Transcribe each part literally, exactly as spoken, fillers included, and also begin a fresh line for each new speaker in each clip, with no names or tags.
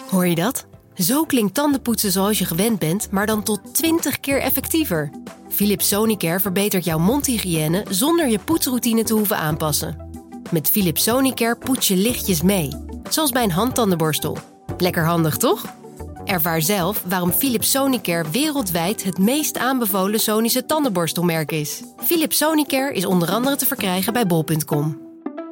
Hoor je dat? Zo klinkt tandenpoetsen zoals je gewend bent, maar dan tot twintig keer effectiever. Philips Sonicare verbetert jouw mondhygiëne zonder je poetsroutine te hoeven aanpassen. Met Philips Sonicare poets je lichtjes mee, zoals bij een handtandenborstel. Lekker handig, toch? Ervaar zelf waarom Philips Sonicare wereldwijd het meest aanbevolen Sonische tandenborstelmerk is. Philips Sonicare is onder andere te verkrijgen bij bol punt com.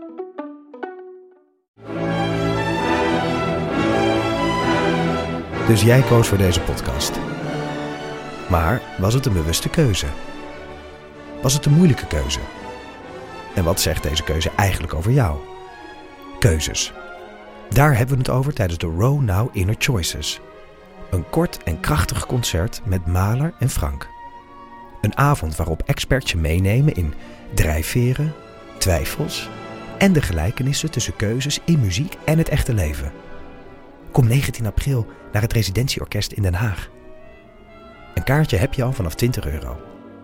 Dus jij koos voor deze podcast. Maar was het een bewuste keuze? Was het een moeilijke keuze? En wat zegt deze keuze eigenlijk over jou? Keuzes. Daar hebben we het over tijdens de Row Now Inner Choices. Een kort en krachtig concert met Mahler en Frank. Een avond waarop experts je meenemen in drijfveren, twijfels en de gelijkenissen tussen keuzes in muziek en het echte leven. Kom negentien april naar het Residentieorkest in Den Haag. Een kaartje heb je al vanaf twintig euro.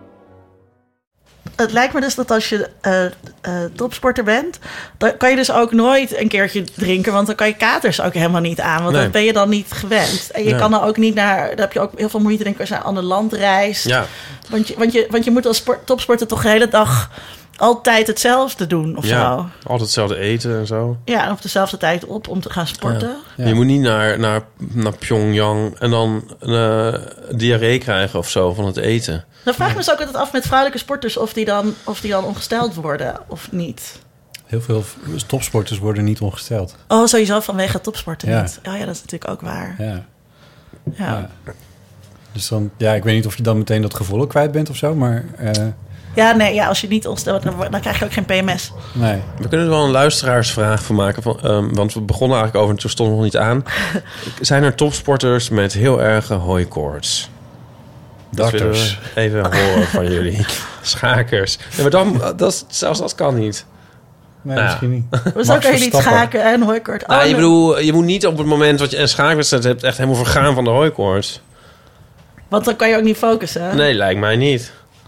Het lijkt me dus dat als je uh, uh, topsporter bent, dan kan je dus ook nooit een keertje drinken, want dan kan je katers ook helemaal niet aan, want nee. dat ben je dan niet gewend. En je nee. kan dan ook niet naar, daar heb je ook heel veel moeite denk ik als je aan een ander land reist.
Ja.
Want, je, want, je, want je moet als sport, topsporter toch de hele dag altijd hetzelfde doen of
ja,
zo.
Altijd hetzelfde eten en zo.
Ja, en op dezelfde tijd op om te gaan sporten. Ja.
Ja. Je moet niet naar, naar, naar Pyongyang en dan uh, diarree krijgen of zo van het eten.
Dan vraag ik me dus ook altijd af met vrouwelijke sporters of die dan, of die dan ongesteld worden of niet.
Heel veel topsporters worden niet ongesteld.
Oh, sowieso vanwege topsporten
ja.
niet. Oh ja, dat is natuurlijk ook waar.
Ja.
Ja.
ja. Dus dan, ja, ik weet niet of je dan meteen dat gevoel kwijt bent of zo, maar... Uh...
Ja, nee, ja, als je niet ongesteld wordt, dan, dan krijg je ook geen P M S.
Nee.
We kunnen er wel een luisteraarsvraag van maken, van, um, want we begonnen eigenlijk over en toen stond nog niet aan. Zijn er topsporters met heel erge hooikoorts?
Darters.
Even horen van jullie. Schakers. Nee, maar dan, dat, zelfs dat kan niet.
Nee, nou, misschien niet.
Maar zo kan je niet schaken en hooikoorts. Oh,
nou, je, bedoel, je moet niet op het moment dat je een schaakwedstrijd hebt echt helemaal vergaan van de hooikoorts.
Want dan kan je ook niet focussen.
Nee, lijkt mij niet.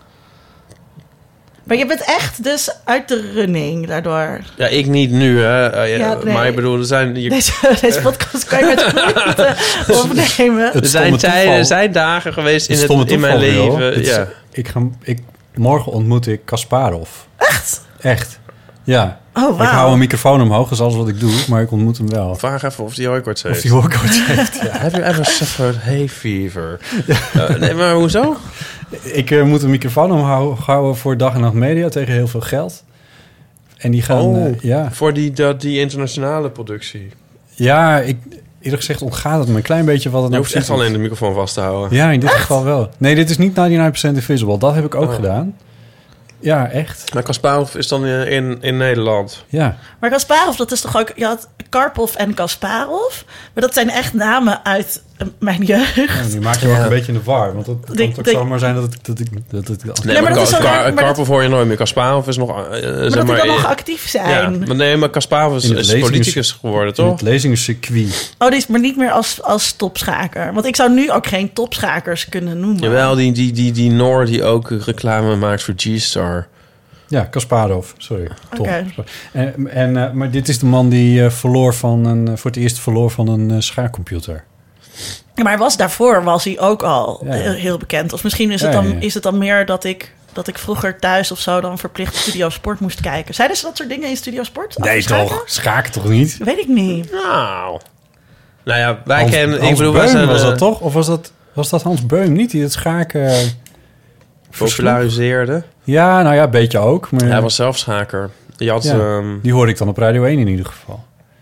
Maar je bent echt dus uit de running daardoor.
Ja, ik niet nu, hè. Uh,
ja, nee.
Maar ik bedoel, er zijn... Je...
Deze, deze podcast kan je met moeite opnemen.
Er zijn tijden, er zijn dagen geweest in, het, het in mijn leven.
Het
ja.
is, ik ga, ik, morgen ontmoet ik Kasparov.
Echt?
Echt. Ja.
Oh, wow.
Ik hou een microfoon omhoog, dat is alles wat ik doe, maar ik ontmoet hem wel.
Vraag even of die hooikoorts heeft.
Of die hooikoorts heeft, ja.
Have you ever suffered hay fever? Ja. Uh, nee, maar hoezo?
Ik uh, moet een microfoon omhouden voor Dag en Nacht Media tegen heel veel geld. En die gaan...
Oh,
uh, ja.
voor die, die, die internationale productie.
Ja, ik... Eerlijk gezegd ontgaat het me een klein beetje wat het
Je
nou
hoeft echt alleen de microfoon vast te houden.
Ja, in dit
echt?
geval wel. Nee, dit is niet negenennegentig procent Invisible. Dat heb ik ook oh. gedaan. Ja, echt.
Maar Kasparov is dan in, in Nederland.
Ja.
Maar Kasparov, dat is toch ook... Je had Karpov en Kasparov. Maar dat zijn echt namen uit mijn jeugd.
Ja, die maak je wel ja. een beetje in de war. Want het kan toch zomaar zijn dat ik... Dat ik dat het,
nee, nee, maar, maar Ka- Ka- Karpov hoor je nooit meer. Kasparov is nog... Uh,
maar
zeg
dat
maar
die dan nog actief zijn.
Ja, maar nee, maar Kasparov is, is politicus geworden, toch?
In het lezingencircuit.
Oh, die is maar niet meer als, als topschaker. Want ik zou nu ook geen topschakers kunnen noemen.
Jawel, die, die, die, die Noor die ook reclame maakt voor G-Star.
Ja, Kasparov, sorry.
Okay.
En, en, uh, maar dit is de man die uh, verloor van een, uh, voor het eerst verloor van een uh, schaakcomputer.
Ja, maar hij was, daarvoor was hij ook al
ja.
heel, heel bekend. Of misschien is het,
ja,
dan,
ja, ja.
is het dan meer dat ik, dat ik vroeger thuis of zo dan verplicht Studio Sport moest kijken. Zeiden ze dat soort dingen in Studio Sport?
Nee, toch? Schaken toch niet?
Weet ik niet.
Nou, nou ja, wij
Hans,
kennen...
Hans
ik bedoel,
Beum
zijn,
was
uh,
dat toch? Of was dat, was dat Hans Beum niet die het schaken...
populariseerde?
Ja, nou ja, een beetje ook. Maar...
Hij was zelf schaker. Je had,
ja,
um...
die hoorde ik dan op Radio één in ieder geval.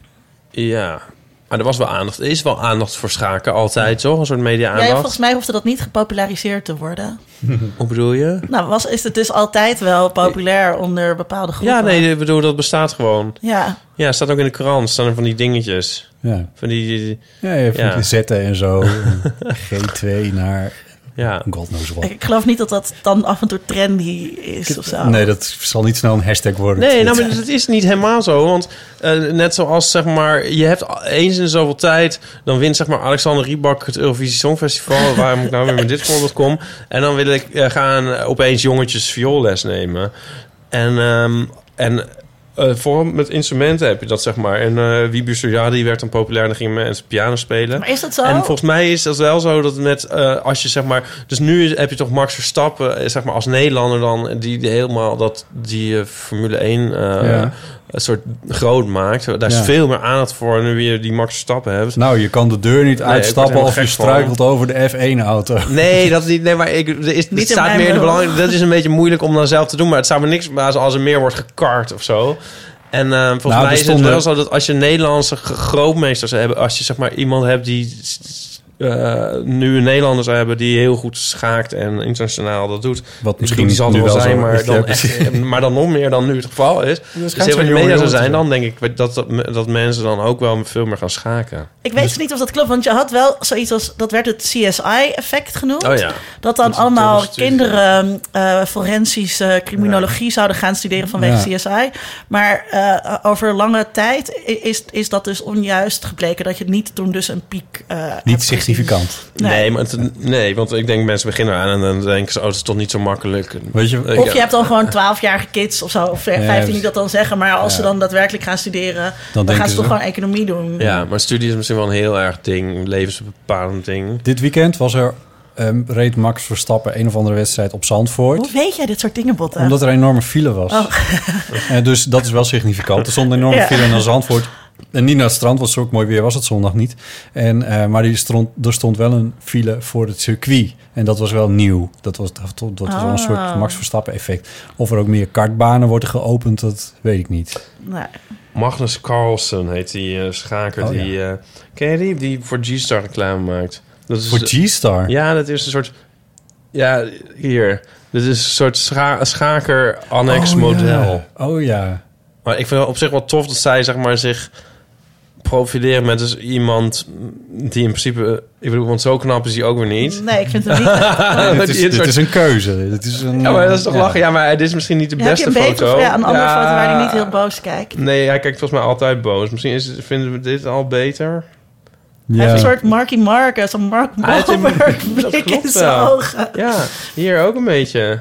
Ja, maar er was wel aandacht. Er is wel aandacht voor schaken, altijd, toch? Een soort media-aandacht.
Ja, volgens mij hoefde dat niet gepopulariseerd te worden.
Hoe bedoel je?
Nou, was, is het dus altijd wel populair onder bepaalde groepen?
Ja, nee, ik bedoel, dat bestaat gewoon.
Ja.
Ja, staat ook in de krant. Staan er van die dingetjes.
Ja.
Van die... die
ja, je hebt
ja.
zetten en zo. G twee naar...
Ja.
God knows what.
Ik, ik geloof niet dat dat dan af en toe trendy is of zo.
Nee, dat zal niet snel een hashtag worden.
Nee, nou, maar het is niet helemaal zo. Want uh, net zoals, zeg maar, je hebt eens in zoveel tijd... dan wint, zeg maar, Alexander Rybak het Eurovisie Songfestival... waarom ik nou weer met dit voorbeeld kom. En dan wil ik uh, gaan uh, opeens jongetjes vioolles nemen. En, um, en Uh, vooral met instrumenten heb je dat, zeg maar. En uh, Wiebe Surya, die werd dan populair en dan gingen mensen piano spelen.
Maar is dat zo?
En volgens mij is dat wel zo dat met uh, als je, zeg maar... Dus nu heb je toch Max Verstappen, zeg maar, als Nederlander dan... die, die helemaal dat die uh, Formule één uh, ja. een soort groot maakt. Daar is ja. veel meer aandacht voor nu je die Max Verstappen hebt.
Nou, je kan de deur niet nee, uitstappen of je struikelt van. over de F één auto.
Nee, dat niet. Nee, maar ik, er is, het staat meer de belangrijk. Dat is een beetje moeilijk om dan zelf te doen. Maar het zou me niks bazen als er meer wordt gekart of zo. En uh, volgens nou, mij is het wel zo dat als je Nederlandse grootmeesters hebt... als je, zeg maar, iemand hebt die uh, nu een Nederlander zou hebben... die heel goed schaakt en internationaal dat doet.
Wat misschien
die zal er wel zijn, maar dan, echt, maar dan nog meer dan nu het geval is. Dus als heel veel media zou zijn, dan denk ik dat, dat, dat mensen dan ook wel veel meer gaan schaken.
Ik weet dus niet of dat klopt, want je had wel zoiets als... dat werd het C S I-effect genoemd.
Oh ja.
Dat dan dat allemaal kinderen uh, forensische criminologie ja. zouden gaan studeren vanwege ja. C S I. Maar uh, over lange tijd is, is dat dus onjuist gebleken... dat je niet toen dus een piek... Uh,
niet significant.
Nee, nee, maar het, nee, want ik denk mensen beginnen aan en dan denken ze... oh, het is toch niet zo makkelijk.
Weet je,
of je hebt dan gewoon twaalfjarige kids of zo, of vijftien die dat dan zeggen... maar als ja. ze dan daadwerkelijk gaan studeren... dan, dan gaan ze toch gewoon economie doen.
Ja, maar studie is misschien wel een heel erg ding, levensbepalend ding.
Dit weekend was er... Um, reed Max Verstappen een of andere wedstrijd op Zandvoort.
Hoe weet jij dit soort dingen, Botte?
Omdat er een enorme file was.
Oh.
En dus dat is wel significant. Er stond een enorme ja. file naar Zandvoort. En niet naar het strand, want zo ook mooi weer was het zondag niet. En, uh, maar die stond, er stond wel een file voor het circuit. En dat was wel nieuw. Dat was, dat, dat was oh. wel een soort Max Verstappen effect. Of er ook meer kartbanen worden geopend, dat weet ik niet.
Nee.
Magnus Carlsen heet die uh, schaker. Oh, die, ja. uh, ken je die? Die voor G-Star reclame maakt. Dat is,
voor G-Star?
Ja, dat is een soort... Ja, hier. Dit is een soort scha- schaker-annex
oh,
model.
Ja. Oh ja.
Maar ik vind het op zich wel tof dat zij, zeg maar, zich profileren met dus iemand die in principe... Ik bedoel, want zo knap is hij ook weer niet.
Nee, ik vind het niet.
dit, is, dit soort... is een keuze. Dit is een,
ja, maar dat is toch ja. lachen? Ja, maar dit is misschien niet de ja, beste
heb je een
foto.
Beter, ja, een andere ja. foto waar hij niet heel boos kijkt.
Nee, hij kijkt volgens mij altijd boos. Misschien is het, vinden we dit al beter...
Ja. Hij heeft een soort Marky Mark, zo'n Mark Wahlberg blik in zijn ogen.
Ja, hier ook een beetje.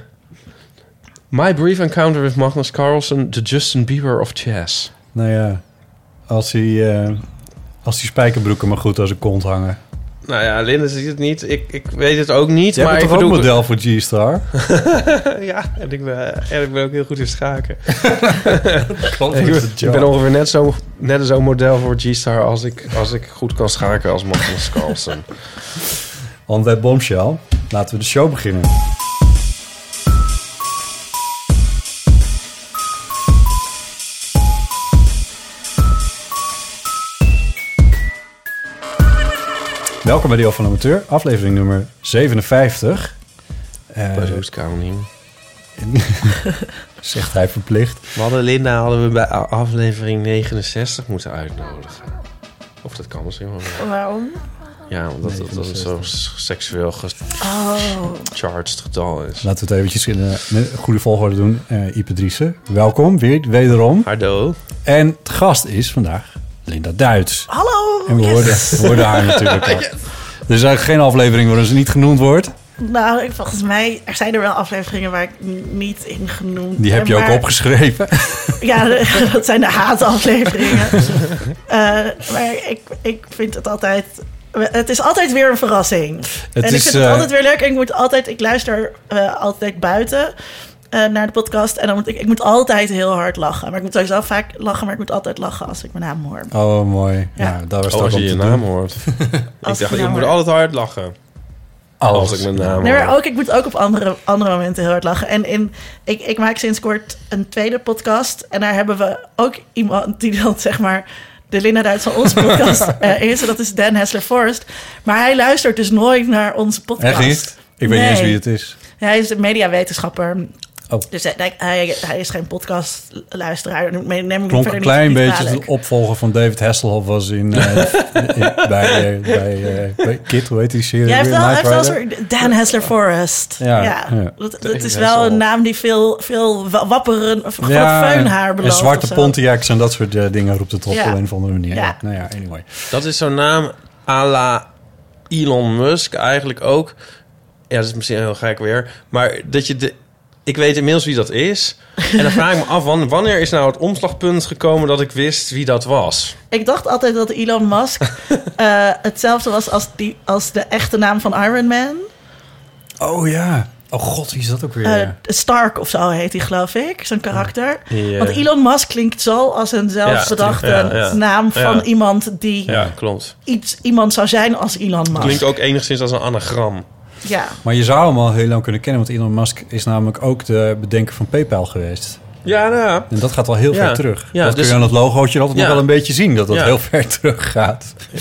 My brief encounter with Magnus Carlsen, the Justin Bieber of chess.
Nou ja, als die, uh, als die spijkerbroeken maar goed aan zijn kont hangen.
Nou ja, Linde ziet het niet. Ik, ik weet het ook niet.
Jij
maar
bent
ik
toch ook model voor G-Star?
Ja, en ik, ben, en ik ben ook heel goed in schaken.
Klopt,
ik, ik ben ongeveer net zo net zo'n model voor G-Star als ik, als ik goed kan schaken als Magnus Carlsen.
On that bombshell, laten we de show beginnen. Welkom bij Deel van Amateur, aflevering nummer zevenenvijftig.
Uh, Bij Roostkoning.
Zegt hij verplicht.
We hadden Linda hadden we bij aflevering negenenzestig moeten uitnodigen. Of dat kan misschien wel.
Waarom?
Ja, omdat dat, dat zo seksueel gecharged oh. getal is.
Laten we het eventjes in een goede volgorde doen. Uh, Ipe Driessen, welkom weer, wederom.
Hallo.
En het gast is vandaag Linda Duits.
Hallo.
En we, yes. hoorden, we hoorden haar natuurlijk al. Yes. Er is eigenlijk geen aflevering waarin ze niet genoemd wordt.
Nou, volgens mij er zijn er wel afleveringen waar ik niet in genoemd
Die heb je maar, ook opgeschreven.
Ja, dat zijn de haatafleveringen. uh, maar ik, ik vind het altijd... Het is altijd weer een verrassing. Het en is, ik vind het uh, altijd weer leuk. En ik moet altijd... Ik luister uh, altijd buiten uh, naar de podcast. En dan moet ik, ik moet altijd heel hard lachen. Maar ik moet sowieso vaak lachen, maar ik moet altijd lachen als ik mijn naam hoor.
Oh, mooi. Ja, ja daar was
oh, als je je naam hoort. ik dacht, ik, ik moet altijd hard lachen. Als, als ik mijn naam
nee,
hoor.
Maar ook, ik moet ook op andere, andere momenten heel hard lachen. En in, ik, ik maak sinds kort een tweede podcast. En daar hebben we ook iemand die dan zeg maar... de Linda Duits van onze podcast uh, is. Dat is Dan Hessler-Forrest. Maar hij luistert dus nooit naar onze podcast.
Echt niet? Ik weet nee. niet eens wie het is.
Ja, hij is een mediawetenschapper.
Oh.
Dus hij, hij, hij is geen podcastluisteraar. Neem ik
Klonk
een
klein beetje de opvolger van David Hasselhoff was in, uh, in bij, uh, bij, uh, bij Kid, hoe heet die serie?
Ja, hij heeft wel, hij heeft wel soort Dan Hessler-Forrest. Ja, ja. ja. Dat, dat is wel een naam die veel, veel wapperen, of ja, feunhaar belooft.
En zwarte Pontiacs en dat soort uh, dingen roept het op ja. op een of andere manier.
Ja.
Ja. Nou ja, anyway.
Dat is zo'n naam à la Elon Musk eigenlijk ook. Ja, dat is misschien heel gek weer. Maar dat je de ik weet inmiddels wie dat is. En dan vraag ik me af, wanneer is nou het omslagpunt gekomen dat ik wist wie dat was?
Ik dacht altijd dat Elon Musk uh, hetzelfde was als, die, als de echte naam van Iron Man.
Oh ja. Oh god, wie is dat ook weer?
Uh, Stark of zo heet hij, geloof ik. Zo'n karakter.
Yeah.
Want Elon Musk klinkt zo als een zelfbedachte ja, ja, ja. naam van ja. iemand die
ja, klopt.
Iets, iemand zou zijn als Elon Musk.
Klinkt ook enigszins als een anagram.
Ja.
Maar je zou hem al heel lang kunnen kennen, want Elon Musk is namelijk ook de bedenker van PayPal geweest.
Ja, nou ja.
En dat gaat al heel
ja.
ver terug.
Ja,
dat
dus,
kun je aan het logootje altijd ja. nog wel een beetje zien, dat dat ja. heel ver terug gaat.
Uh,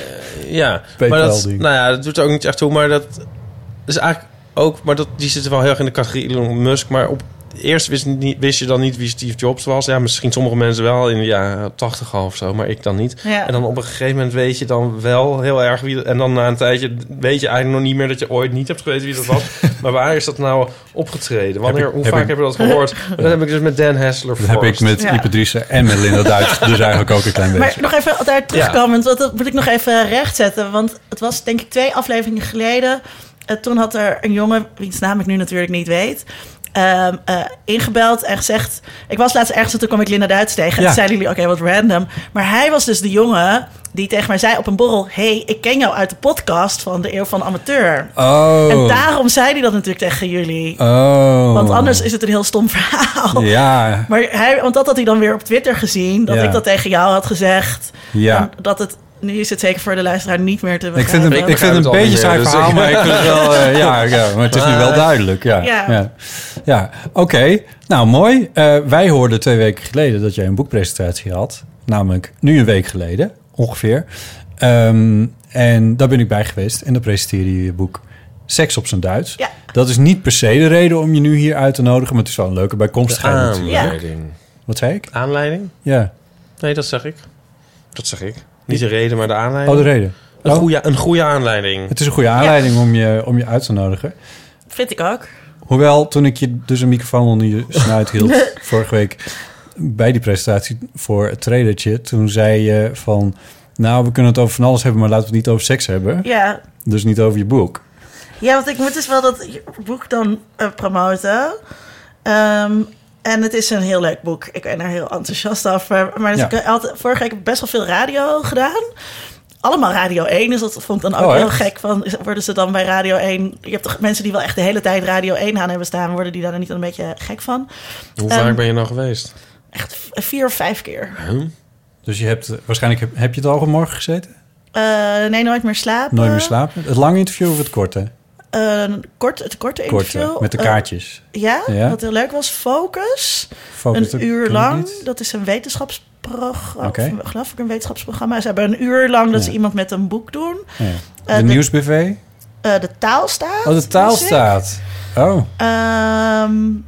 ja,
PayPal
maar dat,
ding.
nou ja, dat doet ook niet echt toe, maar dat is eigenlijk ook, maar dat, die zit wel heel erg in de categorie Elon Musk, maar op eerst wist, niet, wist je dan niet wie Steve Jobs was. Ja, misschien sommige mensen wel in de jaren tachtig of zo, maar ik dan niet.
Ja.
En dan op een gegeven moment weet je dan wel heel erg wie... En dan na een tijdje weet je eigenlijk nog niet meer dat je ooit niet hebt geweten wie dat was. Maar waar is dat nou opgetreden? Wanneer,
ik,
hoe vaak
ik,
heb je dat gehoord? Dat heb ik dus met Dan Hassler
Dat heb ik met ja. Ipe Driessen en met Linda Duits dus eigenlijk ook een klein beetje.
Maar nog even daar terugkomend, ja. dat moet ik nog even rechtzetten. Want het was denk ik twee afleveringen geleden. Uh, toen had er een jongen, wiens naam ik nu natuurlijk niet weet... Um, uh, ingebeld en gezegd... Ik was laatst ergens en toen kwam ik Linda Duits tegen. En ja. toen zeiden jullie, oké, okay, wat random. Maar hij was dus de jongen die tegen mij zei op een borrel... hey, ik ken jou uit de podcast van de Eeuw van de Amateur.
Oh.
En daarom zei hij dat natuurlijk tegen jullie.
Oh.
Want anders is het een heel stom verhaal.
Ja.
Maar hij, want dat had hij dan weer op Twitter gezien... dat ja. ik dat tegen jou had gezegd.
Ja.
En dat het... Nu is het zeker voor de luisteraar niet meer te begrijpen.
Ik vind, hem, ik vind het een beetje saai verhaal, dus maar ik vind het wel... Uh, ja, ja, maar het is nu wel duidelijk. Ja, ja. ja. ja. Oké, okay. Nou mooi. Uh, wij hoorden twee weken geleden dat jij een boekpresentatie had. Namelijk nu een week geleden, ongeveer. Um, en daar ben ik bij geweest. En dan presenteerde je je boek Seks op zijn Duits.
Ja.
Dat is niet per se de reden om je nu hier uit te nodigen... maar het is wel een leuke bijkomstigheid natuurlijk.
Aanleiding.
Ja. Wat zei ik?
Aanleiding?
Ja.
Nee, dat zeg ik. Dat zeg ik. Niet de reden, maar de aanleiding.
Oh, de reden.
Een,
oh.
goede, een goede aanleiding.
Het is een goede aanleiding ja. om, je, om je uit te nodigen.
Vind ik ook.
Hoewel, toen ik je dus een microfoon onder je snuit hield... vorige week bij die presentatie voor het trailertje... toen zei je van... nou, we kunnen het over van alles hebben... maar laten we het niet over seks hebben.
Ja.
Dus niet over je boek.
Ja, want ik moet dus wel dat boek dan uh, promoten... Um, En het is een heel leuk boek. Ik ben er heel enthousiast over. Maar dus ja. ik altijd, vorige week heb ik best wel veel radio gedaan. Allemaal Radio één. Dus dat vond ik dan ook oh, heel echt? gek. Van, worden ze dan bij Radio één... Je hebt toch mensen die wel echt de hele tijd Radio één aan hebben staan... worden die daar dan niet een beetje gek van?
Hoe vaak um, ben je nou geweest?
Echt vier of vijf keer.
Huh? Dus je hebt... Waarschijnlijk heb, heb je het al vanmorgen gezeten?
Uh, nee, Nooit meer slapen.
Nooit meer slapen? Het lange interview of het korte?
Uh, kort, het korte interview.
Korte, met de kaartjes.
Uh, ja, ja, wat heel leuk was. Focus. Focus een uur lang. Dat is een wetenschapsprogramma. Okay. Of, geloof ik een wetenschapsprogramma. Ze hebben een uur lang dat ja. ze iemand met een boek doen.
Ja. De, uh, de Nieuws B V? Uh,
de Taalstaat.
Oh, de Taalstaat. Oh.
Um,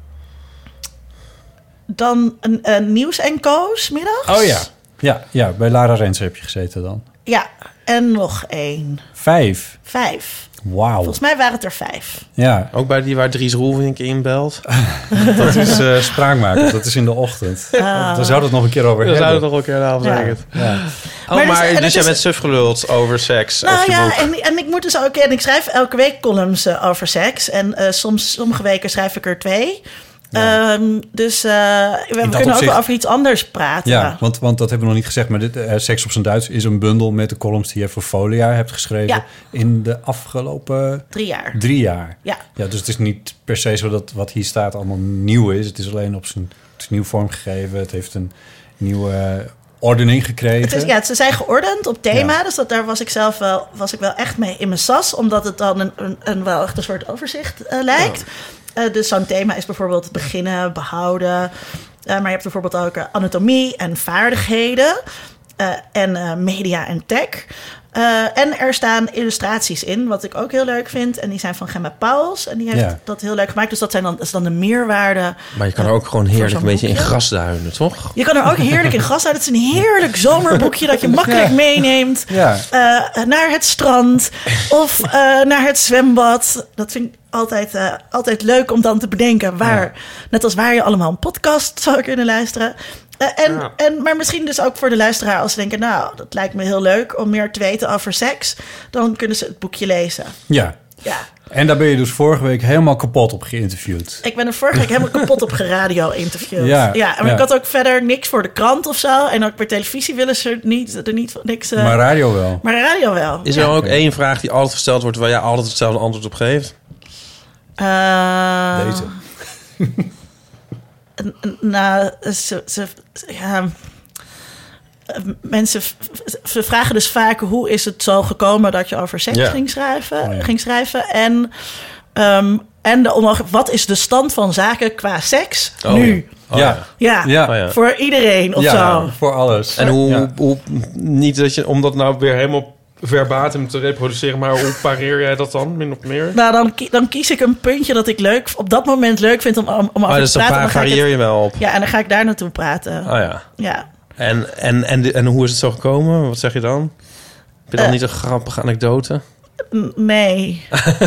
dan een, een Nieuws en Koos middags.
Oh ja. Ja, ja, bij Lara Rensen heb je gezeten dan.
Ja, en nog één.
Vijf?
Vijf.
Wauw.
Volgens mij waren het er vijf.
Ja.
Ook bij die waar Dries Roelvink inbelt.
Dat is uh, spraakmakers. Dat is in de ochtend. Uh. Daar zou het nog een keer over hebben.
Daar zou het nog een keer over
ja.
zeggen. Ja. Oh, maar, maar dus, dus jij is... bent suf geluld over seks.
Nou
over
ja,
boek.
en, en ik moet dus ook... En ik schrijf elke week columns uh, over seks. En uh, soms, sommige weken schrijf ik er twee... Ja. Um, dus uh, we, we kunnen opzicht, ook over iets anders praten.
Ja, want, want dat hebben we nog niet gezegd. Maar dit, uh, Seks op zijn Duits is een bundel met de columns die je voor Folia hebt geschreven. Ja. In de afgelopen...
Drie jaar.
Drie jaar.
Ja.
Ja, dus het is niet per se zo dat wat hier staat allemaal nieuw is. Het is alleen op zijn, het is nieuw vormgegeven. Het heeft een nieuwe... Uh, ordening gekregen.
Het is, ja, ze zijn geordend op thema. Ja. Dus dat, daar was ik zelf wel, was ik wel echt mee in mijn sas. Omdat het dan een, een, een wel echt een soort overzicht uh, lijkt. Ja. Uh, dus zo'n thema is bijvoorbeeld beginnen, behouden. Uh, maar je hebt bijvoorbeeld ook uh, anatomie en vaardigheden. Uh, en uh, media en tech. Uh, en er staan illustraties in, wat ik ook heel leuk vind. En die zijn van Gemma Pauwels. En die heeft ja. dat heel leuk gemaakt. Dus dat, zijn dan, dat is dan de meerwaarde.
Maar je kan er ook gewoon heerlijk een beetje in grasduinen, toch?
Je kan er ook heerlijk in grasduinen. Het is een heerlijk zomerboekje dat je makkelijk ja. meeneemt. Ja. Uh, naar het strand of uh, naar het zwembad. Dat vind ik altijd, uh, altijd leuk om dan te bedenken. Waar, ja. Net als waar je allemaal een podcast zou kunnen luisteren. Uh, en, ja. en, maar misschien dus ook voor de luisteraar als ze denken... nou, dat lijkt me heel leuk om meer te weten over seks. Dan kunnen ze het boekje lezen.
Ja,
Ja.
En daar ben je dus vorige week helemaal kapot op geïnterviewd.
Ik ben er vorige week helemaal kapot op geradio interviewd.
Ja,
ja, en
ja.
ik had ook verder niks voor de krant of zo. En ook bij televisie willen ze er niet, er niet niks... Uh,
maar radio wel.
Maar radio wel.
Is er
ja.
ook één vraag die altijd gesteld wordt... waar jij altijd hetzelfde antwoord op geeft?
Uh,
Deze.
Nou, ze... ze ja... Mensen v- vragen dus vaak... hoe is het zo gekomen dat je over seks ja. ging, schrijven, oh ja. ging schrijven? En, um, en de onmogelijk, wat is de stand van zaken qua seks
oh,
nu?
Ja.
Ja, ja.
ja.
Oh, ja. Voor iedereen of
ja,
zo.
Voor alles.
En hoe,
ja.
hoe... Niet dat je... Om dat nou weer helemaal verbatim te reproduceren... maar hoe pareer jij dat dan, min of meer?
Nou, dan, dan kies ik een puntje dat ik leuk, op dat moment leuk vind... om, om, om
oh,
over
dus
te praten.
Dan varieer je wel op.
Ja, en dan ga ik daar naartoe praten.
Oh ja.
Ja.
En, en, en, en hoe is het zo gekomen? Wat zeg je dan? Heb je dan uh, niet een grappige anekdote?
Nee.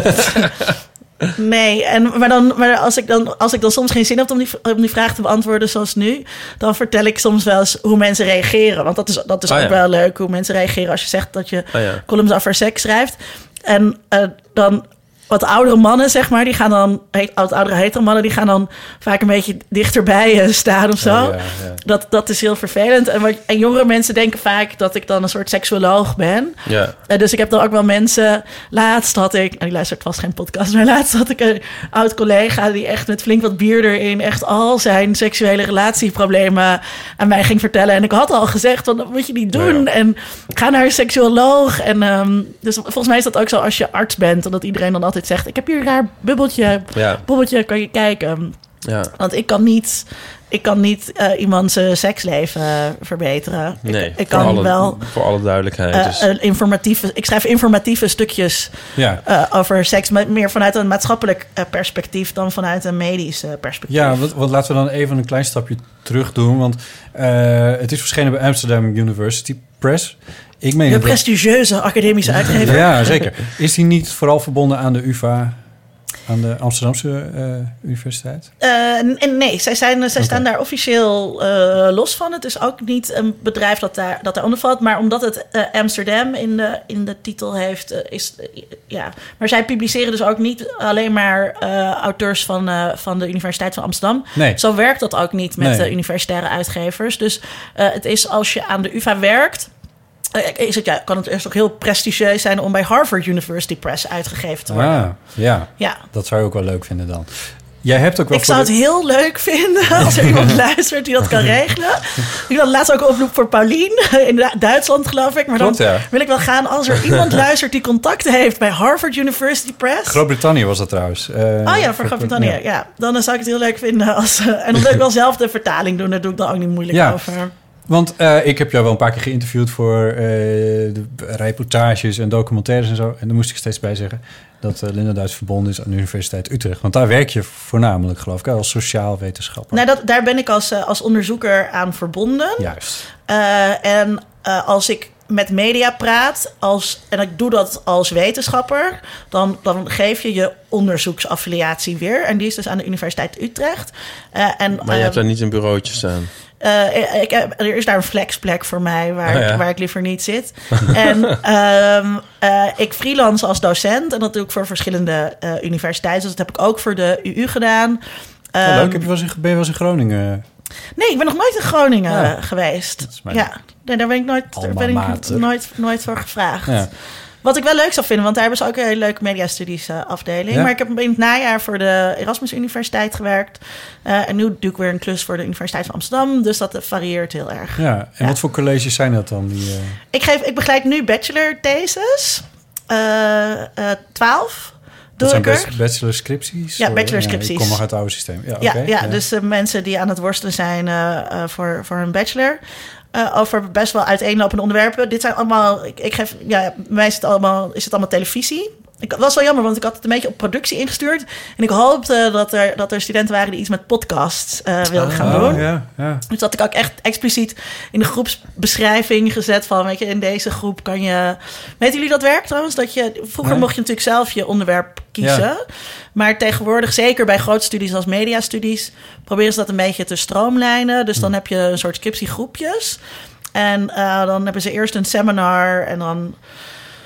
nee. En, maar dan, maar als, ik dan, als ik dan soms geen zin heb om die, om die vraag te beantwoorden zoals nu... dan vertel ik soms wel eens hoe mensen reageren. Want dat is, dat is oh, ook ja. wel leuk, hoe mensen reageren... als je zegt dat je oh, ja. columns over seks schrijft. En uh, dan... Wat oudere mannen, zeg maar, die gaan dan... Wat oudere hetero mannen, die gaan dan vaak een beetje dichterbij staan of zo. Oh, ja, ja. Dat, dat is heel vervelend. En, wat, en jongere mensen denken vaak dat ik dan een soort seksuoloog ben.
Ja.
Uh, dus ik heb dan ook wel mensen... Laatst had ik... Nou, die luistert vast geen podcast, maar laatst had ik een oud collega... die echt met flink wat bier erin... echt al zijn seksuele relatieproblemen aan mij ging vertellen. En ik had al gezegd, want dat moet je niet doen. Ja. En ga naar een seksuoloog. En um, dus volgens mij is dat ook zo als je arts bent... en dat iedereen dan altijd zegt, ik heb hier een raar bubbeltje. Ja. Bubbeltje, kan je kijken.
Ja.
Want ik kan niet, ik kan niet uh, iemands uh, seksleven uh, verbeteren.
Nee,
ik, ik kan
alle,
wel...
Voor alle duidelijkheid.
Uh,
dus.
uh, informatieve, ik schrijf informatieve stukjes
ja.
uh, over seks, maar meer vanuit een maatschappelijk uh, perspectief dan vanuit een medisch uh, perspectief.
Ja, want, want laten we dan even een klein stapje terug doen. Want uh, het is verschenen bij Amsterdam University Press. Ik meen
de prestigieuze dat... academische uitgever.
Ja, zeker. Is die niet vooral verbonden aan de U vA, aan de Amsterdamse uh, universiteit?
Uh, nee, zij, zijn, zij okay. staan daar officieel uh, los van. Het is ook niet een bedrijf dat, daar, dat daaronder valt. Maar omdat het uh, Amsterdam in de, in de titel heeft, uh, is... Uh, ja. Maar zij publiceren dus ook niet alleen maar uh, auteurs van, uh, van de Universiteit van Amsterdam.
Nee.
Zo werkt dat ook niet met
nee.
de universitaire uitgevers. Dus uh, het is als je aan de U vA werkt... Is het, ja, kan het eerst ook heel prestigieus zijn om bij Harvard University Press uitgegeven te worden.
Ah, ja.
ja,
dat zou je ook wel leuk vinden dan. Jij hebt ook wel
ik zou de... het heel leuk vinden als er iemand luistert die dat kan regelen. Ik had laatst ook een oproep voor Paulien in Duitsland, geloof ik. Maar
Klopt,
dan
ja.
wil ik wel gaan als er iemand luistert die contacten heeft bij Harvard University Press.
Groot-Brittannië was dat trouwens. Uh,
oh ja, voor Groot-Brittannië. Ja. ja, dan zou ik het heel leuk vinden. Als, uh, en dan wil ik wel zelf de vertaling doen. Daar doe ik dan ook niet moeilijk
ja.
over.
Want uh, ik heb jou wel een paar keer geïnterviewd voor uh, de reportages en documentaires en zo. En daar moest ik steeds bij zeggen dat uh, Linda Duits verbonden is aan de Universiteit Utrecht. Want daar werk je voornamelijk, geloof ik, als sociaal wetenschapper.
Nou, dat, daar ben ik als, uh, als onderzoeker aan verbonden.
Juist.
Uh, en uh, als ik met media praat, als, en ik doe dat als wetenschapper, dan, dan geef je je onderzoeksaffiliatie weer. En die is dus aan de Universiteit Utrecht. Uh, en,
maar je
uh,
hebt daar niet een bureautje staan?
Uh, ik, er is daar een flexplek voor mij waar, oh ja. ik, waar ik liever niet zit. en um, uh, ik freelance als docent. En dat doe ik voor verschillende uh, universiteiten. Dus dat heb ik ook voor de U U gedaan. Um,
oh, leuk. Heb je wel eens in, ben je wel eens in Groningen?
Nee, ik ben nog nooit in Groningen
ja.
geweest. Ja, nee, daar ben ik nooit, daar ben ik nooit, nooit voor gevraagd. Ja. Wat ik wel leuk zou vinden, want daar hebben ze ook een hele leuke mediastudies uh, afdeling. Ja? Maar ik heb in het najaar voor de Erasmus Universiteit gewerkt. Uh, en nu doe ik weer een klus voor de Universiteit van Amsterdam. Dus dat varieert heel erg.
Ja, en ja. wat voor colleges zijn dat dan? Die, uh...
ik, geef, ik begeleid nu bachelor thesis. Uh, uh, twaalf.
Dat zijn best, bachelor scripties?
Ja, bachelor scripties. Ja,
ik kom nog uit het oude systeem. Ja,
ja,
okay,
ja,
ja.
dus uh, mensen die aan het worstelen zijn uh, uh, voor, voor hun bachelor. Uh, over best wel uiteenlopende onderwerpen. Dit zijn allemaal... Ik, ik geef... Ja, bij mij is het allemaal, is het allemaal televisie. Ik, dat was wel jammer, want ik had het een beetje op productie ingestuurd. En ik hoopte dat er, dat er studenten waren die iets met podcasts uh, wilden gaan
oh,
doen.
Ja, ja.
Dus dat ik ook echt expliciet in de groepsbeschrijving gezet van... weet je, in deze groep kan je... Weten jullie dat werkt trouwens? Dat je, vroeger nee. mocht je natuurlijk zelf je onderwerp kiezen. Ja. Maar tegenwoordig, zeker bij grote studies als mediastudies... proberen ze dat een beetje te stroomlijnen. Dus dan heb je een soort scriptiegroepjes. En uh, dan hebben ze eerst een seminar en dan...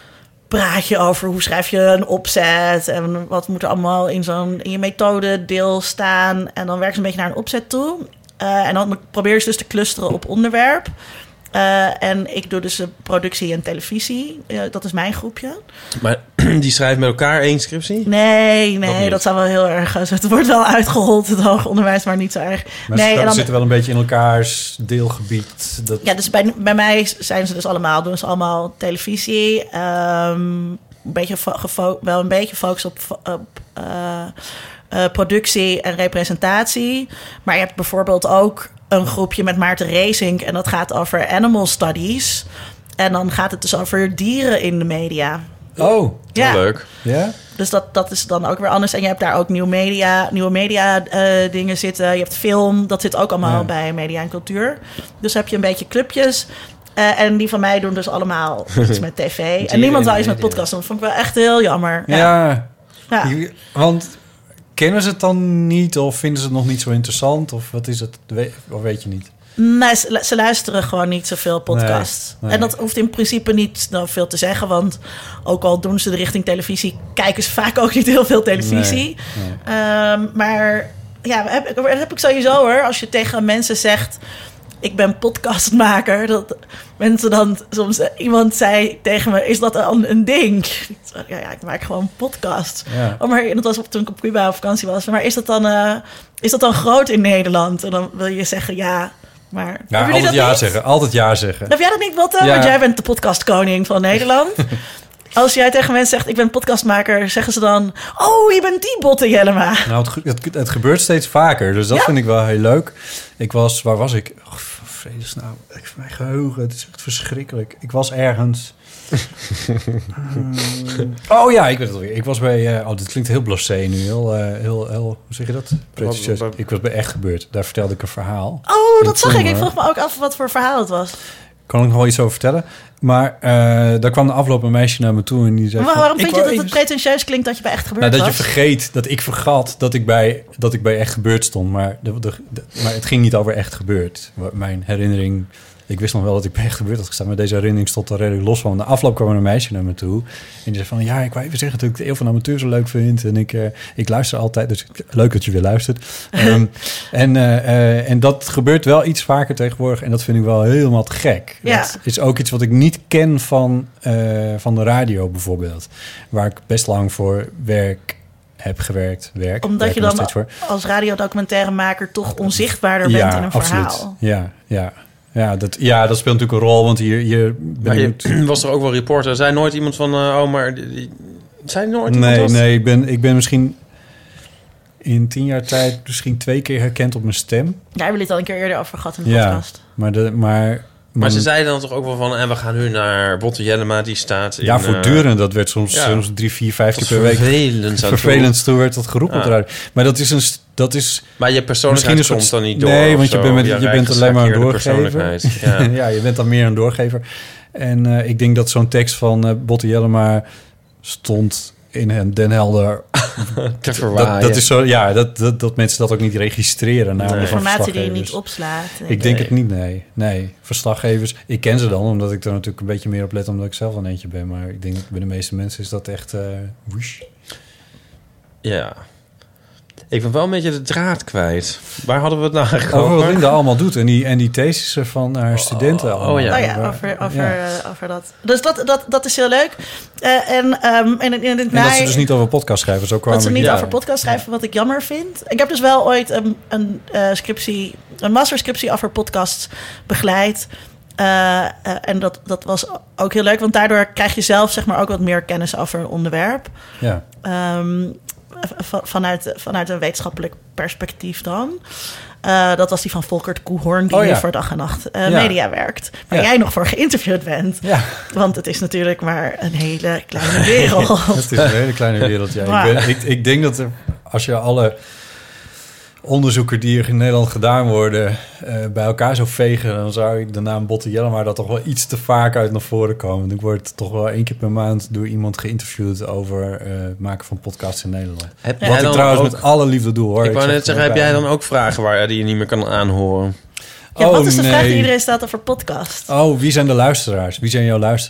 praat je over hoe schrijf je een opzet en wat moet er allemaal in zo'n in je methodedeel staan. En dan werk je een beetje naar een opzet toe. Uh, en dan probeer je dus te clusteren op onderwerp. Uh, en ik doe dus de productie en televisie. Uh, dat is mijn groepje.
Maar die schrijft met elkaar één scriptie?
Nee, nee, dat zou wel heel erg... Het wordt wel uitgerold, het hoger onderwijs, maar niet zo erg.
Maar
nee,
ze
dan
zitten wel een beetje in elkaars deelgebied. Dat...
Ja, dus bij, bij mij zijn ze dus allemaal... doen ze allemaal televisie. Um, een beetje gefo- wel een beetje focus op... op uh, uh, productie en representatie. Maar je hebt bijvoorbeeld ook... een groepje met Maarten Racing en dat gaat over animal studies. En dan gaat het dus over dieren in de media.
Oh,
ja.
Leuk.
Ja?
Dus dat, dat is dan ook weer anders. En je hebt daar ook nieuwe media, nieuwe media uh, dingen zitten. Je hebt film, dat zit ook allemaal ja. bij media en cultuur. Dus heb je een beetje clubjes. Uh, en die van mij doen dus allemaal iets met tv. En niemand zou iets met podcast doen. Dat vond ik wel echt heel jammer.
Ja,
ja.
ja. Die, want... Kennen ze het dan niet of vinden ze het nog niet zo interessant? Of wat is het? Of weet je niet?
Nee, ze, ze luisteren gewoon niet zoveel podcasts.
Nee, nee.
En dat hoeft in principe niet nou, veel te zeggen. Want ook al doen ze de richting televisie... kijken ze vaak ook niet heel veel televisie. Nee, nee. Um, maar ja, heb, dat heb ik sowieso hoor. Als je tegen mensen zegt... ik ben podcastmaker. Dat mensen dan soms... iemand zei tegen me, is dat een, een ding? Ja, ja, ik maak gewoon podcast. Ja. Oh, maar dat was op, toen ik op Cuba op vakantie was. Maar is dat dan, uh, is dat dan groot in Nederland? En dan wil je zeggen ja... Maar
ja, altijd
dat
ja
niet?
zeggen. Altijd ja zeggen.
Heb jij dat niet, Botte? Ja. Want jij bent de podcastkoning van Nederland. Als jij tegen mensen zegt, ik ben podcastmaker... zeggen ze dan, oh, je bent die Botte Jellema.
Nou, het, het, het gebeurt steeds vaker. Dus dat ja? vind ik wel heel leuk. Ik was, waar was ik? Oh, vredes nou, ik, mijn geheugen, het is echt verschrikkelijk. Ik was ergens... um, oh ja, ik weet het alweer. Ik was bij... Uh, oh, dit klinkt heel blasé nu. Heel, uh, heel, heel, hoe zeg je dat? Pretentieus. Ik was bij Echt Gebeurd. Daar vertelde ik een verhaal.
Oh, dat zag ik. Ik vroeg me ook af wat voor verhaal het was.
Kan ik nog wel iets over vertellen. Maar uh, daar kwam de afgelopen een meisje naar me toe en die zei...
Maar waarom
van,
vind je dat het pretentieus klinkt dat je bij Echt Gebeurd
nou,
was?
Dat je vergeet, dat ik vergat dat ik bij, dat ik bij Echt Gebeurd stond. Maar, de, de, de, maar het ging niet over Echt Gebeurd. Mijn herinnering... Ik wist nog wel dat ik bij Echt Gebeurd had gestaan, maar deze herinnering stond er redelijk los van. Na afloop kwam er een meisje naar me toe. En die zei van, ja, ik wou even zeggen dat ik de Eeuw van de Amateur zo leuk vind. En ik, uh, ik luister altijd, dus leuk dat je weer luistert. um, en, uh, uh, en dat gebeurt wel iets vaker tegenwoordig. En dat vind ik wel helemaal te gek.
Ja.
Dat is ook iets wat ik niet ken van, uh, van de radio bijvoorbeeld. Waar ik best lang voor werk... heb gewerkt, werk.
Omdat
werk
je dan voor. als radiodocumentaremaker toch onzichtbaarder
ja,
bent in een
absoluut.
verhaal.
Ja, ja. Ja dat, ja, dat speelt natuurlijk een rol, want hier... hier ben
je
ik...
was er ook wel reporter. Zei nooit iemand van... Uh, oh, maar... Die, zei nooit
nee,
iemand
nee, ik ben, ik ben misschien in tien jaar tijd misschien twee keer herkend op mijn stem.
Daar hebben we het al een keer eerder over gehad in de
ja,
podcast.
Maar, de, maar,
maar ze zeiden dan toch ook wel van... en we gaan nu naar Botte Jellema, die staat in...
Ja, voortdurend. Dat werd soms, ja, soms drie, vier, vijf keer per week.
Vervelend.
Vervelend toe werd dat geroepen. Ja. Maar dat is een... Dat is,
maar je persoonlijkheid komt soort, dan niet door.
Nee, want je bent, met, je bent alleen maar een doorgever. Ja. ja, je bent dan meer een doorgever. En uh, ik denk dat zo'n tekst van uh, Botte Jellema stond in Den Helder
te verwaaien.
Dat, dat is zo, ja, dat, dat, dat mensen dat ook niet registreren.
Nee. Informatie die je niet opslaat.
Nee. Ik denk het niet, nee. Nee, verslaggevers. Ik ken ze dan, omdat ik er natuurlijk een beetje meer op let... omdat ik zelf een eentje ben. Maar ik denk dat bij de meeste mensen is dat echt... Uh, whoosh.
Ja. Ik ben wel een beetje de draad kwijt. Waar hadden we het nou eigenlijk
over? Over wat Linda allemaal doet. En die, en die thesissen van haar studenten.
Oh, oh ja.
Oh ja, over, over, ja. Uh, over dat. Dus dat, dat, dat is heel leuk. Uh, en, um, en, in, in het
en dat ze dus niet over podcast schrijven. Zo
dat ze niet
ja.
over podcast schrijven, wat ik jammer vind. Ik heb dus wel ooit een, een uh, scriptie, een masterscriptie over podcasts begeleid. Uh, uh, en dat, dat was ook heel leuk. Want daardoor krijg je zelf zeg maar ook wat meer kennis over een onderwerp.
Ja.
Um, Vanuit, vanuit een wetenschappelijk perspectief dan. Uh, dat was die van Volkert Koehoorn... die oh, ja. nu voor dag en nacht uh, ja. media werkt. Waar ja. jij nog voor geïnterviewd bent. Ja. Want het is natuurlijk maar een hele kleine wereld.
Het is een hele kleine wereld, ja. Maar. Ik, ben, ik, ik denk dat er, als je alle onderzoeken die er in Nederland gedaan worden... Uh, bij elkaar zou vegen... dan zou ik de naam Botte Jellema daar toch wel iets te vaak uit naar voren komen. Ik word toch wel één keer per maand door iemand geïnterviewd... over het uh, maken van podcasts in Nederland. Heb Wat ik trouwens ook, met alle liefde doe, hoor.
Ik wou net zeggen, heb jij dan ook vragen waar die je niet meer kan aanhoren?
Ja,
oh,
wat is de
nee.
vraag die iedereen stelt over podcast?
Oh, wie zijn de luisteraars? Wie zijn jouw luisteraars?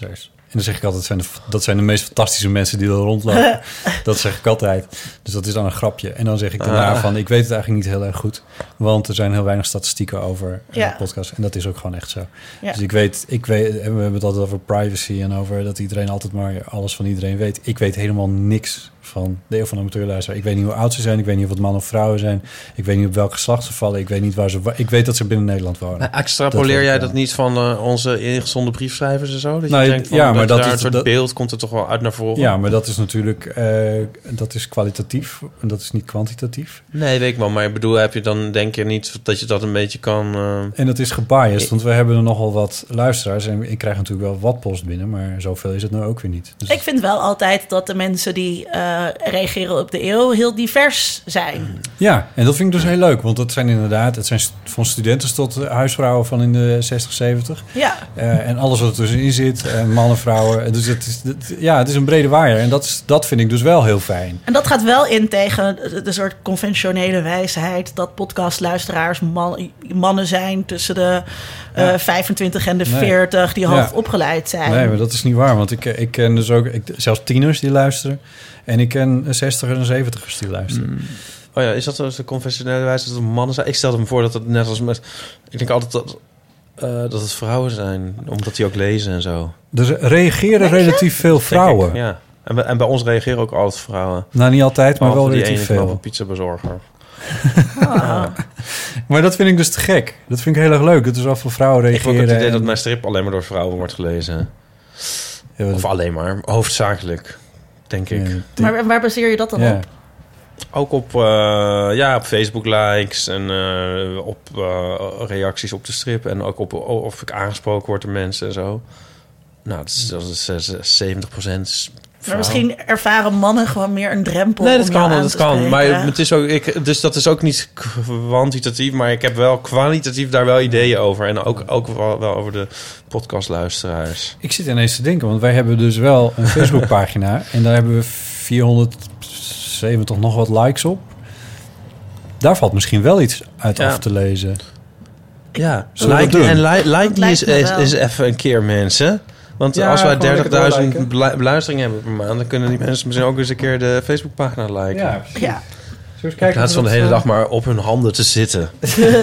En dan zeg ik altijd, zijn de, dat zijn de meest fantastische mensen die er rondlopen. Dat zeg ik altijd. Dus dat is dan een grapje. En dan zeg ik daarna van, ik weet het eigenlijk niet heel erg goed. Want er zijn heel weinig statistieken over ja. uh, podcasts. En dat is ook gewoon echt zo. Ja. Dus ik weet, ik weet, we hebben het altijd over privacy en over dat iedereen altijd maar alles van iedereen weet. Ik weet helemaal niks van de Eeuw van de Amateurluisteraar. Ik weet niet hoe oud ze zijn. Ik weet niet of het man of vrouwen zijn. Ik weet niet op welk geslacht ze vallen. Ik weet niet waar ze... Ik weet dat ze binnen Nederland wonen.
Maar extrapoleer dat jij dat niet van uh, onze ingezonden briefschrijvers en zo? Dat
nou,
je denkt van,
ja,
dat
maar dat
daar
is
een soort
dat,
beeld komt er toch wel uit naar voren?
Ja, maar dat is natuurlijk uh, dat is kwalitatief en dat is niet kwantitatief.
Nee, weet ik wel. Maar ik bedoel, heb je dan denk je niet dat je dat een beetje kan... Uh...
En dat is gebiased, want we hebben er nogal wat luisteraars en ik krijg natuurlijk wel wat post binnen, maar zoveel is het nou ook weer niet.
Dus... Ik vind wel altijd dat de mensen die uh, reageren op de Eeuw heel divers zijn.
Ja, en dat vind ik dus heel leuk, want dat zijn inderdaad, het zijn van studenten tot huisvrouwen van in de zestig, zeventig.
Ja.
Uh, en alles wat er tussenin zit, en mannen, vrouwen. Dus het is, het, ja, het is een brede waaier en dat, is, dat vind ik dus wel heel fijn.
En dat gaat wel in tegen de soort conventionele wijsheid dat podcastluisteraars man, mannen zijn tussen de uh, ja. vijfentwintig en de nee. veertig die hoog ja. opgeleid zijn.
Nee, maar dat is niet waar, want ik, ik ken dus ook ik, zelfs tieners die luisteren. En ik ken zestigers en zeventigers die luisteren.
Mm. Oh ja, is dat dus de conventionele wijze dat het mannen zijn? Ik stelde me voor dat het net als met... Ik denk altijd dat, uh, dat het vrouwen zijn, omdat die ook lezen en zo.
Dus reageren relatief veel vrouwen.
Ik, ja, en bij, en bij ons reageren ook altijd vrouwen.
Nou, niet altijd, maar wel relatief veel.
Een pizzabezorger.
Ah.
Maar dat vind ik dus te gek. Dat vind ik heel erg leuk. Dat er zoveel vrouwen reageren.
Ik heb ook het idee
en...
dat mijn strip alleen maar door vrouwen wordt gelezen. Ja, of alleen maar, hoofdzakelijk. Denk ik. Ja,
denk... Maar waar baseer je dat dan ja. op?
Ook op, uh, ja, op Facebook-likes en uh, op uh, reacties op de strip. En ook op of ik aangesproken word door mensen en zo. Nou, dat is, dat is uh, zeventig procent.
Maar misschien ervaren mannen gewoon meer een drempel.
Nee, dat
om
kan,
dat
kan.
Spreken.
Maar het is ook, ik, dus dat is ook niet kwantitatief, maar ik heb wel kwalitatief daar wel ideeën over. En ook, ook wel, wel over de podcastluisteraars.
Ik zit ineens te denken, want wij hebben dus wel een Facebookpagina en daar hebben we vierhonderdzeventig nog wat likes op. Daar valt misschien wel iets uit ja. af te lezen.
Ja, like, en like, like die is, is, is even een keer, mensen. Want ja, als wij dertigduizend beluisteringen hebben per maand, dan kunnen die mensen misschien ook eens een keer de Facebookpagina liken.
Ja, precies.
Ja.
Eens kijken.
In plaats van de hele dag maar op hun handen te zitten.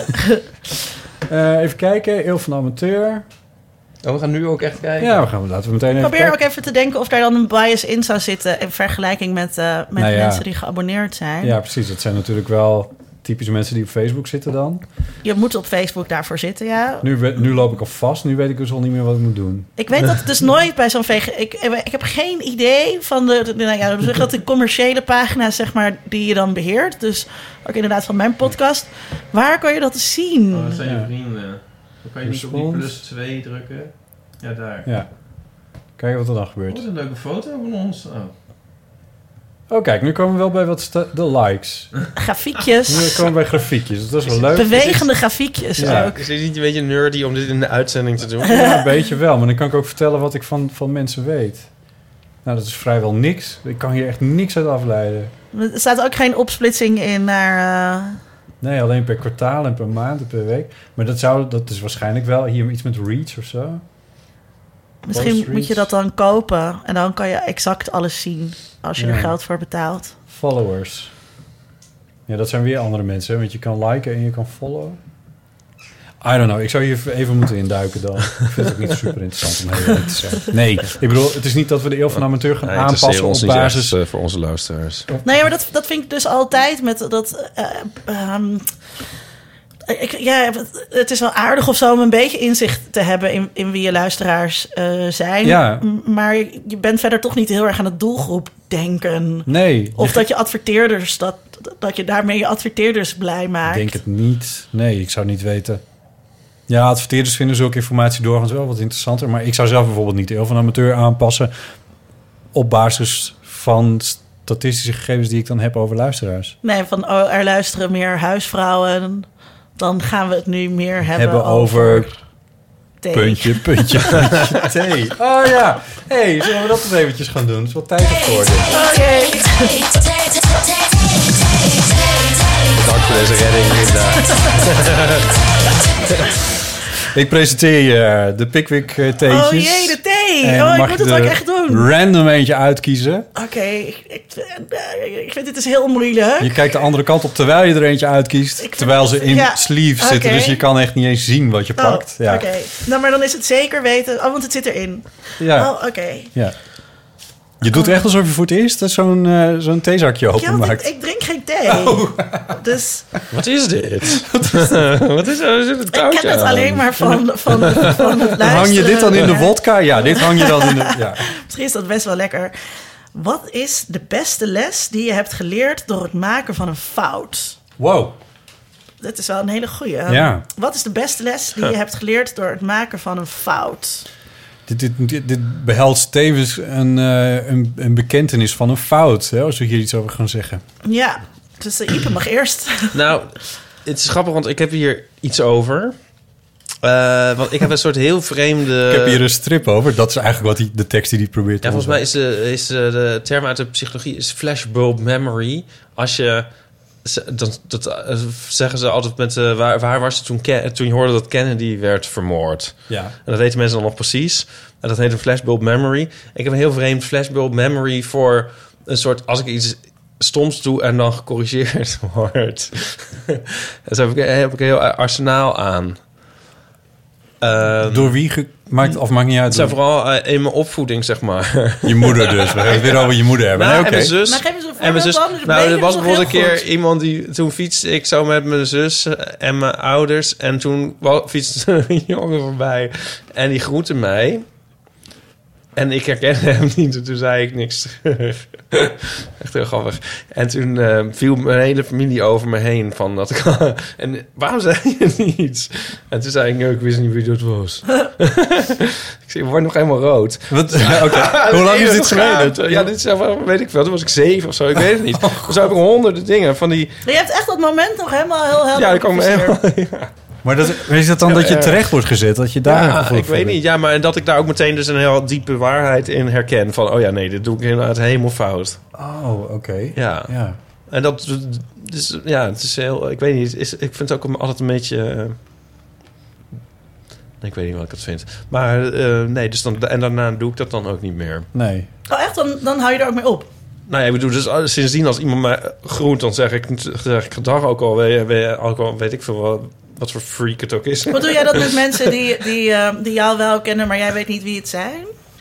uh, even kijken, Eeuw van de Amateur.
Oh, we gaan nu ook echt kijken.
Ja, we gaan laten we meteen even
Probeer
kijken.
ook even te denken of daar dan een bias in zou zitten in vergelijking met, uh, met nou ja. mensen die geabonneerd zijn.
Ja, precies. Dat zijn natuurlijk wel typische mensen die op Facebook zitten dan.
Je moet op Facebook daarvoor zitten, ja.
Nu, nu loop ik al vast. Nu weet ik dus al niet meer wat ik moet doen.
Ik weet dat het dus nooit bij zo'n V G... Ik, ik heb geen idee van de... de nou ja, zeg dat de commerciële pagina's, zeg maar, die je dan beheert. Dus ook inderdaad van mijn podcast. Waar kan je dat zien?
Oh, dat zijn je vrienden. Dan kan je niet op die plus twee drukken. Ja, daar.
Ja. Kijken wat er dan gebeurt.
Oh, wat een leuke foto van ons. Oh.
Oh, kijk, nu komen we wel bij wat sta- de likes.
Grafiekjes.
Nu komen we bij grafiekjes, dat is wel leuk.
Bewegende grafiekjes
ja.
ook.
Is het niet een beetje nerdy om dit in de uitzending te doen?
Ja, een beetje wel, maar dan kan ik ook vertellen wat ik van, van mensen weet. Nou, dat is vrijwel niks. Ik kan hier echt niks uit afleiden.
Er staat ook geen opsplitsing in naar... Uh...
Nee, alleen per kwartaal en per maand en per week. Maar dat, zou, dat is waarschijnlijk wel hier iets met reach of zo.
Misschien moet je dat dan kopen en dan kan je exact alles zien als je ja. er geld voor betaalt.
Followers. Ja, dat zijn weer andere mensen, hè? Want je kan liken en je kan followen. I don't know, ik zou hier even moeten induiken dan. Ik vind het ook niet super interessant om heel eerlijk te zijn. Nee, ik bedoel, het is niet dat we de Eeuw van de Amateur gaan nee, aanpassen op basis...
Echt, uh, voor onze luisteraars.
Nee, maar dat, dat vind ik dus altijd met dat... Uh, um, Ik, ja, het is wel aardig of zo om een beetje inzicht te hebben in, in wie je luisteraars uh, zijn.
Ja.
Maar je bent verder toch niet heel erg aan het doelgroep denken.
Nee.
Of dat je adverteerders, dat, dat je daarmee je adverteerders blij maakt.
Ik denk het niet. Nee, ik zou niet weten. Ja, adverteerders vinden zulke informatie doorgaans wel wat interessanter. Maar ik zou zelf bijvoorbeeld niet de Eeuw van de Amateur aanpassen op basis van statistische gegevens die ik dan heb over luisteraars.
Nee, van oh, er luisteren meer huisvrouwen. Dan gaan we het nu meer hebben,
hebben over... over
thee.
Puntje, puntje, puntje, thee. Oh ja. Hé, hey, zullen we dat eens eventjes gaan doen? Het is wel tijd ervoor. Oké.
Okay.
Dank voor deze redding, Linda.
Ik presenteer je de Pickwick theetjes.
Oh jee, de thee. Nee, oh, ik moet het ook echt doen.
Random eentje uitkiezen.
Oké, okay, ik, ik, ik vind dit dus heel moeilijk.
Je kijkt de andere kant op terwijl je er eentje uitkiest. Ik terwijl ze in ja, sleeves okay. zitten. Dus je kan echt niet eens zien wat je
oh,
pakt. Ja.
Oké, okay. Nou, maar dan is het zeker weten. Oh, want het zit erin.
Ja.
Oh, oké. Okay.
Ja. Je doet echt alsof je voor het eerst zo'n, uh, zo'n theezakje openmaakt.
Ja, ik, ik drink geen thee. Oh. Dus...
Wat is dit? Wat is, Wat is er?
Ik ken het alleen maar van, van, van het luisteren.
Hang je dit dan in de vodka? Ja, dit hang je dan in de... Ja.
Misschien is dat best wel lekker. Wat is de beste les die je hebt geleerd door het maken van een fout?
Wow.
Dat is wel een hele goeie.
Ja.
Wat is de beste les die je hebt geleerd door het maken van een fout?
Dit, dit, dit, dit behelst tevens een, uh, een, een bekentenis van een fout, hè, als we hier iets over gaan zeggen.
Ja, dus uh, Ipe mag eerst.
Nou, het is grappig, want ik heb hier iets over. Uh, want ik heb een soort heel vreemde...
Ik heb hier een strip over. Dat is eigenlijk wat die, de tekst die hij probeert te
Ja, volgens mij is, de, is de, de term uit de psychologie is flashbulb memory. Als je... Dat, dat uh, zeggen ze altijd met... Uh, waar, waar was je toen, toen je hoorde dat Kennedy werd vermoord?
Ja.
En dat weten mensen dan nog precies. En dat heet een flashbulb memory. Ik heb een heel vreemd flashbulb memory voor een soort... Als ik iets stoms doe en dan gecorrigeerd wordt. Dus heb ik, heb ik een heel arsenaal aan. Um,
Door wie gemaakt of maakt niet uit?
Het zijn vooral uh, in mijn opvoeding, zeg maar.
Je moeder dus. We gaan het weer over je moeder hebben.
Nou,
nee, okay.
En mijn zus.
Maar geef eens een
en mijn zus.
Dan,
nou, er was bijvoorbeeld een keer
goed.
iemand die... Toen fietste ik zo met mijn zus en mijn ouders. En toen fietste een jongen voorbij. En die groette mij. En ik herkende hem niet. En toen zei ik niks terug. Echt heel grappig. En toen uh, viel mijn hele familie over me heen. Van dat ik, en waarom zei je niets? En toen zei ik, nee, ik wist niet wie dat was. Ik zei, ik word nog helemaal rood.
Wat? Okay. Hoe lang is dit geleden?
Ja, dit is, weet ik veel. Toen was ik zeven of zo. Ik weet het niet. Dus heb ik honderden dingen van die...
Je hebt echt dat moment nog helemaal heel helder.
Ja, dat kan me helemaal... Ja.
Maar dat, is dat dan ja, dat je terecht wordt gezet? Dat je daar
ja, ik weet niet. Ja, maar dat ik daar ook meteen dus een heel diepe waarheid in herken. Van, oh ja, nee, dit doe ik inderdaad helemaal fout.
Oh, oké. Okay.
Ja. ja. En dat dus, ja, het is heel... Ik weet niet, is, ik vind het ook altijd een beetje... Uh, ik weet niet wat ik het vind. Maar uh, nee, dus dan, en daarna doe ik dat dan ook niet meer.
Nee.
Oh, echt? Dan, dan hou je er ook mee op?
Nou ja, ik bedoel, dus sindsdien als iemand mij groent, dan zeg ik, zeg ik gedag ook al, weet, weet, ook al, weet ik veel wat... Wat voor freak het ook is.
Wat doe jij dat met mensen die, die, uh, die jou wel kennen, maar jij weet niet wie het zijn?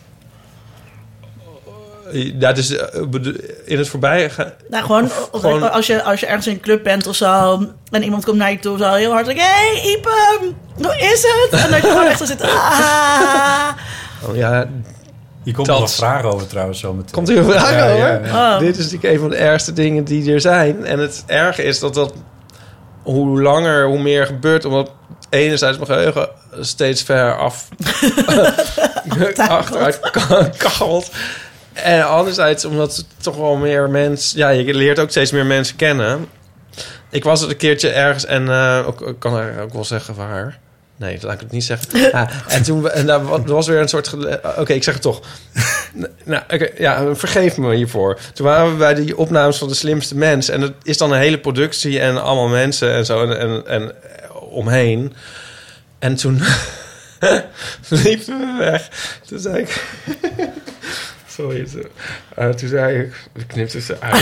Ja, dus uh, in het voorbij...
Nou, gewoon, gewoon... Als, je, als je ergens in een club bent of zo... en iemand komt naar je toe, zo heel hard... Hé, hey, Ipe, hoe is het? En dat je gewoon echt zo zit... Ah.
Oh, ja...
Hier komt dat... nog een vraag over trouwens zo meteen.
Komt hier een vraag
ja,
over?
Ja, ja.
Oh.
Dit is natuurlijk een van de ergste dingen die er zijn. En het erge is dat dat... hoe langer, hoe meer gebeurt. Omdat enerzijds mijn geheugen steeds ver af... achteruit kachelt. En anderzijds omdat het toch wel meer mensen... Ja, je leert ook steeds meer mensen kennen. Ik was het een keertje ergens en... Uh, ik kan er ook wel zeggen waar... Nee, dat laat ik het niet zeggen. Ah, en toen en daar was weer een soort... Oké, okay, ik zeg het toch. Nou, okay, ja, vergeef me hiervoor. Toen waren we bij die opnames van De Slimste Mens. En het is dan een hele productie en allemaal mensen en zo. En, en, en omheen. En toen liepen we weg. Toen zei ik... Sorry. Uh, toen zei ik... Ik knipte ze uit.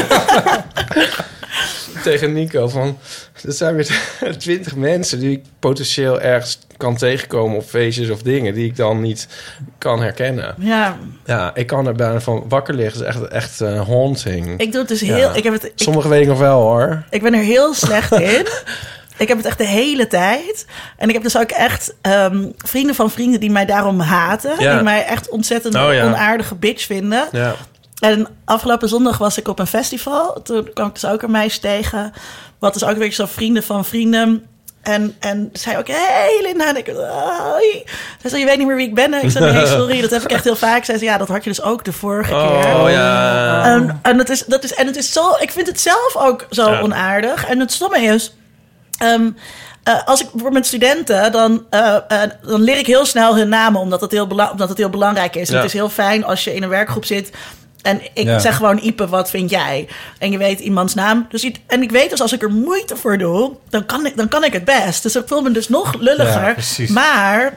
Tegen Nico van... Er zijn weer twintig mensen die ik potentieel ergens kan tegenkomen op feestjes of dingen... die ik dan niet kan herkennen.
Ja.
Ja, ik kan er bijna van wakker liggen. Het is echt, echt uh, haunting.
Ik doe het dus heel...
Ja.
Ik heb het, ik,
Sommige weet ik nog wel, hoor.
Ik ben er heel slecht in. Ik heb het echt de hele tijd. En ik heb dus ook echt um, vrienden van vrienden die mij daarom haten.
Ja.
Die mij echt ontzettend
oh, ja.
onaardige bitch vinden.
Ja.
En afgelopen zondag was ik op een festival. Toen kwam ik dus ook een meisje tegen. Wat dus ook weer zo vrienden van vrienden. En, en zei ook, hey Linda. En ik, hoi. Zij zei, je weet niet meer wie ik ben. En ik zei, nee, sorry, dat heb ik echt heel vaak. Zij zei, ja, dat had je dus ook de vorige
oh,
keer.
Oh ja.
En, en, dat is, dat is, en het is zo, ik vind het zelf ook zo ja. onaardig. En het stomme is... Um, uh, als ik voor mijn studenten, dan, uh, uh, dan leer ik heel snel hun namen, omdat het heel, bela- omdat het heel belangrijk is. Ja. Het is heel fijn als je in een werkgroep zit en ik ja. zeg gewoon, Ipe, wat vind jij? En je weet iemands naam. Dus, en ik weet dus, als ik er moeite voor doe, dan kan ik, dan kan ik het best. Dus ik voel me dus nog lulliger.
Ja,
maar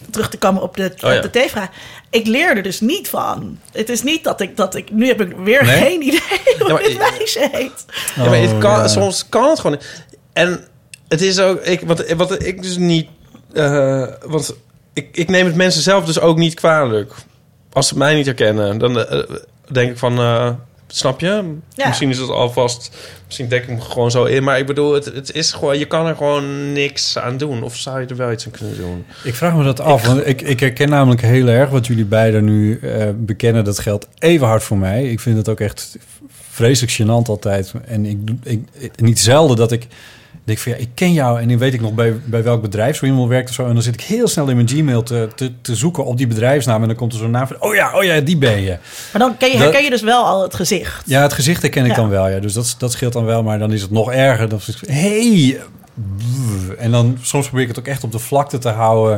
terug te komen op de,
oh, ja.
op de theevraag. Ik leer er dus niet van. Het is niet dat ik... dat ik nu heb ik weer nee? geen idee hoe ja, maar, dit meisje heet.
Oh, ja, maar het kan, ja. Soms kan het gewoon niet. En het is ook... Ik, wat, wat ik dus niet... Uh, want ik, ik neem het mensen zelf dus ook niet kwalijk. Als ze mij niet herkennen, dan uh, denk ik van... Uh, snap je? Ja. Misschien is het alvast... Misschien denk ik me gewoon zo in. Maar ik bedoel, het, het is gewoon... Je kan er gewoon niks aan doen. Of zou je er wel iets aan kunnen doen?
Ik vraag me dat af. Ik, want ik, ik herken namelijk heel erg wat jullie beiden nu uh, bekennen. Dat geldt even hard voor mij. Ik vind het ook echt vreselijk gênant altijd. En ik, ik, niet zelden dat ik... denk van ja, ik ken jou en dan weet ik nog bij, bij welk bedrijf zo iemand werkt of zo. En dan zit ik heel snel in mijn Gmail te, te, te zoeken op die bedrijfsnaam. En dan komt er zo'n naam van, oh ja, oh ja, die ben je.
Maar dan ken je, herken je dus wel al het gezicht.
Ja, het gezicht herken ik ja. dan wel, ja. Dus dat, dat scheelt dan wel, maar dan is het nog erger. Dan is het, hey! En dan soms probeer ik het ook echt op de vlakte te houden.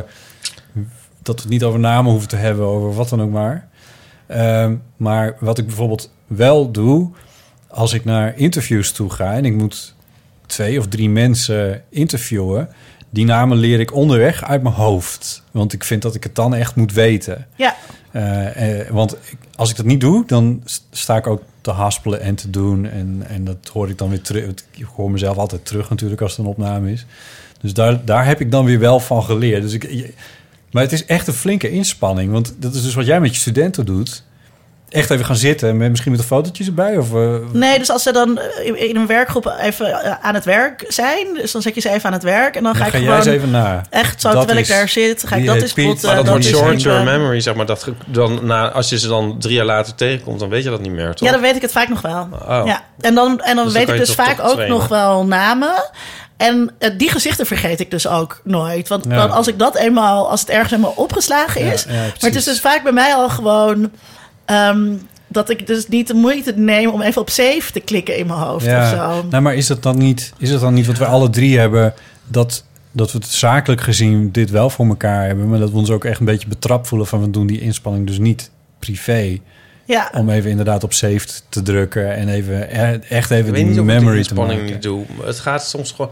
Dat we het niet over namen hoeven te hebben, over wat dan ook maar. Um, maar wat ik bijvoorbeeld wel doe, als ik naar interviews toe ga en ik moet twee of drie mensen interviewen, die namen leer ik onderweg uit mijn hoofd. Want ik vind dat ik het dan echt moet weten.
Ja.
Uh, uh, want ik, als ik dat niet doe, dan sta ik ook te haspelen en te doen. En, en dat hoor ik dan weer terug. Ik hoor mezelf altijd terug natuurlijk als het een opname is. Dus daar, daar heb ik dan weer wel van geleerd. Dus ik, je, maar het is echt een flinke inspanning. Want dat is dus wat jij met je studenten doet. Echt even gaan zitten, met, misschien met een fotootje erbij? Of, uh...
Nee, dus als ze dan in een werkgroep even aan het werk zijn, dus dan zet je ze even aan het werk en dan ga
dan
ik
ga
gewoon
jij eens even na.
Echt zo, dat terwijl is, ik daar zit, ga ik dat eens spotten.
Maar dat, dat wordt short-term
uh,
memory, zeg maar. Dat dan, na, als je ze dan drie jaar later tegenkomt, dan weet je dat niet meer, toch?
Ja, dan weet ik het vaak nog wel.
Oh.
Ja. En dan, en dan dus weet dan ik dus vaak ook trainen. nog wel namen. En uh, die gezichten vergeet ik dus ook nooit. Want ja. dan, als ik dat eenmaal, als het ergens helemaal opgeslagen is. Ja, ja, maar het is dus vaak bij mij al gewoon Um, dat ik dus niet de moeite neem om even op save te klikken in mijn hoofd ja. of zo.
Nou, maar is het dan niet, is het dan niet wat we alle drie hebben, dat, dat we het zakelijk gezien dit wel voor elkaar hebben, maar dat we ons ook echt een beetje betrapt voelen van we doen die inspanning dus niet privé.
Ja.
Om even inderdaad op save te drukken en even echt even
die
memory te maken. Ik weet niet of ik die inspanning
niet doe. Het gaat soms gewoon...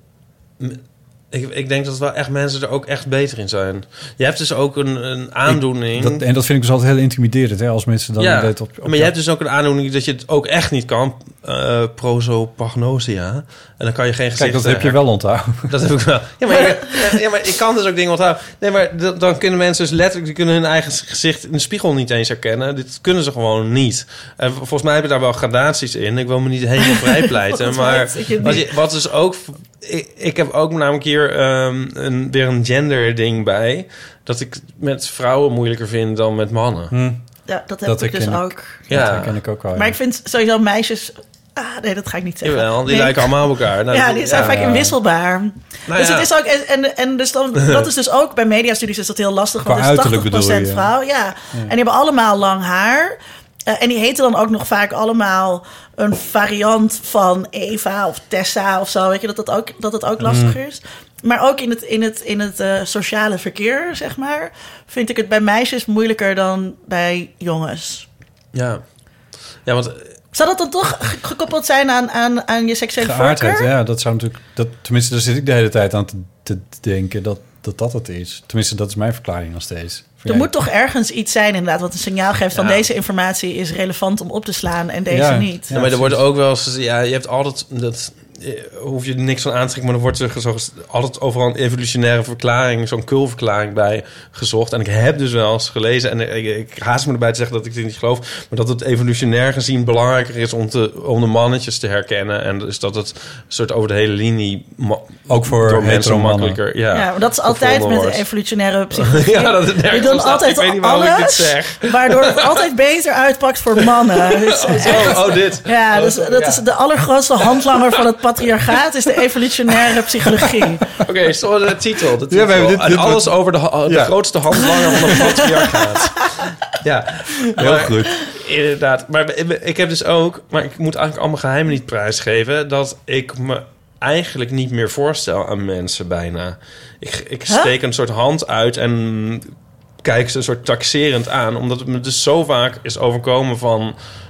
Ik, ik denk dat wel echt mensen er ook echt beter in zijn. Je hebt dus ook een, een aandoening.
Ik, dat, en dat vind ik dus altijd heel intimiderend, hè, als mensen dan...
Ja,
op, op
maar je hebt dus ook een aandoening dat je het ook echt niet kan. Uh, prosopagnosia. En dan kan je geen gezicht...
Kijk, dat heb je wel onthouden.
Dat heb ik wel. Ja, maar, ik, ja, maar ik kan dus ook dingen onthouden. Nee, maar d- dan kunnen mensen dus letterlijk... die kunnen hun eigen gezicht in de spiegel niet eens herkennen. Dit kunnen ze gewoon niet. En volgens mij heb je daar wel gradaties in. Ik wil me niet helemaal vrijpleiten. Maar wat, je, wat dus ook... Ik, ik heb ook namelijk hier um, een, weer een gender ding bij. Dat ik met vrouwen moeilijker vind dan met mannen.
Hm.
Ja, dat heb dat ik dus ik, ook.
Ja, dat herken ik ook wel.
Maar ja. ik vind sowieso meisjes... Ah, nee, dat ga ik niet zeggen.
Jawel, die
nee.
lijken allemaal op elkaar. Nou,
ja, die zijn ja. vaak inwisselbaar.
Nou,
dus
ja.
het is ook... En, en dus dan, dat is dus ook... Bij mediastudies is dat heel lastig. Want het is tachtig procent vrouw. Ja. ja. En die hebben allemaal lang haar. Uh, en die heten dan ook nog vaak allemaal een variant van Eva of Tessa of zo. Weet je, dat dat ook, dat het ook lastig is. Maar ook in het, in het, in het uh, sociale verkeer, zeg maar, vind ik het bij meisjes moeilijker dan bij jongens.
Ja, ja, want...
Zou dat dan toch gekoppeld zijn aan, aan, aan je seksuele voorkeur?
Ja, dat zou natuurlijk... Dat, tenminste, daar zit ik de hele tijd aan te, te denken dat, dat dat het is. Tenminste, dat is mijn verklaring nog steeds.
Er jij... moet toch ergens iets zijn inderdaad... wat een signaal geeft van ja. deze informatie is relevant om op te slaan... en deze
ja.
niet.
Ja, maar er wordt ook wel eens... Ja, je hebt altijd... dat hoef je er niks van aan te trekken... maar er wordt er zo, altijd overal een evolutionaire verklaring... zo'n kulverklaring bij gezocht. En ik heb dus wel eens gelezen... en ik, ik haast me erbij te zeggen dat ik dit niet geloof... maar dat het evolutionair gezien belangrijker is... om, te, om de mannetjes te herkennen... en dus dat het soort over de hele linie... Ma-
ook voor
door mensen makkelijker... Ja,
ja, maar dat is altijd met de evolutionaire psychologie.
ja, dat
je doet altijd ik weet niet waarom alles, ik dit zeg. Waardoor het altijd beter uitpakt voor mannen. Dus
oh, oh, dit.
Ja, dus, dat ja. is de allergrootste handlanger van het patriarchaat... is de evolutionaire psychologie.
Oké, okay, zo de titel. De titel.
Ja, dit, dit,
en alles dit, over de, de ja. grootste handlanger van het patriarchaat. Ja,
heel maar, goed.
Inderdaad. Maar ik heb dus ook... maar ik moet eigenlijk allemaal geheimen niet prijsgeven... dat ik me eigenlijk niet meer voorstel aan mensen bijna. Ik, ik huh? steek een soort hand uit en kijk ze een soort taxerend aan... omdat het me dus zo vaak is overkomen van...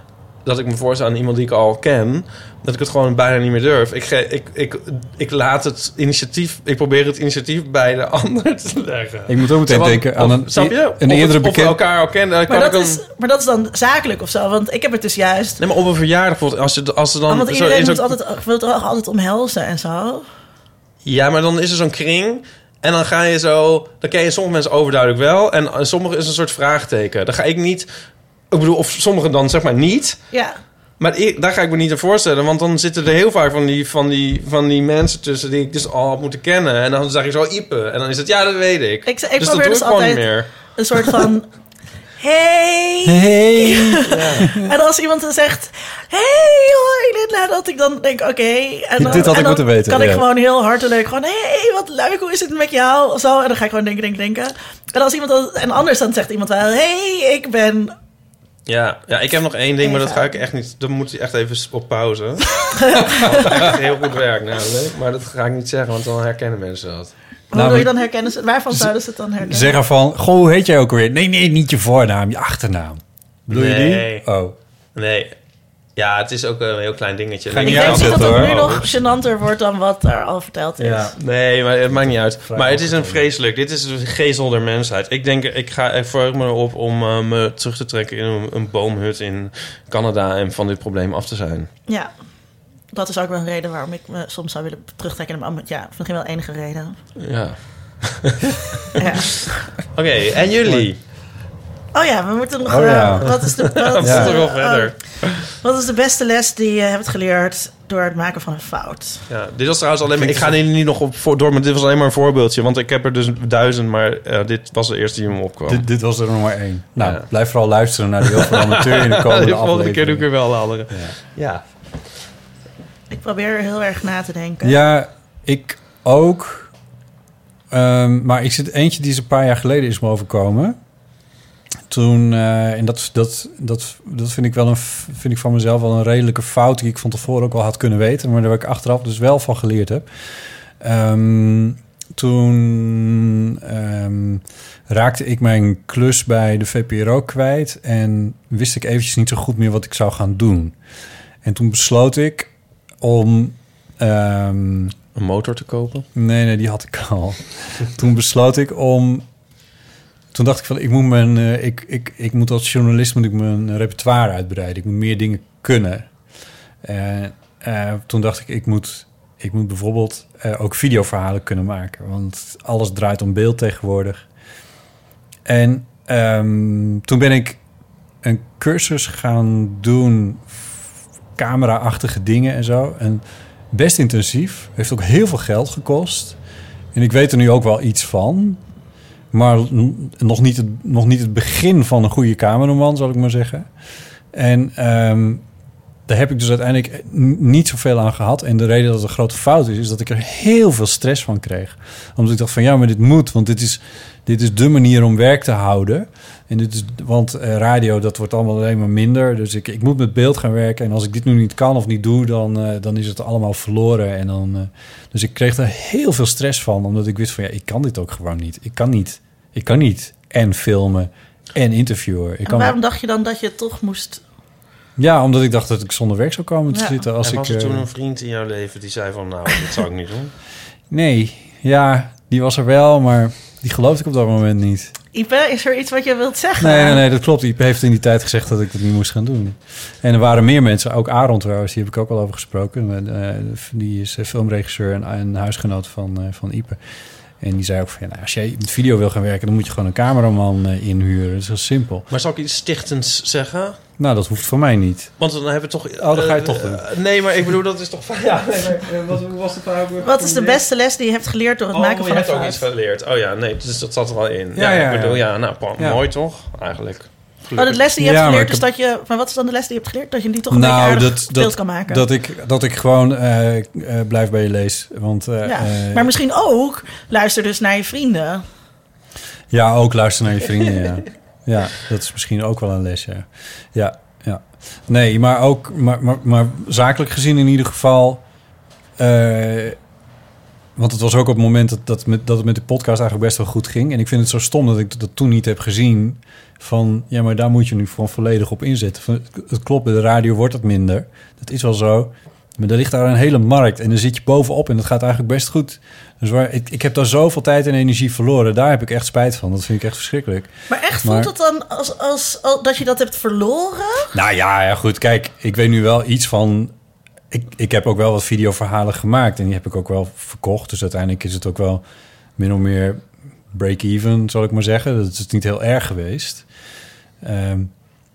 dat ik me voorstel aan iemand die ik al ken, dat ik het gewoon bijna niet meer durf. Ik, ge, ik, ik, ik laat het initiatief, ik probeer het initiatief bij de ander te leggen.
Ik moet ook meteen
want,
denken aan een,
snap je?
een
of
eerdere
bekend. Of we elkaar al kennen.
Maar,
kan
dat
ik
is, een... maar dat is dan zakelijk of zo, want ik heb het dus juist.
Nee, maar op een verjaardag, als je als er dan.
Oh, want iedereen
zo,
moet
zo...
altijd, wil toch altijd omhelzen en zo.
Ja, maar dan is er zo'n kring. En dan ga je zo... Dan ken je sommige mensen overduidelijk wel. En sommige is een soort vraagteken. Dan ga ik niet... Ik bedoel, of sommigen dan zeg maar niet.
Ja.
Maar ik, daar ga ik me niet aan voorstellen. Want dan zitten er heel vaak van die, van die, van die mensen tussen... die ik dus al had moeten kennen. En dan zeg je zo Ipe. En dan is het, ja, dat weet ik.
Ik, ik
dus
probeer
dat
dus
doe ik
altijd
niet meer.
Een soort van... Hey!
Hey!
Ja. En als iemand dan zegt... Hey, hoi, Linda, dat ik dan denk, oké. Okay. En dan,
Dit had
en
ik
dan
moeten weten.
kan
ja.
ik gewoon heel hartelijk gewoon... Hey, wat leuk, hoe is het met jou? Zo, en dan ga ik gewoon denken, denken, denken. En als iemand dan, en anders dan zegt iemand wel... Hey, ik ben...
Ja, ja, ik heb nog één ding, maar dat ga ik echt niet... Dan moet je echt even op pauze. Dat echt heel goed werk namelijk. Maar dat ga ik niet zeggen, want dan herkennen mensen dat.
Hoe nou, wil je dan herkennen? Waarvan zouden ze het dan herkennen?
Zeggen van, goh, hoe heet jij ook alweer? Nee, nee, niet je voornaam, je achternaam. Bedoel
nee.
je die? Oh.
Nee. Ja, het is ook een heel klein dingetje.
Ga je
ik
niet
denk niet dat het
hoor.
nu nog gênanter wordt dan wat er al verteld is.
Ja.
Nee, maar het maakt niet uit.
Vraag
maar het is een
het
vreselijk. Dit is een gezel der mensheid. Ik denk, ik ga er verheug me erop om uh, me terug te trekken in een, een boomhut in Canada en van dit probleem af te zijn.
Ja. Dat is ook wel een reden waarom ik me soms zou willen terugtrekken. Maar ja, misschien wel enige reden.
Ja.
Ja.
Oké, okay, en jullie?
Oh ja, we moeten nog...
Oh ja.
Uh, wat is de, wat,
Dat
ja.
er wel verder.
Uh, wat is de beste les die je hebt geleerd door het maken van een fout?
Ja, dit was trouwens alleen maar... Ik ga er niet nog op voor, door, maar dit was alleen maar een voorbeeldje. Want ik heb er dus duizend, maar uh, dit was de eerste die me opkwam.
Dit, dit was er nog maar één. Nou,
Ja.
blijf vooral luisteren naar die heel veel amateur in de komende
de
aflevering.
volgende keer doe ik er wel de andere.
Ja.
Ja.
Ik probeer heel erg na te denken.
Ja, ik ook. Um, maar ik zit eentje die is een paar jaar geleden is me overkomen. Toen, uh, en dat, dat, dat, dat vind ik wel een, vind ik van mezelf wel een redelijke fout die ik van tevoren ook wel had kunnen weten, maar daar ik achteraf dus wel van geleerd heb. Um, toen um, raakte ik mijn klus bij de V P R O kwijt en wist ik eventjes niet zo goed meer wat ik zou gaan doen. En toen besloot ik om... Um,
een motor te kopen?
Nee, nee, die had ik al. Toen besloot ik om... Toen dacht ik van, ik moet mijn... Uh, ik, ik, ik moet als journalist moet ik mijn repertoire uitbreiden. Ik moet meer dingen kunnen. En uh, uh, toen dacht ik, ik moet, ik moet bijvoorbeeld uh, ook videoverhalen kunnen maken. Want alles draait om beeld tegenwoordig. En um, toen ben ik een cursus gaan doen... camera-achtige dingen en zo. En best intensief. Heeft ook heel veel geld gekost. En ik weet er nu ook wel iets van. Maar nog niet het, nog niet het begin van een goede cameraman, zal ik maar zeggen. En um, daar heb ik dus uiteindelijk niet zoveel aan gehad. En de reden dat het een grote fout is, is dat ik er heel veel stress van kreeg. Omdat ik dacht van, ja, maar dit moet. Want dit is, dit is de manier om werk te houden. En dit is, want uh, radio, dat wordt allemaal alleen maar minder. Dus ik, ik moet met beeld gaan werken. En als ik dit nu niet kan of niet doe, dan, uh, dan is het allemaal verloren. En dan, uh, dus ik kreeg er heel veel stress van. Omdat ik wist van, ja, ik kan dit ook gewoon niet. Ik kan niet. Ik kan niet en filmen en interviewen. Ik
en
kan
waarom
maar...
dacht je dan dat je het toch moest...
Ja, omdat ik dacht dat ik zonder werk zou komen te
ja.
zitten. Als
en was
ik,
er toen
uh...
een vriend in jouw leven die zei van... nou, dit zou ik niet doen?
Nee, ja, die was er wel, maar die geloofde ik op dat moment niet.
Ipe, is er iets wat je wilt zeggen?
Nee, nee, nee, dat klopt. Ipe heeft in die tijd gezegd dat ik het niet moest gaan doen. En er waren meer mensen, ook Aaron trouwens, die heb ik ook al over gesproken. Uh, die is filmregisseur en, en huisgenoot van, uh, van Ipe. En die zei ook van, ja, nou, als jij met video wil gaan werken... dan moet je gewoon een cameraman uh, inhuren. Dat is heel simpel.
Maar zal ik iets stichtends zeggen?
Nou, dat hoeft voor mij niet.
Want dan hebben we toch...
Oh, dat ga je
uh,
toch doen.
Uh, nee, maar ik bedoel, dat is toch... Ja, nee, maar, wat, hoe was de vraag?
Wat is de beste les die je hebt geleerd door het
oh,
maken van een
fout? Oh, je hebt ook iets geleerd. Oh ja, nee, dus dat zat er al in. Ja,
Ja, ja,
ik bedoel,
ja.
ja, nou, pa,
Ja.
mooi toch? Eigenlijk.
Oh, de les die je
Ja,
hebt
maar
geleerd
ik
is
heb-
dat je... Maar wat is dan de les die je hebt geleerd? Dat je die toch een
Nou,
beetje aardig
dat-
beeld
dat-
kan maken.
Dat ik, dat ik gewoon uh, uh, blijf bij je lees. Want, uh,
ja.
uh,
Maar misschien ook luister dus naar je vrienden.
ja, ook luister naar je vrienden, ja. Ja, dat is misschien ook wel een les, ja. Ja, ja. Nee, maar ook... Maar, maar, maar zakelijk gezien in ieder geval... Uh, want het was ook op het moment dat, dat, met, dat het met de podcast eigenlijk best wel goed ging. En ik vind het zo stom dat ik dat toen niet heb gezien... van... ja, maar daar moet je nu gewoon volledig op inzetten. Van, het klopt, bij de radio wordt het minder. Dat is wel zo. Maar er ligt daar een hele markt en dan zit je bovenop en dat gaat eigenlijk best goed. Dus waar, ik, ik heb daar zoveel tijd en energie verloren. Daar heb ik echt spijt van. Dat vind ik echt verschrikkelijk.
Maar echt voelt het dan als, als, als dat je dat hebt verloren?
Nou ja, ja, goed. Kijk, ik weet nu wel iets van... Ik, ik heb ook wel wat videoverhalen gemaakt en die heb ik ook wel verkocht. Dus uiteindelijk is het ook wel min of meer break-even, zal ik maar zeggen. Dat is niet heel erg geweest. Um,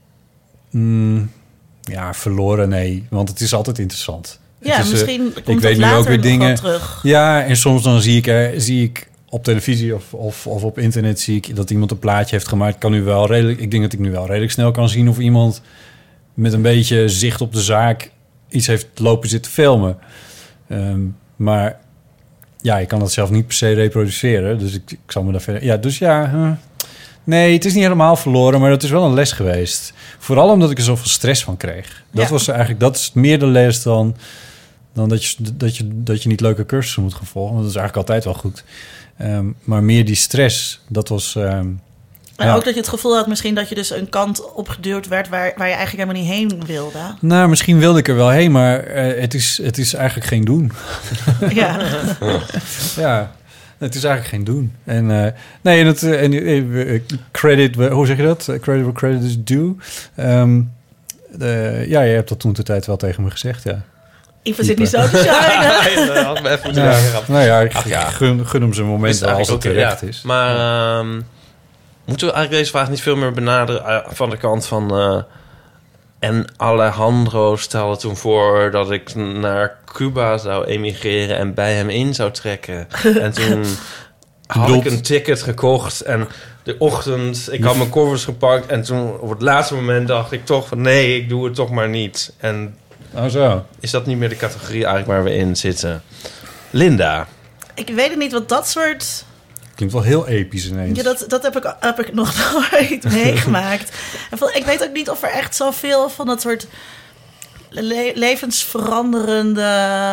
mm, ja, verloren, nee. Want het is altijd interessant.
Ja,
is,
misschien
uh,
komt ik weet nu ook weer dingen terug.
Ja, en soms dan zie ik er, zie ik op televisie of, of, of op internet zie ik dat iemand een plaatje heeft gemaakt. Ik kan nu wel redelijk, ik denk dat ik nu wel redelijk snel kan zien of iemand met een beetje zicht op de zaak iets heeft lopen zitten filmen. Um, maar ja, ik kan dat zelf niet per se reproduceren. Dus ik, ik zal me daar verder... Ja, dus ja... Huh. Nee, het is niet helemaal verloren, maar het is wel een les geweest. Vooral omdat ik er zoveel stress van kreeg. Dat ja. was eigenlijk... Dat is meer de les dan... dan dat je, dat je, dat je niet leuke cursussen moet gaan volgen. Want dat is eigenlijk altijd wel goed. Um, maar meer die stress, dat was... Um,
En
ja.
ook dat je het gevoel had misschien dat je dus een kant opgeduwd werd waar, waar je eigenlijk helemaal niet heen wilde.
Nou, misschien wilde ik er wel heen, maar uh, het, is, het is eigenlijk geen doen.
Ja.
Ja, het is eigenlijk geen doen. En uh, nee, en het, en, uh, credit, hoe zeg je dat? Credit where credit is due. Um, uh, ja, je hebt dat toen de tijd wel tegen me gezegd, ja.
Ivan zit niet zo te shinen.
Ja, had me even moeten
ja,
zeggen.
nou ja, ik
Ach, ja.
Gun, gun hem zijn moment wel als het terecht
ja.
is.
Maar um, moeten we eigenlijk deze vraag niet veel meer benaderen uh, van de kant van... Uh, en Alejandro stelde toen voor dat ik naar Cuba zou emigreren en bij hem in zou trekken. En toen had bedoelt... ik een ticket gekocht en de ochtend, ik had mijn koffers gepakt en toen op het laatste moment dacht ik toch van nee, ik doe het toch maar niet. En
oh zo.
Is dat niet meer de categorie eigenlijk waar we in zitten? Linda.
Ik weet het niet, wat dat soort...
Klinkt wel heel episch ineens.
Ja, dat, dat heb, ik, heb ik nog nooit meegemaakt. En ik weet ook niet of er echt zoveel van dat soort le- levensveranderende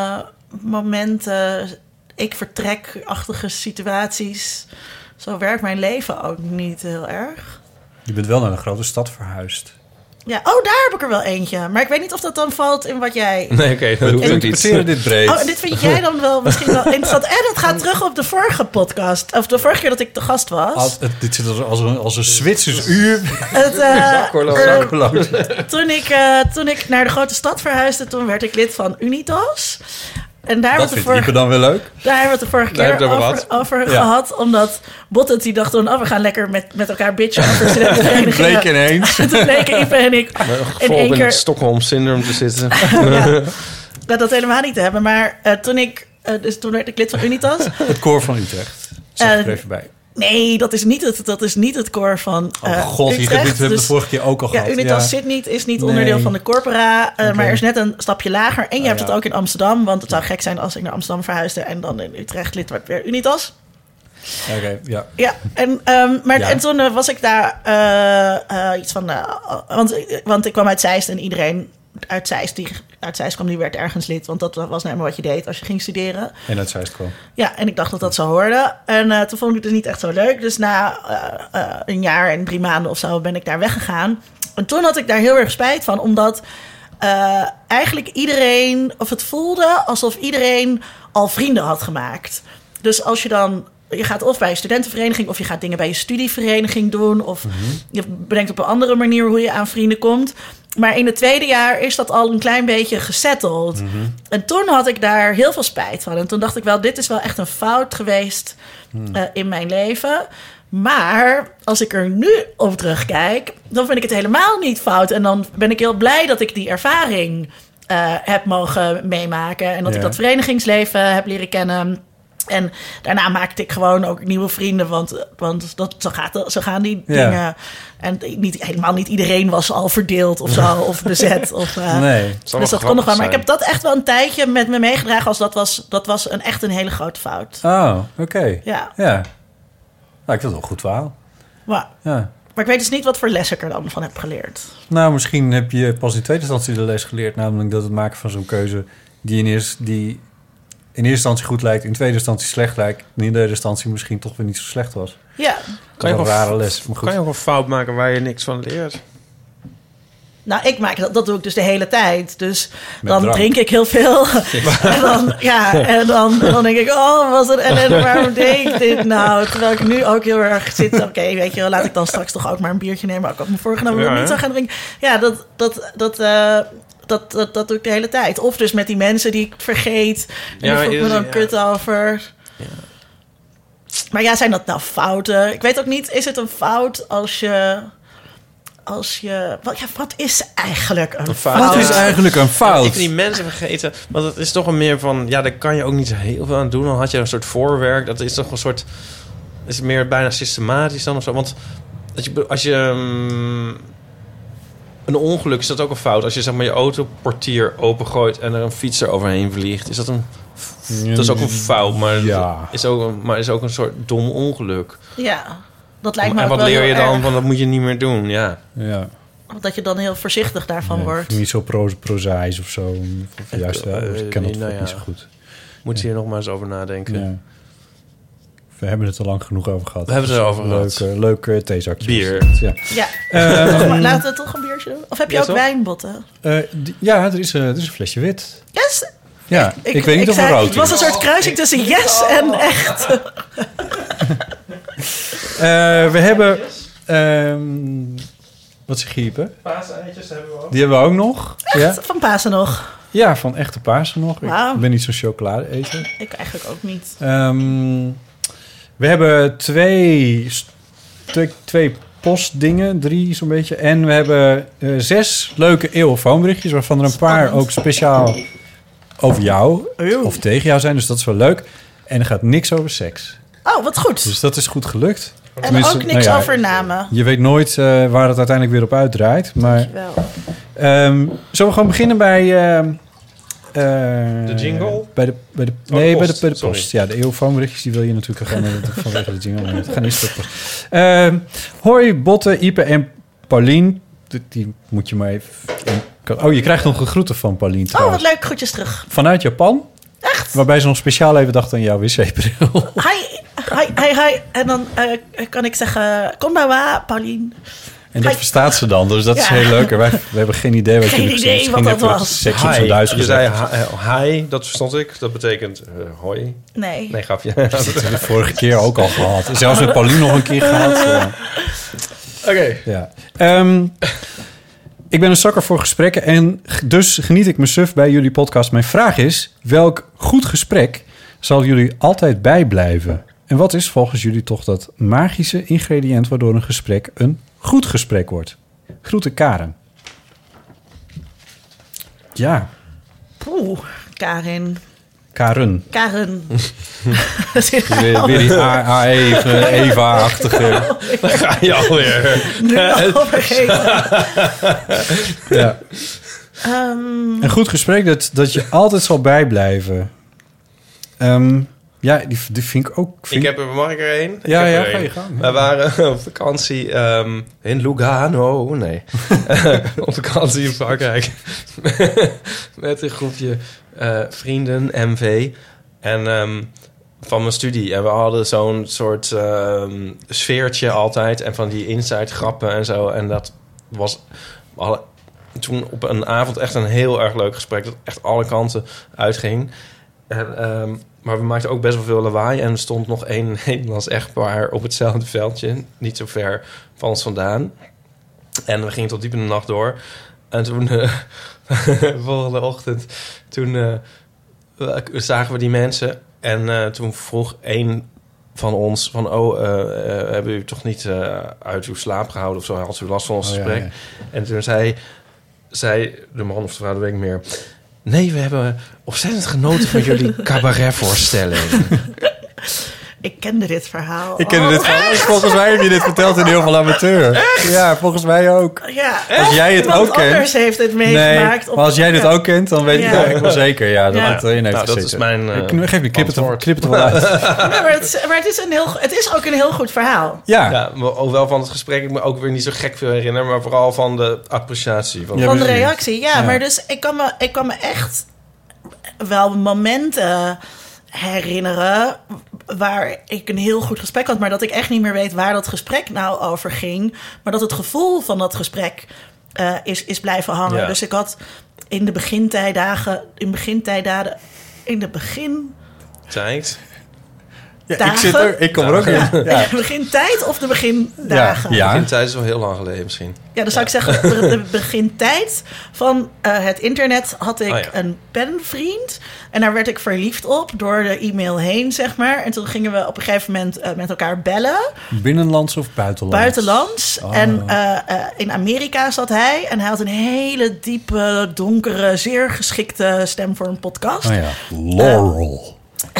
momenten, ik vertrek-achtige situaties. Zo werkt mijn leven ook niet heel erg.
Je bent wel naar een grote stad verhuisd.
Ja, oh, daar heb ik er wel eentje. Maar ik weet niet of dat dan valt in wat jij...
Nee, oké, okay, dat hoeft ook niet.
dit breed.
Oh, dit vind jij dan wel misschien wel interessant. En dat gaat terug op de vorige podcast. Of de vorige keer dat ik te gast was.
Als, het, dit zit als, als een, als een Zwitsers uur.
Het, uh,
Zakkerloos.
Uh, toen, ik, uh, toen ik naar de grote stad verhuisde, toen werd ik lid van Unitas. En daar
dat vindt Ipe dan wel leuk?
Daar hebben we het de vorige keer over, over ja. gehad. Omdat Bottet die dacht toen, oh, we gaan lekker met, met elkaar bitchen over studentenverenigingen.
Bleek ineens.
Toen bleken Ipe en ik in één keer...
in het Stockholm-syndroom te zitten.
Ja, dat dat helemaal niet te hebben. Maar uh, toen ik... Uh, dus toen werd ik lid van Unitas.
Het koor van Utrecht. Zag ik uh, er even bij.
Nee, dat is niet het, dat is niet het koor van uh,
oh god,
Utrecht.
Dit hebben we dus, de vorige keer ook al
ja,
gehad.
Unitas
ja.
zit niet, is niet nee. onderdeel van de corpora. Uh, okay. Maar er is net een stapje lager. En je oh, hebt ja. het ook in Amsterdam. Want het zou gek zijn als ik naar Amsterdam verhuisde en dan in Utrecht lid werd weer Unitas.
Oké, okay, ja.
Ja, en, um, maar, ja. en toen uh, was ik daar uh, uh, iets van... Uh, want, want ik kwam uit Zeist en iedereen... Uit Zeist, die uit Zeist kwam, die werd ergens lid. Want dat was nou helemaal wat je deed als je ging studeren.
En uit Zeist kwam.
Ja, en ik dacht dat dat zo hoorde. En uh, toen vond ik het dus niet echt zo leuk. Dus na uh, uh, een jaar en drie maanden of zo ben ik daar weggegaan. En toen had ik daar heel erg spijt van. Omdat uh, eigenlijk iedereen... Of het voelde alsof iedereen al vrienden had gemaakt. Dus als je dan... Je gaat of bij je studentenvereniging... of je gaat dingen bij je studievereniging doen... of mm-hmm. je bedenkt op een andere manier hoe je aan vrienden komt... Maar in het tweede jaar is dat al een klein beetje gesetteld. Mm-hmm. En toen had ik daar heel veel spijt van. En toen dacht ik wel, dit is wel echt een fout geweest mm. uh, in mijn leven. Maar als ik er nu op terugkijk, dan vind ik het helemaal niet fout. En dan ben ik heel blij dat ik die ervaring uh, heb mogen meemaken. En dat yeah. ik dat verenigingsleven heb leren kennen. En daarna maakte ik gewoon ook nieuwe vrienden, want, want dat, zo, gaat, zo gaan die ja. dingen. En niet, helemaal niet iedereen was al verdeeld of zo, of bezet. Of, uh,
nee.
Dus dat kon nog wel. Maar ik heb dat echt wel een tijdje met me meegedragen als dat was, dat was een, echt een hele grote fout.
Oh, oké. Okay.
Ja.
ja. Nou, ik vind het wel een goed verhaal.
Maar, ja. maar ik weet dus niet wat voor les ik er dan van heb geleerd.
Nou, misschien heb je pas in tweede instantie de les geleerd, namelijk dat het maken van zo'n keuze die in eerst die in eerste instantie goed lijkt, in tweede instantie slecht lijkt, en in derde instantie misschien toch weer niet zo slecht was.
Ja.
Kan je
een rare les. Maar goed.
Kan je ook een fout maken waar je niks van leert?
Nou, ik maak dat, dat doe ik dus de hele tijd. Dus
Met
dan
drank.
drink ik heel veel. en dan, ja, en dan, dan denk ik, oh, was het en, en waarom deed ik dit nou? Terwijl ik nu ook heel erg zit, oké, okay, weet je wel, laat ik dan straks toch ook maar een biertje nemen. Ik had me voorgenomen dat ik niet zou gaan drinken. Ja, dat, dat, dat, uh, dat, dat, dat doe ik de hele tijd. Of dus met die mensen die ik vergeet. En ja, die voel ik me dan ja. kut over. Ja. Maar ja, zijn dat nou fouten? Ik weet ook niet, is het een fout als je... Als je... Wat, ja, wat is eigenlijk een, een fout?
Wat is eigenlijk een fout?
Ja, ik vind die mensen vergeten. Want het is toch een meer van... Ja, daar kan je ook niet zo heel veel aan doen. Dan had je een soort voorwerk. Dat is toch een soort... Is meer bijna systematisch dan of zo. Want als je... Als je um, een ongeluk is dat ook een fout. Als je zeg maar je autoportier opengooit... en er een fietser overheen vliegt. Is dat een... Dat is ook een fout. Maar,
ja.
is, ook een, maar is ook een soort dom ongeluk.
Ja. Dat lijkt me
en
ook
wat
wel
leer je dan?
erg.
Want dat moet je niet meer doen, ja.
ja.
Dat je dan heel voorzichtig daarvan
nee,
wordt.
Niet zo pro- prozaïs of zo. Of juist wel. Uh, ik ken dat nou ja. niet zo goed.
Moet je ja. hier nog maar eens over nadenken.
Ja. We hebben het er lang genoeg over gehad.
We hebben het erover gehad.
Leuk, leuk uh, theezakje.
Bier.
Ja.
ja. Um, Laten we toch een biertje doen? Of heb je ja, ook toch? Wijnbotten?
Uh, die, ja, er is, uh, er is een flesje wit.
Yes!
Ja, ik, ik, ik weet niet ik of het rood is.
Het was een soort kruising tussen yes en echt.
uh, we hebben... Um, wat zeg je, Ipe?
Paaseitjes hebben we ook.
Die hebben we ook nog.
Echt? Ja? Van Pasen nog?
Ja, van echte Pasen nog.
Wow.
Ik ben niet zo'n chocolade-eter.
Ik eigenlijk ook niet.
Um, we hebben twee, twee, twee postdingen, drie zo'n beetje. En we hebben uh, zes leuke eeuwenfoonberichtjes... waarvan er een paar ook speciaal over jou Eeuw. of tegen jou zijn. Dus dat is wel leuk. En er gaat niks over seks.
Oh, wat goed.
Dus dat is goed gelukt.
En Tenminste, ook niks nou ja, over namen.
Je weet nooit uh, waar het uiteindelijk weer op uitdraait. Maar, um, zullen we gewoon beginnen bij... Uh, uh,
de jingle?
Bij de, bij de,
oh,
nee,
de
bij de, bij de post. Sorry. Ja, de eeuwfoonberichtjes die wil je natuurlijk gaan vanwege de jingle. Nee, gaan eerst op post. Uh, hoi, Botte, Ipe en Paulien. Die, die moet je maar even... Oh, je krijgt nog een groeten van Paulien trouwens.
Oh, wat leuk. Groetjes terug.
Vanuit Japan.
Echt?
Waarbij ze nog speciaal even dacht aan jouw wc-bril.
Hi, hi, hi, hi. En dan uh, kan ik zeggen, konbawa, Paulien.
En dat hi. Verstaat ze dan, dus dat ja. is heel leuk. Wij, we hebben geen idee wat
geen
jullie
idee
gezegd.
wat dat was.
Seks op zijn Duits
je zei hi, dat verstond ik. Dat betekent uh, hoi.
Nee.
Nee, grapje.
Dat hebben we de vorige keer ook al gehad. Zelfs met Paulien nog een keer gehad. Ja.
Oké. Okay.
Ja. Um, ik ben een zakker voor gesprekken en dus geniet ik me suf bij jullie podcast. Mijn vraag is, welk goed gesprek zal jullie altijd bijblijven? En wat is volgens jullie toch dat magische ingrediënt waardoor een gesprek een goed gesprek wordt? Groeten, Karen. Ja.
Poeh, Karin.
Karen.
Karen.
weer, weer die A E, Eva-achtige.
Dan ga je alweer.
Nu al vergeten.
Ja.
Um,
een goed gesprek dat, dat je altijd zal bijblijven. Um, ja, die, die vind ik ook... Vind...
Ik heb er, mag ik er één?
Ja, ja,
er
ga je gang.
We waren op vakantie um, in Lugano. Nee. op vakantie in Frankrijk. Met een groepje uh, vrienden, M V. En um, van mijn studie. En we hadden zo'n soort um, sfeertje altijd. En van die inside grappen en zo. En dat was... We hadden toen op een avond echt een heel erg leuk gesprek. Dat echt alle kanten uitging. En... Um, Maar we maakten ook best wel veel lawaai. En er stond nog één Nederlands echtpaar op hetzelfde veldje. Niet zo ver van ons vandaan. En we gingen tot diep in de nacht door. En toen, uh, volgende ochtend, toen uh, zagen we die mensen. En uh, toen vroeg één van ons van... oh, uh, uh, hebben u toch niet uh, uit uw slaap gehouden of zo? Had u last van ons oh, gesprek? Ja, ja. En toen zei, zei de man of de vrouw, dat weet ik meer... Nee, we hebben ontzettend genoten van jullie cabaretvoorstelling.
Ik kende dit verhaal.
Ik kende
oh,
dit verhaal. Echt? Volgens mij heb je dit verteld in heel veel amateur. Echt? Ja, volgens mij ook.
Ja,
als jij het ook kent.
Anders heeft het meegemaakt.
Nee, maar als jij dit ook kent, dan weet ja. ik wel zeker. Ja, dat
ja.
het erin heeft
nou, dat is mijn uh,
Geef me, knip het, er, knip het er wel uit.
Ja, maar, het, maar het, is een heel, het is ook een heel goed verhaal.
Ja.
ja, hoewel van het gesprek ik me ook weer niet zo gek veel herinner, maar vooral van de appreciatie. Van,
ja, van de reactie, ja, ja. Maar dus ik kan me, ik kan me echt wel momenten herinneren waar ik een heel goed gesprek had, maar dat ik echt niet meer weet waar dat gesprek nou over ging. Maar dat het gevoel van dat gesprek uh, is, is blijven hangen. Ja. Dus ik had in de begintijdagen, in begintijdagen, in de begin...
Tijd?
Ja, ik, zit er, ik kom er ook in. Ja.
Ja. De begintijd of de begindagen?
Ja, ja. De begintijd is wel heel lang geleden misschien.
Ja, dan zou ja. ik zeggen, de, de begintijd van uh, het internet had ik oh, ja. een penvriend. En daar werd ik verliefd op door de e-mail heen, zeg maar. En toen gingen we op een gegeven moment uh, met elkaar bellen.
Binnenlands of buitenlands?
Buitenlands. Oh. En uh, uh, in Amerika zat hij. En hij had een hele diepe, donkere, zeer geschikte stem voor een podcast.
Oh ja, Laurel. Uh,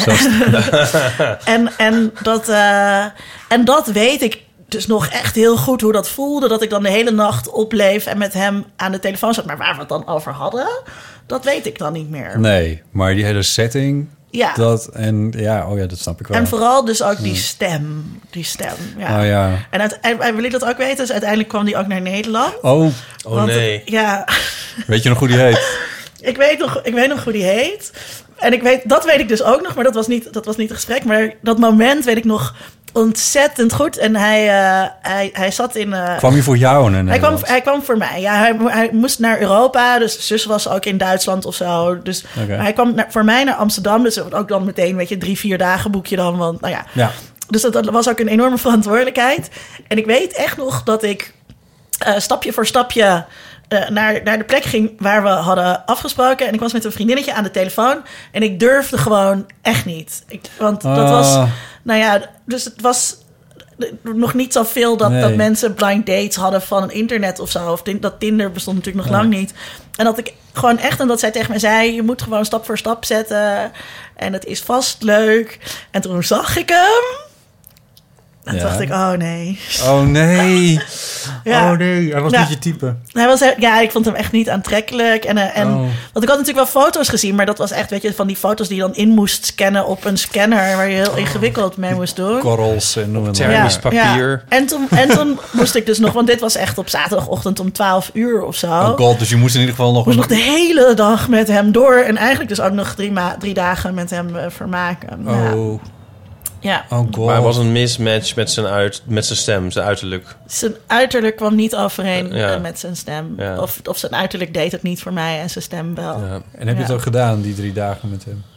en, en, dat, uh, en dat weet ik dus nog echt heel goed hoe dat voelde. Dat ik dan de hele nacht opleef en met hem aan de telefoon zat. Maar waar we het dan over hadden, dat weet ik dan niet meer.
Nee, maar die hele setting...
Ja.
Dat, en ja, oh ja, dat snap ik wel.
En vooral dus ook die stem. Die stem, ja.
Oh ja.
En, uit, en, en wil ik dat ook weten? Dus uiteindelijk kwam die ook naar Nederland.
Oh,
oh want, nee.
Ja.
Weet je nog hoe die heet?
ik, weet nog, ik weet nog hoe die heet. En ik weet, dat weet ik dus ook nog, maar dat was niet, dat was niet het gesprek. Maar dat moment weet ik nog ontzettend goed. En hij, uh, hij, hij zat in... Uh,
kwam hij voor jou? In
hij, kwam, hij kwam voor mij, ja. Hij, hij moest naar Europa, dus zus was ook in Duitsland of zo. Dus okay. Hij kwam naar, voor mij naar Amsterdam. Dus ook dan meteen, weet je, drie, vier dagen boek je dan. Want, nou ja.
ja.
Dus dat, dat was ook een enorme verantwoordelijkheid. En ik weet echt nog dat ik uh, stapje voor stapje... Uh, naar, naar de plek ging waar we hadden afgesproken. En ik was met een vriendinnetje aan de telefoon. En ik durfde gewoon echt niet. Ik, want dat uh. was... Nou ja, dus het was nog niet zoveel dat, nee. dat mensen blind dates hadden van een internet of zo. Of dat Tinder bestond natuurlijk nog ja. lang niet. En dat ik gewoon echt... En dat zij tegen mij zei... Je moet gewoon stap voor stap zetten. En het is vast leuk. En toen zag ik hem... En toen ja. dacht ik, oh nee.
Oh nee. ja. Oh nee, hij was ja. niet je type.
Hij was, ja, ik vond hem echt niet aantrekkelijk. En, en, oh. Want ik had natuurlijk wel foto's gezien, maar dat was echt, weet je, van die foto's die je dan in moest scannen op een scanner, waar je heel ingewikkeld mee moest doen.
Korrels en noem het
maar. Thermisch papier.
Ja. En, toen, en toen moest ik dus nog, want dit was echt op zaterdagochtend om twaalf uur of zo.
Oh god, dus je moest in ieder geval nog...
moest nog de hele dag met hem door. En eigenlijk dus ook nog drie, ma- drie dagen met hem uh, vermaken.
Oh.
Ja. Ja.
Oh god.
Maar er was een mismatch met zijn, uit, met zijn stem, zijn uiterlijk.
Zijn uiterlijk kwam niet overeen
ja.
met zijn stem. Ja. Of, of zijn uiterlijk deed het niet voor mij en zijn stem wel. Ja.
En heb je
ja.
het ook gedaan, die drie dagen met hem?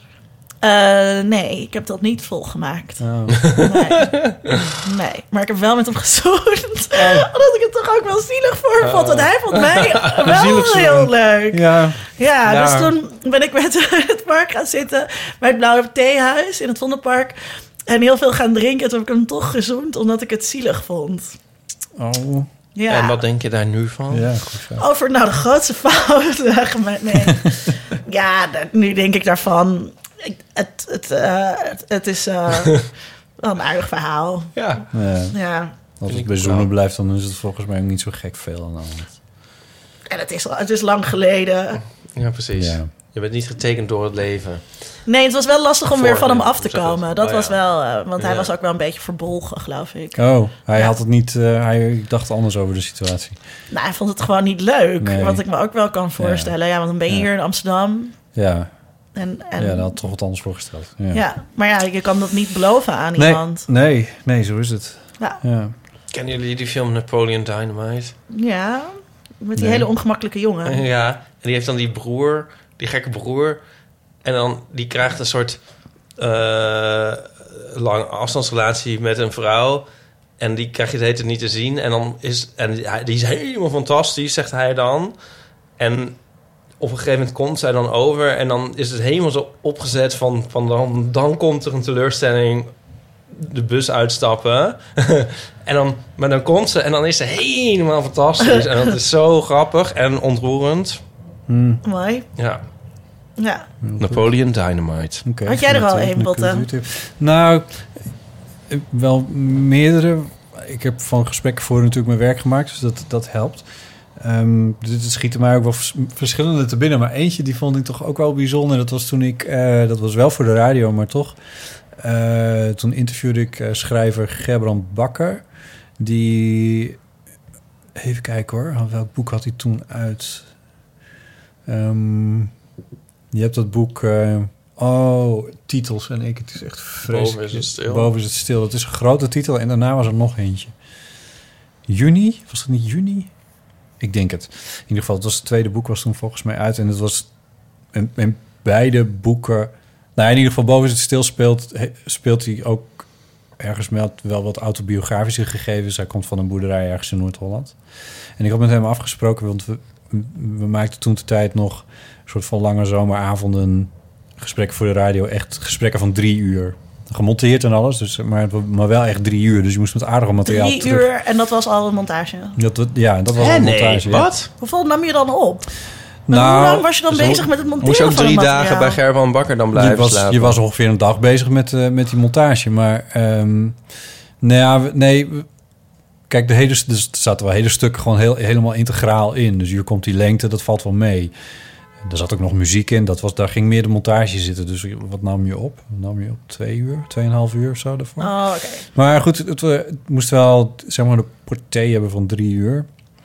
Uh, nee, ik heb dat niet volgemaakt.
Oh.
Nee. nee, maar ik heb wel met hem gezoend. Oh. Omdat ik het toch ook wel zielig voor vond. Want hij vond mij wel heel leuk.
Ja.
Ja, ja, dus toen ben ik met het park gaan zitten. Bij het Blauwe Theehuis in het Vondelpark. En heel veel gaan drinken. En toen heb ik hem toch gezoend, omdat ik het zielig vond.
Oh.
Ja.
En wat denk je daar nu van?
Ja, goed zo.
Over nou de grootste fout. Nee. Ja, nu denk ik daarvan... Ik, het, het, uh, het, het is uh, wel een aardig verhaal.
Ja.
ja.
ja.
Als het bij zoenen blijft, dan is het volgens mij ook niet zo gek veel aan de hand.
En het is, het is lang geleden.
Ja, precies. Ja. Je bent niet getekend door het leven.
Nee, het was wel lastig om Voor, weer van hem af te komen. Dat oh, was
ja.
wel... Uh, want hij
ja.
was ook wel een beetje verbolgen, geloof ik.
Oh, hij
ja.
had het niet... Uh, hij dacht anders over de situatie.
Nou, hij vond het gewoon niet leuk. Nee. Wat ik me ook wel kan voorstellen. Ja, ja want dan ben je ja. hier in Amsterdam.
Ja.
En, en,
ja, dat had toch wat anders voorgesteld. Ja.
ja, maar ja, je kan dat niet beloven aan
nee,
iemand.
Nee, nee, zo is het.
Ja.
ja.
Kennen jullie die film Napoleon Dynamite?
Ja, met die
nee.
hele ongemakkelijke jongen.
Ja, en die heeft dan die broer, die gekke broer. En dan, die krijgt een soort uh, lange afstandsrelatie met een vrouw. En die krijg je het hele niet te zien. En dan is, en die is helemaal fantastisch, zegt hij dan. En op een gegeven moment komt zij dan over en dan is het helemaal zo opgezet van, van dan, dan komt er een teleurstelling, de bus uitstappen. en dan, maar dan komt ze en dan is ze helemaal fantastisch. En dat is zo grappig en ontroerend.
Hmm.
Mooi.
Ja.
Ja.
Napoleon Dynamite.
Okay, Had jij er al een, Botte?
Nou, wel meerdere. Ik heb van gesprekken voor natuurlijk mijn werk gemaakt, dus dat, dat helpt. Um, dus het schieten mij ook wel vers- verschillende te binnen. Maar eentje, die vond ik toch ook wel bijzonder. Dat was toen ik... Uh, dat was wel voor de radio, maar toch. Uh, toen interviewde ik uh, schrijver Gerbrand Bakker. Die... Even kijken hoor. Welk boek had hij toen uit? Um, je hebt dat boek... Uh, Oh, titels en ik. Het is echt vreselijk.
Boven is het stil.
Boven is het stil. Het is een grote titel en daarna was er nog eentje. Juni? Was het niet juni? Ik denk het. In ieder geval, het was het tweede boek was toen volgens mij uit. En het was in, in beide boeken... Nou, in ieder geval, Boven is het stil speelt, speelt hij ook ergens met wel wat autobiografische gegevens. Hij komt van een boerderij ergens in Noord-Holland. En ik had met hem afgesproken, want we, we maakten toen de tijd nog een soort van lange zomeravonden, gesprekken voor de radio, echt gesprekken van drie uur. Gemonteerd en alles, dus, maar, maar wel echt drie uur. Dus je moest met aardige materiaal
Drie
terug.
uur en dat was al een montage?
Dat, ja, dat was
Hè,
al een
nee,
montage.
wat?
Ja. Hoeveel nam je dan op?
Nou,
hoe lang was je dan
dus
bezig met het monteren
moest je ook
van
drie
het
dagen
materiaal?
bij Gerben Bakker dan blijven
je was,
slapen?
Je was ongeveer een dag bezig met, uh, met die montage. Maar um, nou ja, we, nee... We, kijk, de hele, dus er zaten wel hele stukken gewoon heel, helemaal integraal in. Dus hier komt die lengte, dat valt wel mee. Er zat ook nog muziek in. Dat was, daar ging meer de montage zitten. Dus wat nam je op? Nam je op twee uur, tweeënhalf uur of zo daarvoor?
Oh, oké. Okay.
Maar goed, het, het moest wel zeg maar de portée hebben van drie uur.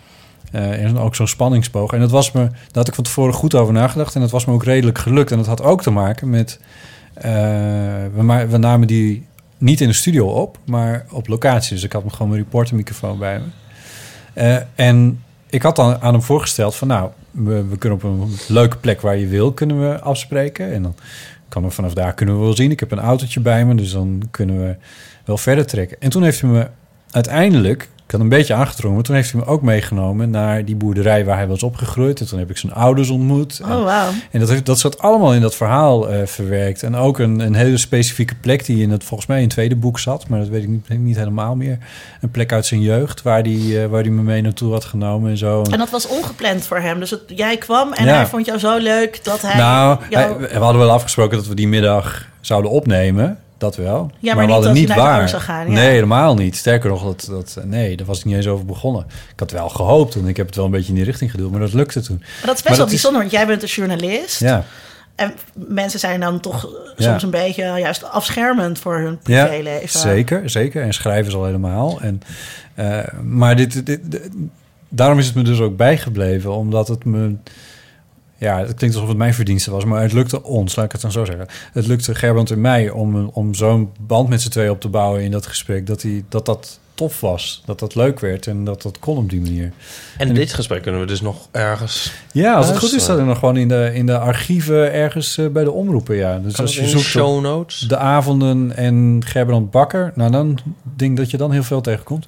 Uh, en ook zo'n spanningsboog. En dat was me, daar had ik van tevoren goed over nagedacht. En dat was me ook redelijk gelukt. En dat had ook te maken met... Uh, we, ma- we namen die niet in de studio op, maar op locatie. Dus ik had me gewoon mijn reportermicrofoon bij me. Uh, en ik had dan aan hem voorgesteld van... nou, we, we kunnen op een leuke plek waar je wil, kunnen we afspreken. En dan kan we vanaf daar kunnen we wel zien. Ik heb een autootje bij me, dus dan kunnen we wel verder trekken. En toen heeft hij me uiteindelijk... Ik had een beetje aangedrongen, maar toen heeft hij me ook meegenomen naar die boerderij waar hij was opgegroeid. En toen heb ik zijn ouders ontmoet.
Oh, wow.
En, en dat, heeft, dat zat allemaal in dat verhaal uh, verwerkt. En ook een, een hele specifieke plek die in het, volgens mij in het tweede boek zat. Maar dat weet ik niet, niet helemaal meer. Een plek uit zijn jeugd waar hij uh, waar die me mee naartoe had genomen en zo.
En dat was ongepland voor hem. Dus het, jij kwam en
ja.
hij vond jou zo leuk dat hij...
Nou,
jou...
hij, we hadden wel afgesproken dat we die middag zouden opnemen. Dat wel.
Ja, maar,
maar we
niet
hadden
dat
niet
hij naar
waar.
de zou gaan. Ja.
Nee, helemaal niet. Sterker nog, dat, dat, nee, daar was ik niet eens over begonnen. Ik had wel gehoopt en ik heb het wel een beetje in die richting geduwd, maar dat lukte toen.
Maar dat is best
maar
wel
dat
bijzonder,
is...
want jij bent een journalist.
Ja.
En mensen zijn dan toch
ja.
soms een beetje juist afschermend voor hun privéleven.
Ja, zeker, zeker. En schrijvers al helemaal. En, uh, maar dit, dit, dit, dit, daarom is het me dus ook bijgebleven, omdat het me... Ja, het klinkt alsof het mijn verdienste was, maar het lukte ons, laat ik het dan zo zeggen. Het lukte Gerbrand en mij om, om zo'n band met z'n twee op te bouwen in dat gesprek, dat, die, dat dat tof was, dat dat leuk werd en dat dat kon op die manier.
En, en dit ik, gesprek kunnen we dus nog ergens...
Ja, als het goed is, staat er nog gewoon in de, in de archieven ergens uh, bij de omroepen, ja. Dus
kan
als je
in
zoekt
de show notes?
De avonden en Gerbrand Bakker, nou dan denk dat je dan heel veel tegenkomt.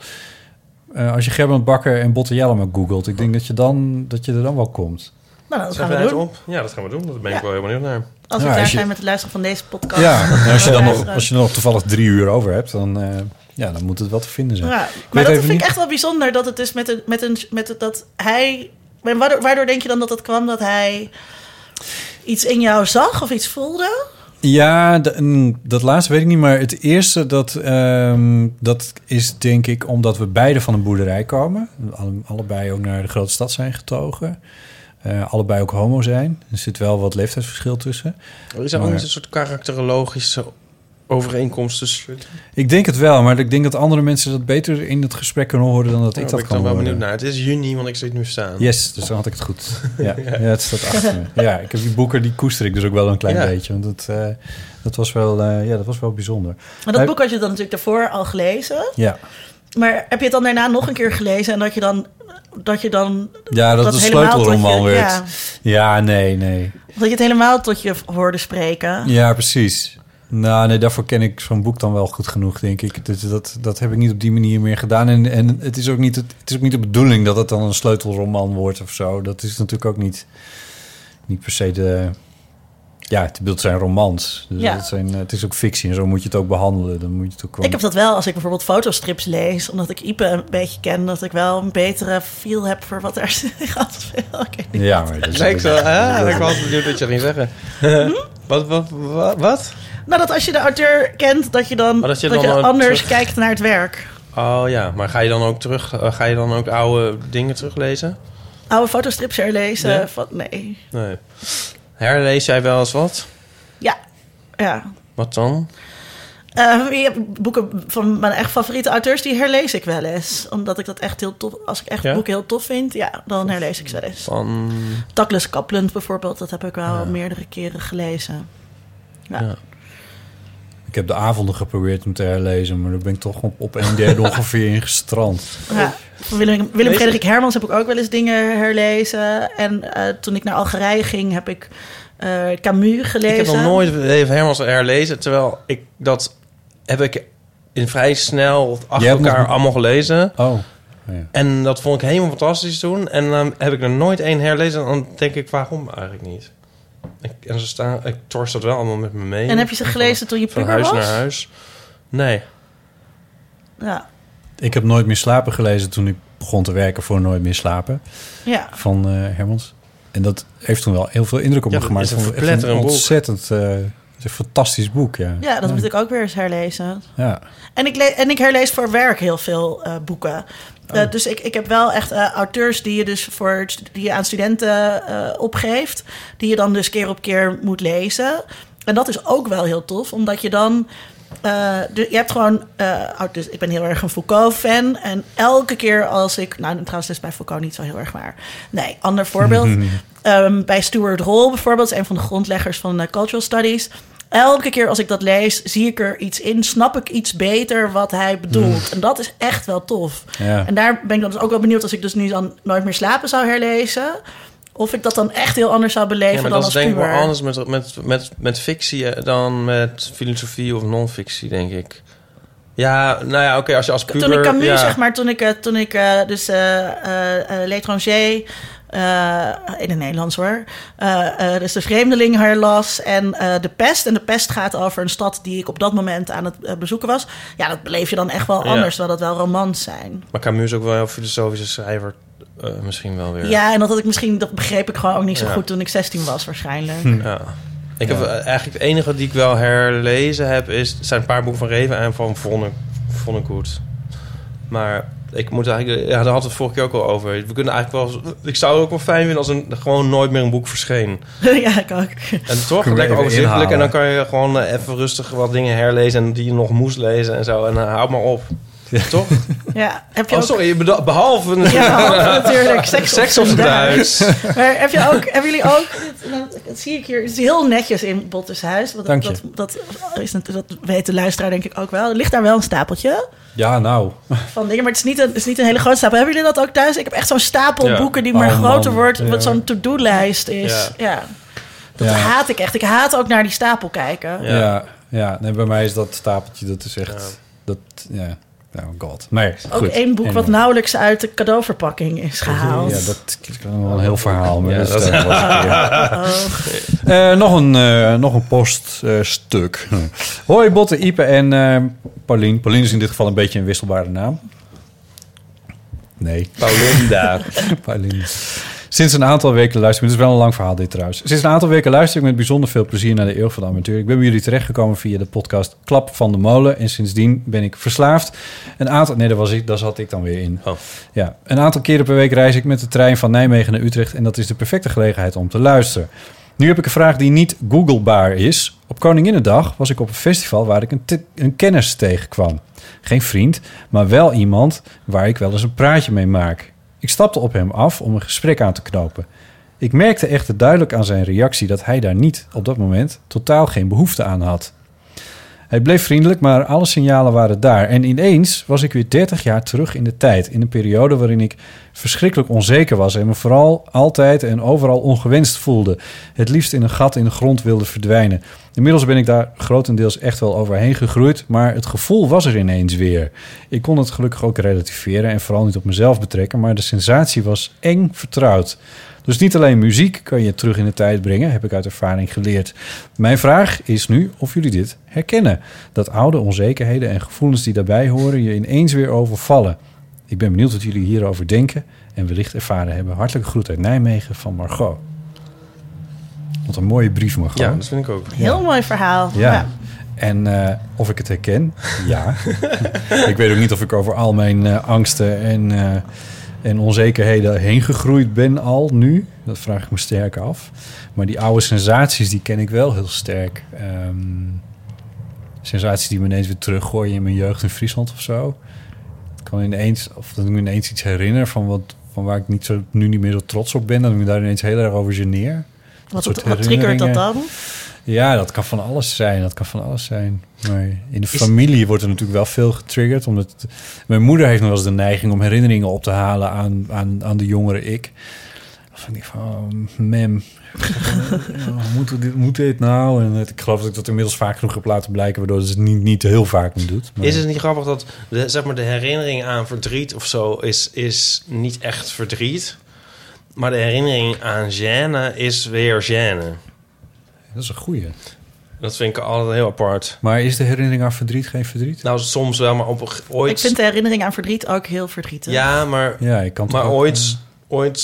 Uh, als je Gerbrand Bakker en Botte Jellema googelt, ik denk dat je, dan, dat je er dan wel komt.
Nou, dat gaan we doen.
Op. Ja, dat gaan we doen. Daar ben ik ja. wel heel benieuwd naar.
Als we
ja,
klaar
je...
zijn met het luisteren van deze podcast.
Ja, en als je dan nog, als je dan nog toevallig drie uur over hebt, dan, uh, ja, dan moet het wel te vinden zijn.
Ja, maar dat vind niet... ik echt wel bijzonder, dat het is met een, met een, met het, dat hij... Waardoor, waardoor denk je dan dat het kwam dat hij iets in jou zag of iets voelde?
Ja, de, dat laatste weet ik niet, maar het eerste, dat, um, dat is denk ik omdat we beide van een boerderij komen. Alle, allebei ook naar de grote stad zijn getogen. Uh, allebei ook homo zijn. Er zit wel wat leeftijdsverschil tussen.
Is er ook niet een soort karakterologische overeenkomst tussen?
Ik denk het wel, maar ik denk dat andere mensen dat beter in het gesprek kunnen horen dan dat oh, ik dat
ik
kan
dan wel
horen.
benieuwd naar. Het is juni, want ik zit nu staan.
Yes, dus dan had ik het goed. Ja, ja het staat achter me. Ja, ik heb die boeken, die koester ik dus ook wel een klein ja. beetje. Want dat, uh, dat, was wel, uh, ja, dat was wel bijzonder.
Maar dat boek had je dan natuurlijk daarvoor al gelezen.
Ja.
Maar heb je het dan daarna nog een keer gelezen en dat je dan... Dat je dan...
Ja, dat, dat het een sleutelroman werd. Ja. ja, nee, nee.
Dat je het helemaal tot je hoorde spreken.
Ja, precies. Nou, nee, daarvoor ken ik zo'n boek dan wel goed genoeg, denk ik. Dat, dat, dat heb ik niet op die manier meer gedaan. En, en het is ook niet, het, het is ook niet de bedoeling dat het dan een sleutelroman wordt of zo. Dat is natuurlijk ook niet, niet per se de... Ja, het beeld zijn romans. Dus
ja.
het, zijn, het is ook fictie en zo moet je het ook behandelen. Dan moet je het ook gewoon...
Ik heb dat wel als ik bijvoorbeeld fotostrips lees. Omdat ik Ipe een beetje ken. Dat ik wel een betere feel heb voor wat er gaat.
Ja, maar dat is...
Lijkt wel, ah, ik was benieuwd wat je ging zeggen. Hm? wat, wat, wat, wat?
Nou, dat als je de auteur kent, dat je dan, oh, dat je, dat dan je anders terug... kijkt naar het werk.
Oh ja, maar ga je dan ook terug, uh, ga je dan ook oude dingen teruglezen?
Oude fotostrips herlezen? Ja? Van, nee.
Nee. Herlees jij wel eens wat?
Ja, ja.
Wat dan?
Uh, je hebt boeken van mijn echt favoriete auteurs, die herlees ik wel eens. Omdat ik dat echt heel tof... Als ik echt ja? boeken heel tof vind, ja, dan herlees ik ze wel eens.
Van...
Douglas Coupland bijvoorbeeld, dat heb ik wel ja. meerdere keren gelezen. Ja. Ja.
Ik heb de avonden geprobeerd om te herlezen, maar daar ben ik toch op, op een derde ongeveer in gestrand.
Ja. Willem, Willem Frederik Hermans heb ik ook wel eens dingen herlezen. En uh, toen ik naar Algerije ging, heb ik uh, Camus gelezen.
Ik heb nog nooit Hermans herlezen, terwijl ik dat heb ik in vrij snel achter elkaar nog... allemaal gelezen.
Oh. Ja.
En dat vond ik helemaal fantastisch toen. En dan um, heb ik er nooit één herlezen. En dan denk ik, waarom eigenlijk niet? Ik, en ze staan, ik torst dat wel allemaal met me mee.
En heb je ze gelezen toen je puber was?
Van huis naar huis. Nee.
Ja.
Ik heb Nooit meer slapen gelezen toen ik begon te werken voor Nooit meer slapen.
Ja.
Van uh, Hermans. En dat heeft toen wel heel veel indruk op me
ja,
gemaakt.
Het is een verpletterend boek.
Ontzettend... Uh, het is een fantastisch boek, ja.
Ja, dat
ja.
moet ik ook weer eens herlezen.
Ja.
En ik, le- en ik herlees voor werk heel veel uh, boeken. Uh, oh. Dus ik, ik heb wel echt uh, auteurs die je dus voor die je aan studenten uh, opgeeft, die je dan dus keer op keer moet lezen. En dat is ook wel heel tof, omdat je dan uh, de, je hebt gewoon uh, dus ik ben heel erg een Foucault-fan en elke keer als ik nou trouwens is bij Foucault niet zo heel erg waar. Nee, ander voorbeeld. um, bij Stuart Hall bijvoorbeeld, een van de grondleggers van uh, Cultural Studies. Elke keer als ik dat lees, zie ik er iets in, snap ik iets beter wat hij bedoelt. Mm. En dat is echt wel tof. Ja. En daar ben ik dan dus ook wel benieuwd als ik dus nu dan Nooit meer slapen zou herlezen, of ik dat dan echt heel anders zou beleven ja, dan als puber.
Dat is denk ik wel anders met, met, met, met fictie dan met filosofie of non-fictie, denk ik. Ja, nou ja, oké, okay, als je als puber...
Toen ik Camus,
ja.
zeg maar, toen ik, toen ik uh, dus uh, uh, L'étranger... Uh, in het Nederlands hoor. Uh, uh, dus De Vreemdeling herlas en uh, De Pest. En De Pest gaat over een stad die ik op dat moment aan het uh, bezoeken was. Ja, dat beleef je dan echt wel anders, ja. terwijl dat wel romans zijn.
Maar Camus is ook wel een heel filosofische schrijver. Uh, misschien wel weer.
Ja, en dat had ik misschien, dat begreep ik gewoon ook niet zo ja. goed toen ik zestien was waarschijnlijk.
Hm. Ja. Ik heb ja. eigenlijk het enige die ik wel herlezen heb is zijn een paar boeken van Reven en van Vonnegut. Maar ik moet eigenlijk, ja, daar hadden we het vorige keer ook al over. We kunnen eigenlijk wel, ik zou het ook wel fijn vinden als een gewoon nooit meer een boek verscheen.
Ja, ik ook.
En toch lekker overzichtelijk en dan kan je gewoon uh, even rustig wat dingen herlezen en die je nog moest lezen en zo. En uh, houd maar op. Ja. Toch?
Ja. Heb je
oh,
ook...
sorry, behalve...
Ja, behalve natuurlijk. Seks,
Seks of Duits.
Maar heb je ook, hebben jullie ook... Dat, dat zie ik hier. Het is heel netjes in Bottes huis. Dat,
Dank je.
Dat, dat, is, dat weet de luisteraar denk ik ook wel. Er ligt daar wel een stapeltje.
Ja, nou.
Van dingen, maar het is, niet een, het is niet een hele grote stapel. Hebben jullie dat ook thuis? Ik heb echt zo'n stapel ja. boeken die maar oh, groter man. wordt. Ja. Wat zo'n to-do-lijst is. Ja. ja. Dat ja. haat ik echt. Ik haat ook naar die stapel kijken.
Ja, ja. ja. Nee, bij mij is dat stapeltje, dat is echt... Ja. Dat, ja... Oh god. Nee,
ook goed. één boek en wat nauwelijks uit de cadeauverpakking is gehaald.
Ja, dat is wel een heel verhaal. Maar
ja,
dat
dat is
oh. uh, nog een uh, nog een poststuk. Uh, Hoi Botte, Ipe en uh, Paulien. Paulien is in dit geval een beetje een wisselbare naam. Nee.
Paulinda.
Paulien. Sinds een aantal weken luister ik... Het is wel een lang verhaal dit trouwens. Sinds een aantal weken luister ik met bijzonder veel plezier naar de Eeuw van de Amateur. Ik ben bij jullie terechtgekomen via de podcast Klap van de Molen. En sindsdien ben ik verslaafd. Een aantal... Nee, daar, was ik, daar zat ik dan weer in.
Oh.
Ja, een aantal keren per week reis ik met de trein van Nijmegen naar Utrecht. En dat is de perfecte gelegenheid om te luisteren. Nu heb ik een vraag die niet googlebaar is. Op Koninginnedag was ik op een festival waar ik een, te- een kennis tegenkwam. Geen vriend, maar wel iemand waar ik wel eens een praatje mee maak. Ik stapte op hem af om een gesprek aan te knopen. Ik merkte echter duidelijk aan zijn reactie dat hij daar niet, op dat moment, totaal geen behoefte aan had. Hij bleef vriendelijk, maar alle signalen waren daar. En ineens was ik weer dertig jaar terug in de tijd. In een periode waarin ik verschrikkelijk onzeker was en me vooral altijd en overal ongewenst voelde. Het liefst in een gat in de grond wilde verdwijnen. Inmiddels ben ik daar grotendeels echt wel overheen gegroeid, maar het gevoel was er ineens weer. Ik kon het gelukkig ook relativeren en vooral niet op mezelf betrekken, maar de sensatie was eng vertrouwd. Dus niet alleen muziek kan je terug in de tijd brengen, heb ik uit ervaring geleerd. Mijn vraag is nu of jullie dit herkennen. Dat oude onzekerheden en gevoelens die daarbij horen je ineens weer overvallen. Ik ben benieuwd wat jullie hierover denken en wellicht ervaren hebben. Hartelijke groet uit Nijmegen van Margot. Wat een mooie brief, Margot.
Ja, dat vind ik ook.
Heel
ja.
mooi verhaal.
Ja. ja. En uh, of ik het herken? Ja. Ik weet ook niet of ik over al mijn uh, angsten en... Uh, en onzekerheden heen gegroeid ben al nu. Dat vraag ik me sterk af. Maar die oude sensaties, die ken ik wel heel sterk. Um, sensaties die me ineens weer teruggooien in mijn jeugd in Friesland of zo. Ik kan ineens, of dat ik me ineens iets herinner van, wat, van waar ik niet zo, nu niet meer zo trots op ben. Dat ik me daar ineens heel erg over geneer.
Wat, wat triggert dat dan?
Ja, dat kan van alles zijn. Dat kan van alles zijn. Maar in de familie wordt er natuurlijk wel veel getriggerd. Omdat het, mijn moeder heeft nog wel eens de neiging om herinneringen op te halen aan, aan, aan de jongere ik. Dan denk ik van, oh, mem, moet dit, moet dit nou? En ik geloof dat ik dat inmiddels vaak genoeg heb laten blijken, waardoor het niet, niet heel vaak meer doet. Maar...
Is het niet grappig dat de, zeg maar, de herinnering aan verdriet of zo is, is niet echt verdriet, maar de herinnering aan gêne is weer gêne.
Dat is een goeie.
Dat vind ik altijd heel apart.
Maar is de herinnering aan verdriet geen verdriet?
Nou, soms wel, maar op ooit...
Ik vind de herinnering aan verdriet ook heel verdrietig.
Ja, maar,
ja, ik kan
maar
ook,
ooit...
Uh...
Ooit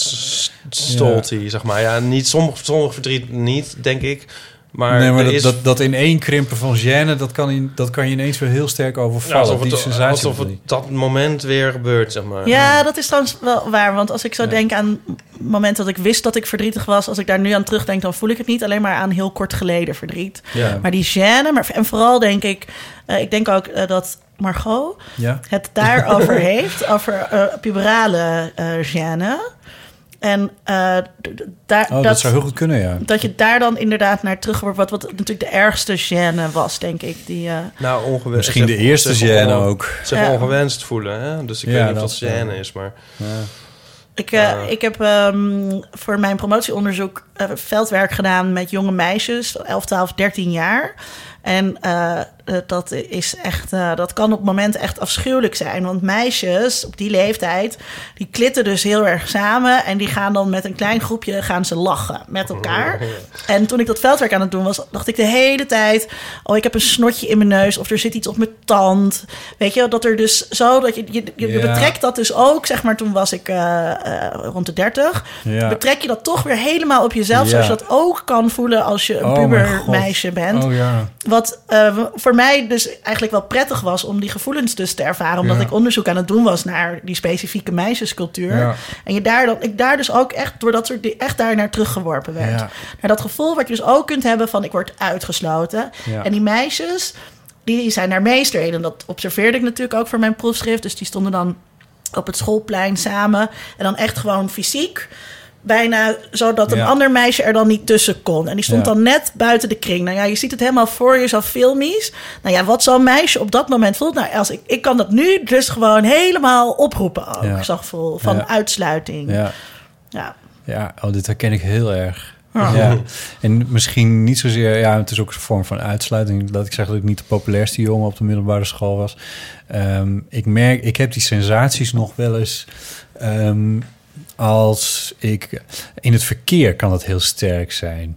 stolt hij, ja. zeg maar. Ja, niet sommige, sommige verdriet niet, denk ik. Maar,
nee, maar dat,
is...
dat, dat in één krimpen van gêne, dat kan, in, dat kan je ineens weer heel sterk overvallen. Ja,
alsof het,
die sensatie
alsof het dat moment weer gebeurt, zeg maar.
Ja, dat is trouwens wel waar. Want als ik zo ja. denk aan momenten dat ik wist dat ik verdrietig was, als ik daar nu aan terugdenk, dan voel ik het niet alleen maar aan heel kort geleden verdriet. Ja. Maar die gêne, maar, en vooral denk ik, uh, ik denk ook uh, dat Margot
ja.
het daarover heeft, over uh, puberale uh, gêne. En uh, d- daar,
oh, dat, dat zou heel goed kunnen, ja.
Dat je daar dan inderdaad naar terug wordt, wat, wat natuurlijk de ergste gêne was, denk ik. Die, uh...
nou, ongewenst.
Misschien de eerste gêne ook.
Zich ja. ongewenst voelen, hè? Dus ik ja, weet niet of dat gêne is, maar...
Ja. Ik, uh, uh. ik heb um, voor mijn promotieonderzoek uh, veldwerk gedaan met jonge meisjes, elf, twaalf, dertien jaar. En uh, dat is echt, uh, dat kan op het moment echt afschuwelijk zijn. Want meisjes op die leeftijd, die klitten dus heel erg samen. En die gaan dan met een klein groepje gaan ze lachen met elkaar. En toen ik dat veldwerk aan het doen was, dacht ik de hele tijd, oh, ik heb een snotje in mijn neus of er zit iets op mijn tand. Weet je, dat er dus zo, dat je, je, je ja. betrekt dat dus ook, zeg maar, toen was ik uh, uh, rond de dertig. Ja. Betrek je dat toch weer helemaal op jezelf, ja. zoals je dat ook kan voelen als je een oh, pubermeisje bent.
Oh, ja.
Wat uh, voor mij dus eigenlijk wel prettig was om die gevoelens dus te ervaren. Omdat ja. ik onderzoek aan het doen was naar die specifieke meisjescultuur. Ja. En je daar dan, ik daar dus ook echt, door dat soort echt daar naar teruggeworpen werd. Ja. Naar dat gevoel wat je dus ook kunt hebben van ik word uitgesloten. Ja. En die meisjes, die zijn daar meester in. En dat observeerde ik natuurlijk ook voor mijn proefschrift. Dus die stonden dan op het schoolplein samen. En dan echt gewoon fysiek. Bijna zodat een ja. ander meisje er dan niet tussen kon. En die stond ja. dan net buiten de kring. Nou ja, je ziet het helemaal voor je, zo filmisch. Nou ja, wat zo'n meisje op dat moment voelt. Nou, als ik, ik kan dat nu dus gewoon helemaal oproepen ook. Ja. Zo'n gevoel van ja. uitsluiting.
Ja,
ja.
ja oh, dit herken ik heel erg. Oh. Ja. En misschien niet zozeer... Ja, het is ook een vorm van uitsluiting. Dat ik zeg dat ik niet de populairste jongen op de middelbare school was. Um, ik merk, ik heb die sensaties nog wel eens... Um, als ik... In het verkeer kan dat heel sterk zijn.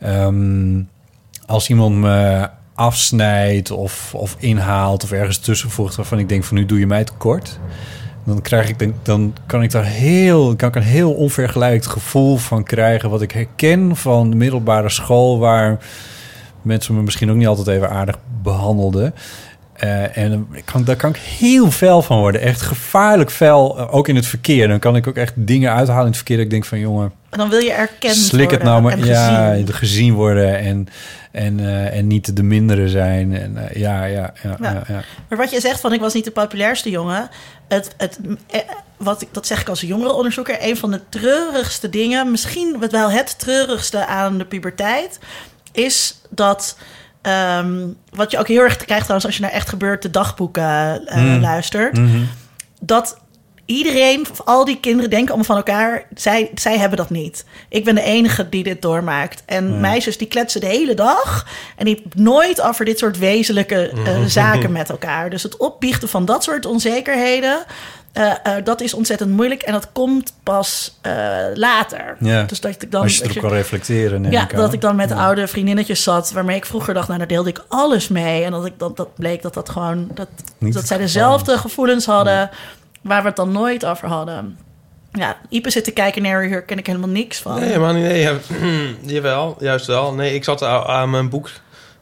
Um, als iemand me afsnijdt of, of inhaalt of ergens tussenvoegt... waarvan ik denk van nu doe je mij tekort... dan krijg ik denk, dan kan ik daar heel, kan ik een heel onvergelijkend gevoel van krijgen... wat ik herken van de middelbare school... waar mensen me misschien ook niet altijd even aardig behandelden... Uh, en kan, daar kan ik heel fel van worden. Echt gevaarlijk fel, uh, ook in het verkeer. Dan kan ik ook echt dingen uithalen in het verkeer... dat ik denk van, jongen...
En dan wil je erkend
slik
worden
het nou maar,
en
ja,
gezien.
gezien worden en, en, uh, en niet de mindere zijn. En, uh, ja, ja, ja, ja. Ja, ja.
Maar wat je zegt van, ik was niet de populairste jongen... Het, het, wat ik, dat zeg ik als jongerenonderzoeker... een van de treurigste dingen... misschien wel het treurigste aan de puberteit... is dat... Um, wat je ook heel erg krijgt trouwens als je naar Echt Gebeurd de dagboeken uh, mm. luistert. Mm-hmm. Dat iedereen, al die kinderen denken allemaal van elkaar... Zij, zij hebben dat niet. Ik ben de enige die dit doormaakt. En mm. meisjes die kletsen de hele dag... en die nooit over dit soort wezenlijke uh, mm-hmm. zaken met elkaar. Dus het opbiechten van dat soort onzekerheden... Uh, uh, dat is ontzettend moeilijk en dat komt pas uh, later.
Ja.
Dus dat ik dan,
als je erop kan reflecteren.
Ja,
ik
dat ik dan met
ja.
oude vriendinnetjes zat... waarmee ik vroeger dacht, nou, daar deelde ik alles mee. En dat, ik, dat, dat bleek dat dat gewoon... dat, dat zij dezelfde gevoelens hadden... Ja. waar we het dan nooit over hadden. Ja, Ipe zit te kijken naar hier ken ik helemaal niks van.
Nee, maar nee, ja, jawel, juist wel. Nee, ik zat aan, aan mijn boek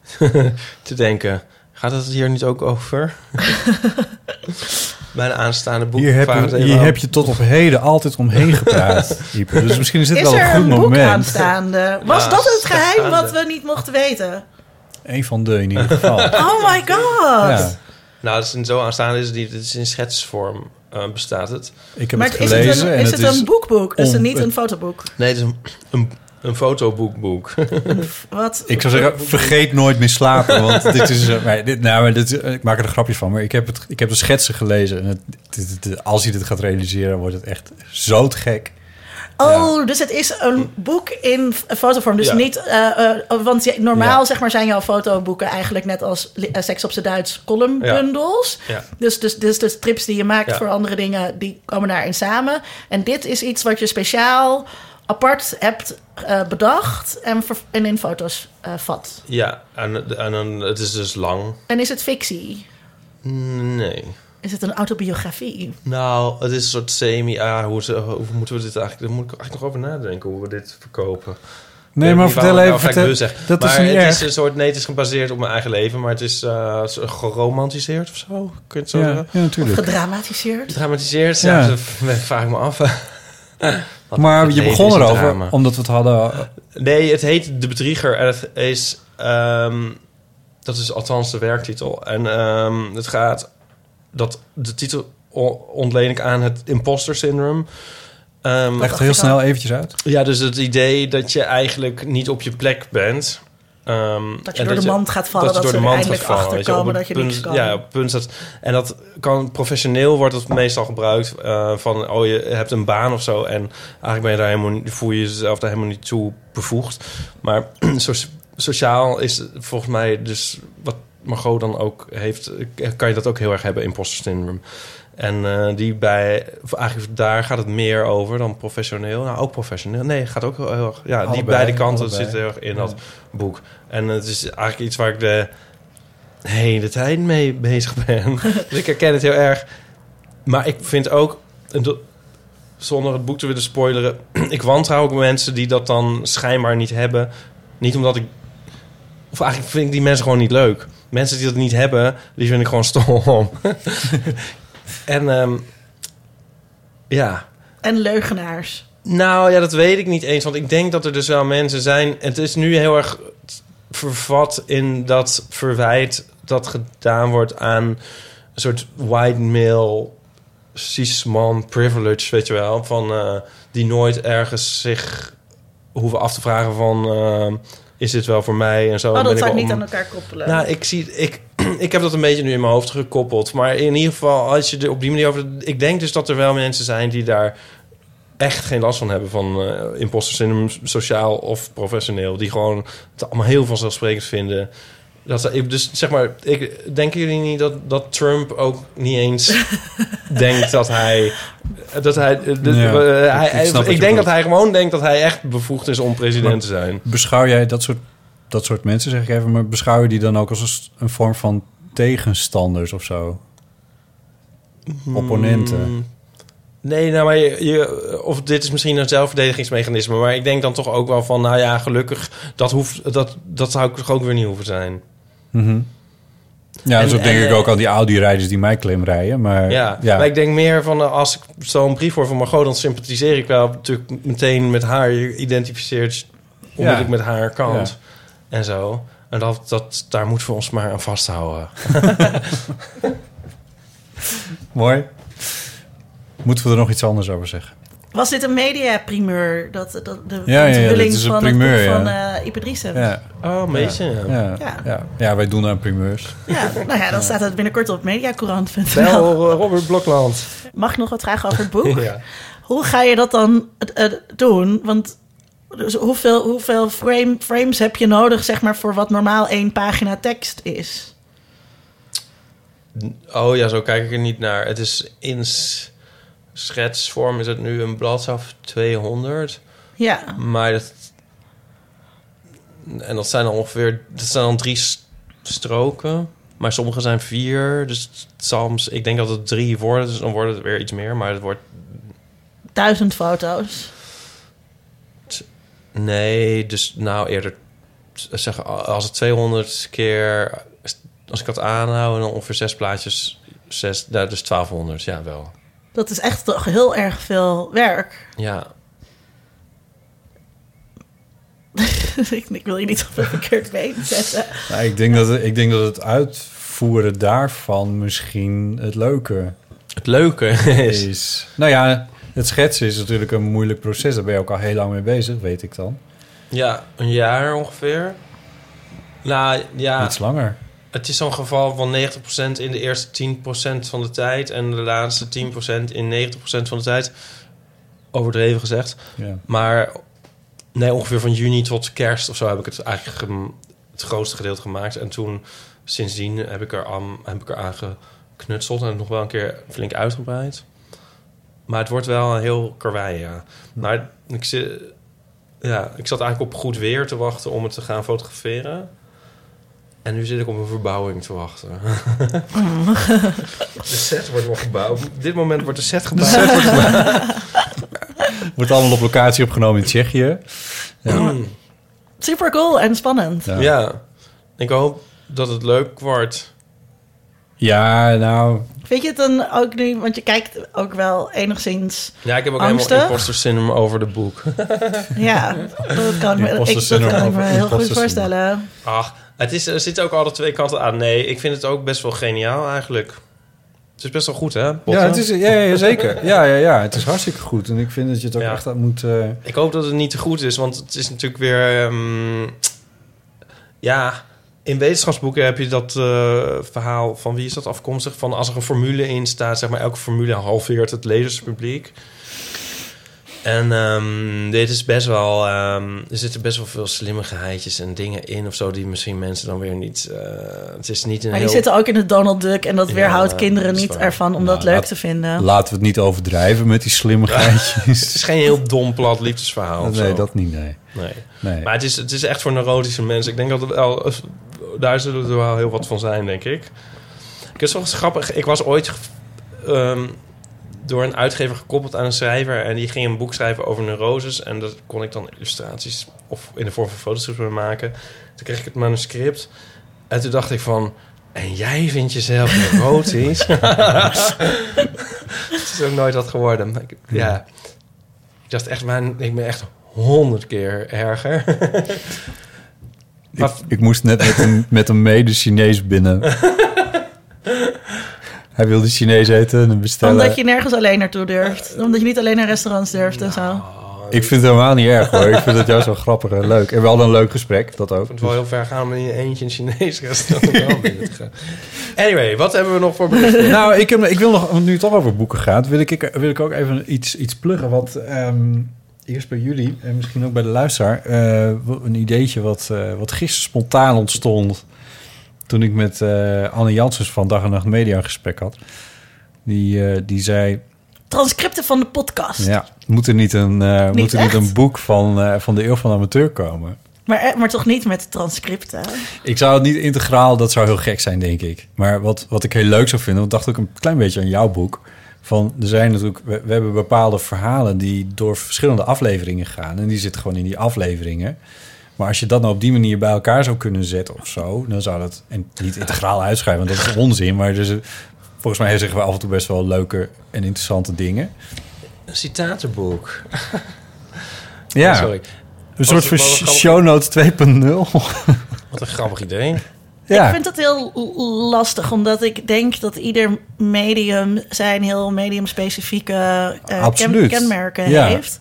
te denken. Gaat het hier niet ook over? Mijn aanstaande boek.
Hier heb je, hier heb je tot op heden altijd omheen gepraat, Ipe. Dus misschien is dit
is
wel een goed moment.
Is er een boek aanstaande? Was ja, dat het geheim wat we niet mochten weten?
Eén van de in ieder geval.
Oh my god. Ja.
Nou, het is een zo aanstaande is het niet. Het is in schetsvorm uh, bestaat het.
Ik heb
maar
het gelezen.
Is het een,
en
is
het
het
is
een boekboek?
On,
is het niet een fotoboek?
Nee, het is een, een, Een fotoboekboek.
Wat?
Ik zou zeggen, vergeet nooit meer slapen. Want dit is... Uh, maar dit, nou, maar dit, uh, ik maak er een grapje van. Maar ik heb, het, ik heb de schetsen gelezen. En het, dit, dit, als hij dit gaat realiseren, wordt het echt zo te gek.
Oh, ja. Dus het is een boek in fotovorm. Dus ja. niet... Uh, uh, want je, normaal ja. zeg maar, zijn jouw fotoboeken eigenlijk net als uh, Seks op z'n Duits columnbundels. Ja. Ja. Dus, dus, dus de strips die je maakt ja. voor andere dingen, die komen daarin samen. En dit is iets wat je speciaal apart hebt uh, bedacht en, ver, en in foto's uh, vat.
Ja, en, en, en het is dus lang.
En is het fictie?
Nee.
Is het een autobiografie?
Nou, het is een soort semi... Ah, hoe, hoe moeten we dit eigenlijk... Daar moet ik eigenlijk nog over nadenken, hoe we dit verkopen.
Nee, maar vertel even... Vertel,
dat maar is niet het erg. Is een soort... Nee, het is gebaseerd op mijn eigen leven, maar het is uh, geromantiseerd of zo. Kun je het zo
ja,
zeggen?
Ja, natuurlijk.
Of gedramatiseerd?
Gedramatiseerd, ja. ja dat vraag ik me af.
Maar je begon erover, omdat we het hadden...
Nee, het heet De Bedrieger. En het is... Um, dat is althans de werktitel. En um, het gaat... Dat de titel ontleen ik aan het imposter syndroom. Um,
Leg het heel snel eventjes uit.
Ja, dus het idee dat je eigenlijk niet op je plek bent. Um,
dat je door de mand je, gaat vallen, dat, dat je door de mand gaat vallen, achterkomen dat je
punt,
niks kan.
Ja, op punt dat, en dat kan professioneel wordt het meestal gebruikt uh, van oh je hebt een baan of zo en eigenlijk ben je daar helemaal voel je jezelf daar helemaal niet toe bevoegd. Maar so, sociaal is volgens mij dus wat Margot dan ook heeft, kan je dat ook heel erg hebben, imposter syndrome. En uh, die bij, eigenlijk daar gaat het meer over dan professioneel. Nou, ook professioneel. Nee, gaat ook heel erg. Ja, allebei, die beide kanten zitten heel erg in ja. dat boek. En het is eigenlijk iets waar ik de hele tijd mee bezig ben. Dus ik herken het heel erg. Maar ik vind ook, zonder het boek te willen spoileren, ik wantrouw ook mensen die dat dan schijnbaar niet hebben. Niet omdat ik, of eigenlijk vind ik die mensen gewoon niet leuk. Mensen die dat niet hebben, die vind ik gewoon stom. En um, ja.
En leugenaars.
Nou ja, dat weet ik niet eens. Want ik denk dat er dus wel mensen zijn. Het is nu heel erg vervat in dat verwijt dat gedaan wordt aan een soort white male cis-man privilege, weet je wel. Van uh, die nooit ergens zich hoeven af te vragen van Uh, is dit wel voor mij en zo.
Oh, dat zou ik
om...
niet aan elkaar koppelen.
Nou, ik zie, ik, ik heb dat een beetje nu in mijn hoofd gekoppeld. Maar in ieder geval, als je er op die manier over... Ik denk dus dat er wel mensen zijn die daar echt geen last van hebben van uh, imposter syndroom, sociaal of professioneel. Die gewoon het allemaal heel vanzelfsprekend vinden. Dat, dus zeg maar, ik, denken jullie niet dat, dat Trump ook niet eens denkt dat hij... Dat hij, de, ja, uh, hij ik, ik denk dat hij gewoon denkt dat hij echt bevoegd is om president maar te zijn.
Beschouw jij dat soort, dat soort mensen, zeg ik even, maar beschouw je die dan ook als een vorm van tegenstanders of zo? Hmm. Opponenten?
Nee, nou, maar je, je, of dit is misschien een zelfverdedigingsmechanisme, maar ik denk dan toch ook wel van, nou ja, gelukkig, dat, hoeft, dat, dat zou ik toch ook weer niet hoeven zijn.
Mm-hmm. Ja, en, zo denk en, ik ook aan die Audi-rijders die mij claim rijden. Maar,
ja,
ja,
maar ik denk meer van, als ik zo'n brief hoor van Margot, dan sympathiseer ik wel natuurlijk meteen met haar. Je identificeert onmiddellijk ja. met haar kant ja. en zo. En dat, dat, daar moeten we ons maar aan vasthouden.
Mooi. Moeten we er nog iets anders over zeggen?
Was dit een mediaprimeur? Dat, dat, de
ja, ja, ja, dit is een
van
primeur,
het boek
ja.
van uh, Ipe Driessen.
Ja.
Oh, een beetje, ja.
Ja. Ja. Ja. ja, wij doen aan primeurs.
Ja, nou ja, dan staat het binnenkort op mediacourant punt n l.
Wel, Robert Blokland.
Mag ik nog wat vragen over het boek?
Ja.
Hoe ga je dat dan uh, doen? Want dus hoeveel, hoeveel frame, frames heb je nodig, zeg maar, voor wat normaal één pagina tekst is?
Oh ja, zo kijk ik er niet naar. Het is in schetsvorm is het nu een bladzijde of tweehonderd.
Ja.
Maar dat... En dat zijn dan ongeveer... Dat zijn dan drie stroken. Maar sommige zijn vier. Dus soms... Ik denk dat het drie worden. Dus dan wordt het weer iets meer. Maar het wordt...
Duizend foto's.
Nee, dus nou eerder... Zeg, als het tweehonderd keer... Als ik dat aanhoud, en dan ongeveer zes plaatjes... Zes, dus twaalfhonderd, ja wel.
Dat is echt toch heel erg veel werk.
Ja.
Ik wil je niet op een verkeerd been zetten.
Nou, ik, denk dat, ik denk dat het uitvoeren daarvan misschien het leuke...
Het leuke is...
is... Nou ja, het schetsen is natuurlijk een moeilijk proces. Daar ben je ook al heel lang mee bezig, weet ik dan.
Ja, een jaar ongeveer. Nou, ja.
Iets langer.
Het is zo'n geval van negentig procent in de eerste tien procent van de tijd... en de laatste tien procent in negentig procent van de tijd. Overdreven gezegd.
Ja.
Maar nee, ongeveer van juni tot kerst of zo... heb ik het eigenlijk gem- het grootste gedeelte gemaakt. En toen, sindsdien, heb ik er aan, heb ik er aan geknutseld... en nog wel een keer flink uitgebreid. Maar het wordt wel een heel karwei, ja. Maar ik, zit, ja, ik zat eigenlijk op goed weer te wachten... om het te gaan fotograferen... En nu zit ik op een verbouwing te wachten. De set wordt nog gebouwd. Op dit moment wordt de set gebouwd. De set wordt gebouwd.
Wordt allemaal op locatie opgenomen in Tsjechië. Ja.
Super cool en spannend.
Ja. ja, ik hoop dat het leuk wordt.
Ja, nou...
Vind je het dan ook nu... Want je kijkt ook wel enigszins
Ja, ik heb ook
angstig.
helemaal imposter syndrome over de boek.
Ja, dat kan, ik me, ik, dat kan ik me heel goed voorstellen.
Ach, het is, er zitten ook alle twee kanten aan. Nee, ik vind het ook best wel geniaal eigenlijk. Het is best wel goed, hè? Potten?
Ja, het is, ja, ja, zeker. Ja, ja, ja, het is hartstikke goed. En ik vind dat je het ook ja. echt aan moet... Uh...
Ik hoop dat het niet te goed is, want het is natuurlijk weer... Um, ja, in wetenschapsboeken heb je dat uh, verhaal van... Wie is dat afkomstig? Van als er een formule in staat, zeg maar... Elke formule halveert het lezerspubliek. En um, dit is best wel... Um, er zitten best wel veel slimmigheidjes en dingen in of zo... die misschien mensen dan weer niet... Uh, het is niet een
maar
heel...
die zitten ook in het Donald Duck... en dat ja, weerhoudt kinderen niet
waar.
ervan om nou, dat leuk laat, te vinden.
Laten we het niet overdrijven met die slimmigheidjes. Ja,
het is geen heel dom plat liefdesverhaal.
Nee,
zo.
dat niet, nee.
nee.
nee.
Maar het is, het is echt voor neurotische mensen. Ik denk dat het wel... Daar zullen er wel heel wat van zijn, denk ik. Het is wel grappig. Ik was ooit... Um, door een uitgever gekoppeld aan een schrijver... en die ging een boek schrijven over neuroses... en dat kon ik dan illustraties... of in de vorm van fotostrips mee maken. Toen kreeg ik het manuscript... en toen dacht ik van... en jij vindt jezelf neurotisch? Het is ook nooit wat geworden. Ik, ja, ik dacht echt... Man, ik ben echt honderd keer erger.
maar, ik, ik moest net met een, met een mede-Chinees binnen... Hij wilde Chinees eten en bestellen.
Omdat je nergens alleen naartoe durft. Omdat je niet alleen naar restaurants durft en zo.
Ik vind het helemaal niet erg hoor. Ik vind het juist wel grappig en leuk. En we hadden een leuk gesprek, dat ook.
Ik vind het wel heel ver gaan om in je eentje een Chinees restaurant binnen te gaan. Anyway, wat hebben we nog voor berichten?
Nou, ik, heb, ik wil nog, nu het toch over boeken gaat, wil ik, wil ik ook even iets, iets pluggen. Wat um, eerst bij jullie en misschien ook bij de luisteraar. Uh, een ideetje wat, uh, wat gisteren spontaan ontstond. Toen ik met uh, Anne Janssens van Dag en Nacht Media een gesprek had. Die, uh, die zei...
Transcripten van de podcast.
Ja, moet er niet een, uh, niet moet er niet een boek van, uh, van de Eeuw van de Amateur komen?
Maar, maar toch niet met transcripten?
Ik zou het niet integraal, dat zou heel gek zijn, denk ik. Maar wat, wat ik heel leuk zou vinden... want dacht ook een klein beetje aan jouw boek... van er zijn natuurlijk... We, we hebben bepaalde verhalen die door verschillende afleveringen gaan... en die zitten gewoon in die afleveringen... Maar als je dat nou op die manier bij elkaar zou kunnen zetten of zo... dan zou dat... en niet integraal uitschrijven, want dat is onzin... maar dus, volgens mij zeggen we af en toe best wel leuke en interessante dingen.
Een citatenboek.
Ja, oh, sorry. Een soort van show notes twee punt nul.
Wat een grappig idee.
Ja. Ik vind het heel lastig, omdat ik denk dat ieder medium... zijn heel medium-specifieke uh, ken- kenmerken ja. heeft.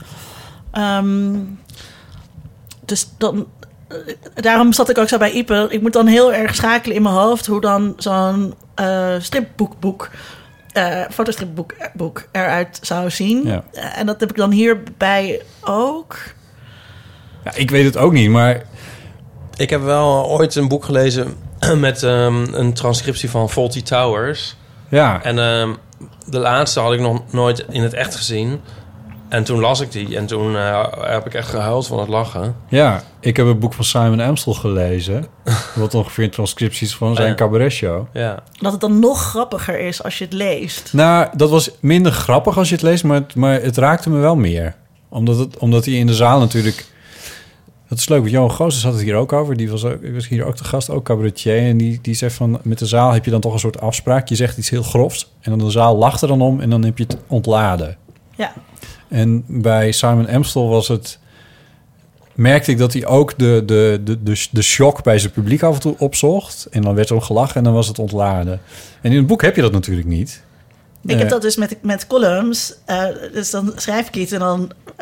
Um, Dus dan, daarom zat ik ook zo bij Ipe. Ik moet dan heel erg schakelen in mijn hoofd... hoe dan zo'n uh, stripboekboek, uh, fotostripboek boek eruit zou zien. Ja. Uh, en dat heb ik dan hierbij ook.
Ja, ik weet het ook niet, maar...
Ik heb wel ooit een boek gelezen... met um, een transcriptie van Fawlty Towers.
Ja.
En um, de laatste had ik nog nooit in het echt gezien... En toen las ik die en toen uh, heb ik echt gehuild van het lachen.
Ja, ik heb een boek van Simon Amstel gelezen... wat ongeveer een transcriptie is van zijn oh ja. cabaretshow.
Ja.
Dat het dan nog grappiger is als je het leest.
Nou, dat was minder grappig als je het leest... maar het, maar het raakte me wel meer. Omdat, het, omdat hij in de zaal natuurlijk... Dat is leuk, want Johan Goossens had het hier ook over. Die was, ook, was hier ook de gast, ook cabaretier. En die, die zegt van, met de zaal heb je dan toch een soort afspraak. Je zegt iets heel grofs en dan de zaal lacht er dan om... en dan heb je het ontladen.
Ja.
En bij Simon Amstel was het... merkte ik dat hij ook de, de, de, de, de shock bij zijn publiek af en toe opzocht. En dan werd er om gelachen en dan was het ontladen. En in het boek heb je dat natuurlijk niet.
Ik uh, heb dat dus met, met columns. Uh, dus dan schrijf ik iets en dan uh,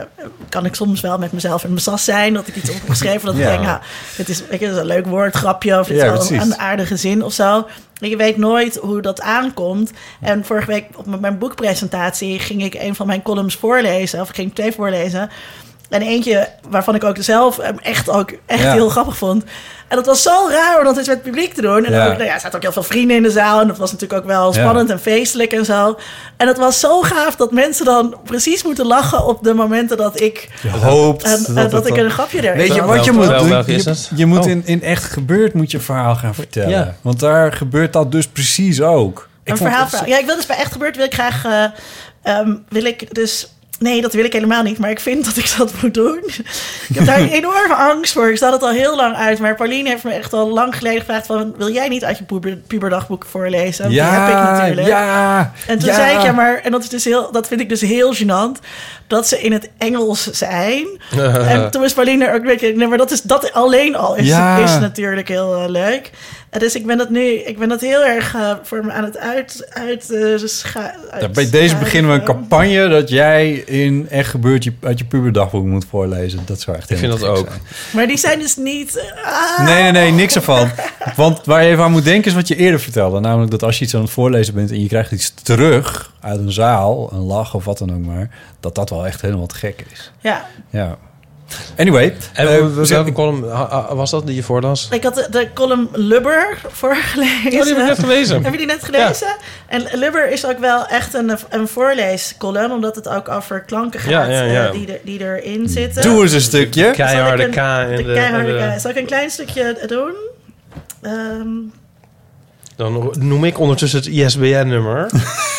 kan ik soms wel met mezelf in mijn sas zijn. Dat ik iets op heb geschreven. Dat ik ja. denk, nou, dit is, dit is een leuk woord, grapje. Of dit ja, is wel een aardige zin of zo. Je weet nooit hoe dat aankomt. En vorige week op mijn boekpresentatie ging ik een van mijn columns voorlezen. Of ik ging twee voorlezen. En eentje waarvan ik ook zelf echt, ook echt ja. heel grappig vond. En dat was zo raar om dat eens met het publiek te doen. En ja. ook, nou ja, er zaten ook heel veel vrienden in de zaal. En dat was natuurlijk ook wel spannend ja. en feestelijk en zo. En het was zo gaaf dat mensen dan precies moeten lachen op de momenten dat ik
je hoopt
en, dat, en dat ik een grapje erin.
Weet je wat je moet doen? Je, je moet oh. in, in echt gebeurd moet je verhaal gaan vertellen. Ja. Want daar gebeurt dat dus precies ook.
Een ik verhaal, verhaal. Ja, ik wil dus bij echt gebeurd wil ik graag uh, um, wil ik dus. Nee, dat wil ik helemaal niet, maar ik vind dat ik dat moet doen. Ik heb daar een enorme angst voor. Ik sta het al heel lang uit. Maar Pauline heeft me echt al lang geleden gevraagd van... wil jij niet uit je puber, puberdagboek voorlezen?
Ja,
die heb ik natuurlijk.
Ja,
en toen
ja.
zei ik, ja, maar... en dat, is dus heel, dat vind ik dus heel gênant... dat ze in het Engels zijn. Uh. En toen was Pauline er ook een beetje... nee, maar dat, is, dat alleen al is, ja. is natuurlijk heel uh, leuk... Dus ik ben dat nu, ik ben dat heel erg uh, voor me aan het uit, uit, uh, scha- uit
ja, bij deze beginnen we een campagne dat jij in echt gebeurt je, uit je puberdagboek moet voorlezen. Dat zou echt.
Ik vind dat ook.
Zijn. Maar die zijn dus niet. Uh,
nee, nee, nee, niks ervan. Want waar je even aan moet denken is wat je eerder vertelde, namelijk dat als je iets aan het voorlezen bent en je krijgt iets terug uit een zaal, een lach of wat dan ook maar, dat dat wel echt helemaal te gek is.
Ja.
Ja. Anyway.
En uh, welke column was dat die je voorlas?
Ik had de, de column Lubber voorgelezen.
Oh, die heb ik net gelezen.
Heb je die net gelezen? Ja. En Lubber is ook wel echt een, een voorleescolumn, omdat het ook over klanken gaat ja, ja, ja. Uh, die, er, die erin zitten.
Doe eens een stukje.
De keiharde K.
De, de keiharde K. Zal ik een klein stukje doen? Um,
Dan noem ik ondertussen het I S B N-nummer.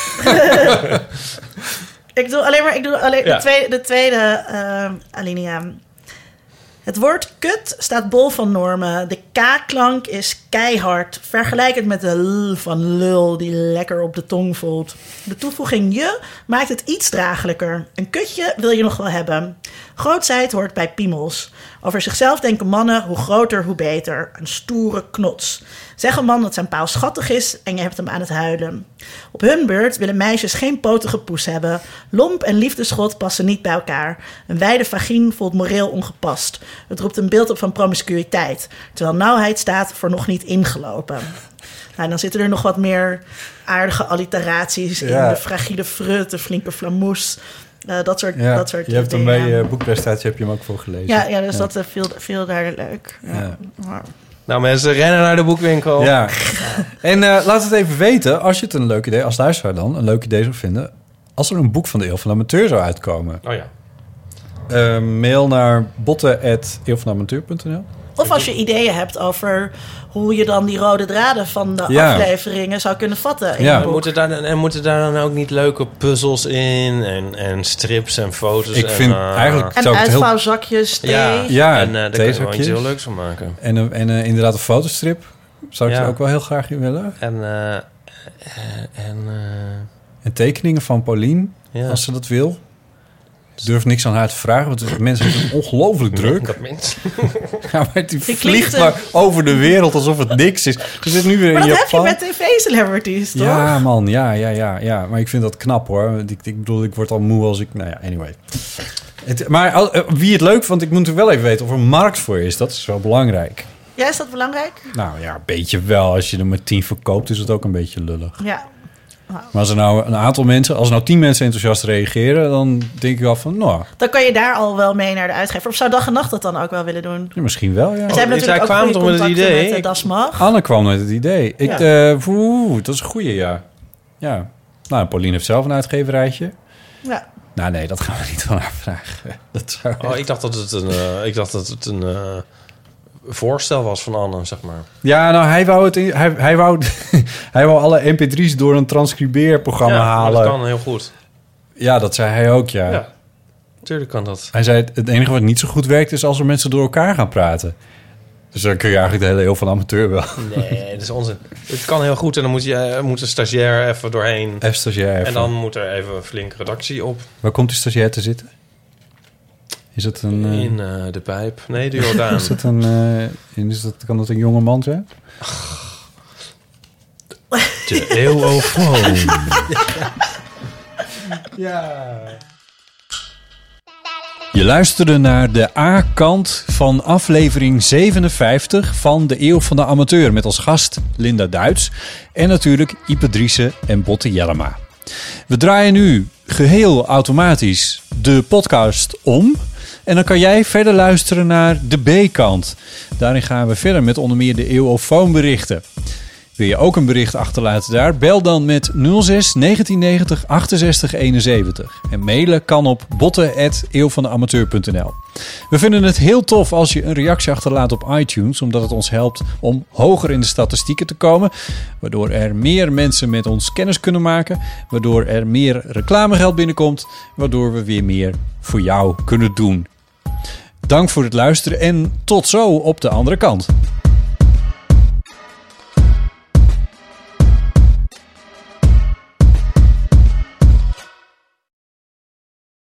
Ik doe alleen maar ik doe alleen ja. de tweede, de tweede uh, alinea. Het woord kut staat bol van normen. De K-klank is keihard. Vergelijk het met de L van lul die lekker op de tong voelt. De toevoeging je maakt het iets draaglijker. Een kutje wil je nog wel hebben. Grootsheid hoort bij piemels. Over zichzelf denken mannen hoe groter hoe beter. Een stoere knots. Zeg een man dat zijn paal schattig is en je hebt hem aan het huilen. Op hun beurt willen meisjes geen potige poes hebben. Lomp en liefdeschot passen niet bij elkaar. Een wijde vagien voelt moreel ongepast. Het roept een beeld op van promiscuïteit. Terwijl nauwheid staat voor nog niet ingelopen. Nou, dan zitten er nog wat meer aardige alliteraties in. Ja. De fragiele freut, de flinke flamoes. Uh, dat soort,
ja,
dat soort
je hebt hem bij je uh, boekpresentatie heb je hem ook voor gelezen.
Ja, ja dus ja. dat uh, viel, viel daar leuk. Ja. Ja.
Maar, nou mensen, rennen naar de boekwinkel.
Ja. En uh, laat het even weten, als je het een leuk idee, als luisteraar dan, een leuk idee zou vinden, als er een boek van de Eeuw van de Amateur zou uitkomen.
Oh ja.
Uh, mail naar botten at eeuw van de amateur punt n l.
Of als je ideeën hebt over hoe je dan die rode draden van de ja. afleveringen zou kunnen vatten in
ja.
een boek.
Moeten daar, en moeten daar dan ook niet leuke puzzels in en, en strips en foto's?
Ik
en,
vind
uh,
eigenlijk
en
uitvouwzakjes,
thee.
Ja,
ja
en uh, daar kun je wel iets heel leuks van maken.
En, en uh, inderdaad een fotostrip zou ik ja. er ook wel heel graag in willen.
En, uh, en, uh,
en tekeningen van Paulien, ja. als ze dat wil. Ik durf niks aan haar te vragen, want mensen hebben het ongelooflijk druk.
Dat mens.
Ja, maar die vliegt maar over de wereld alsof het niks is. Ze zit nu weer
maar
in
dat
Japan.
heb je met tv-celebrities, toch?
Ja, man. Ja, ja, ja, ja. Maar ik vind dat knap, hoor. Ik, ik bedoel, ik word al moe als ik... Nou ja, anyway. Het, maar uh, wie het leuk vond, ik moet natuurlijk wel even weten of er een markt voor is. Dat is wel belangrijk.
Ja, is dat belangrijk?
Nou ja, een beetje wel. Als je er maar tien verkoopt, is het ook een beetje lullig.
Ja. Wow.
Maar als er nou een aantal mensen, als er nou tien mensen enthousiast reageren, dan denk ik al van, nou...
Dan kan je daar al wel mee naar de uitgever. Of zou Dag en Nacht dat dan ook wel willen doen?
Ja, misschien wel, ja.
En zij hebben
oh,
natuurlijk ook goede contacten met het idee. Met Das Mag.
Anne kwam met het idee. Ik, ja. uh, woe, dat is een goeie, ja. Ja. Nou, Pauline heeft zelf een uitgeverijtje.
Ja.
Nou, nee, dat gaan we niet van haar vragen. Dat zou
oh, ik dacht dat het een, uh, ik dacht dat het een uh, voorstel was van Anne, zeg maar.
Ja, nou, hij wou, het in, hij, hij, wou, hij wou alle M P drie's door een transcribeerprogramma
ja,
halen.
dat kan heel goed.
Ja, dat zei hij ook, ja.
Ja, tuurlijk kan dat.
Hij zei, het enige wat niet zo goed werkt is als er mensen door elkaar gaan praten. Dus dan kun je eigenlijk de hele Eeuw van de Amateur wel.
Nee, dat is onzin. Het kan heel goed en dan moet je moet een stagiair even doorheen.
Even stagiair even.
En dan moet er even een flinke redactie op.
Waar komt die stagiair te zitten? Is het een... Uh...
In uh, de pijp. Nee, de Jordaan.
Is het een... Uh, is dat, kan dat een jonge man zijn?
De eeuwofoon.
Ja. Je luisterde naar de A-kant van aflevering zevenenvijftig van de Eeuw van de Amateur... met als gast Linda Duits en natuurlijk Ipe Driessen en Botte Jellema. We draaien nu geheel automatisch de podcast om... en dan kan jij verder luisteren naar de B-kant. Daarin gaan we verder met onder meer de eeuwofoonberichten. Wil je ook een bericht achterlaten daar? Bel dan met nul zes negentien negentig achtenzestig eenenzeventig. En mailen kan op botten at eeuwvandeamateur punt n l. We vinden het heel tof als je een reactie achterlaat op iTunes... omdat het ons helpt om hoger in de statistieken te komen... waardoor er meer mensen met ons kennis kunnen maken... waardoor er meer reclamegeld binnenkomt... waardoor we weer meer voor jou kunnen doen. Dank voor het luisteren en tot zo op de andere kant.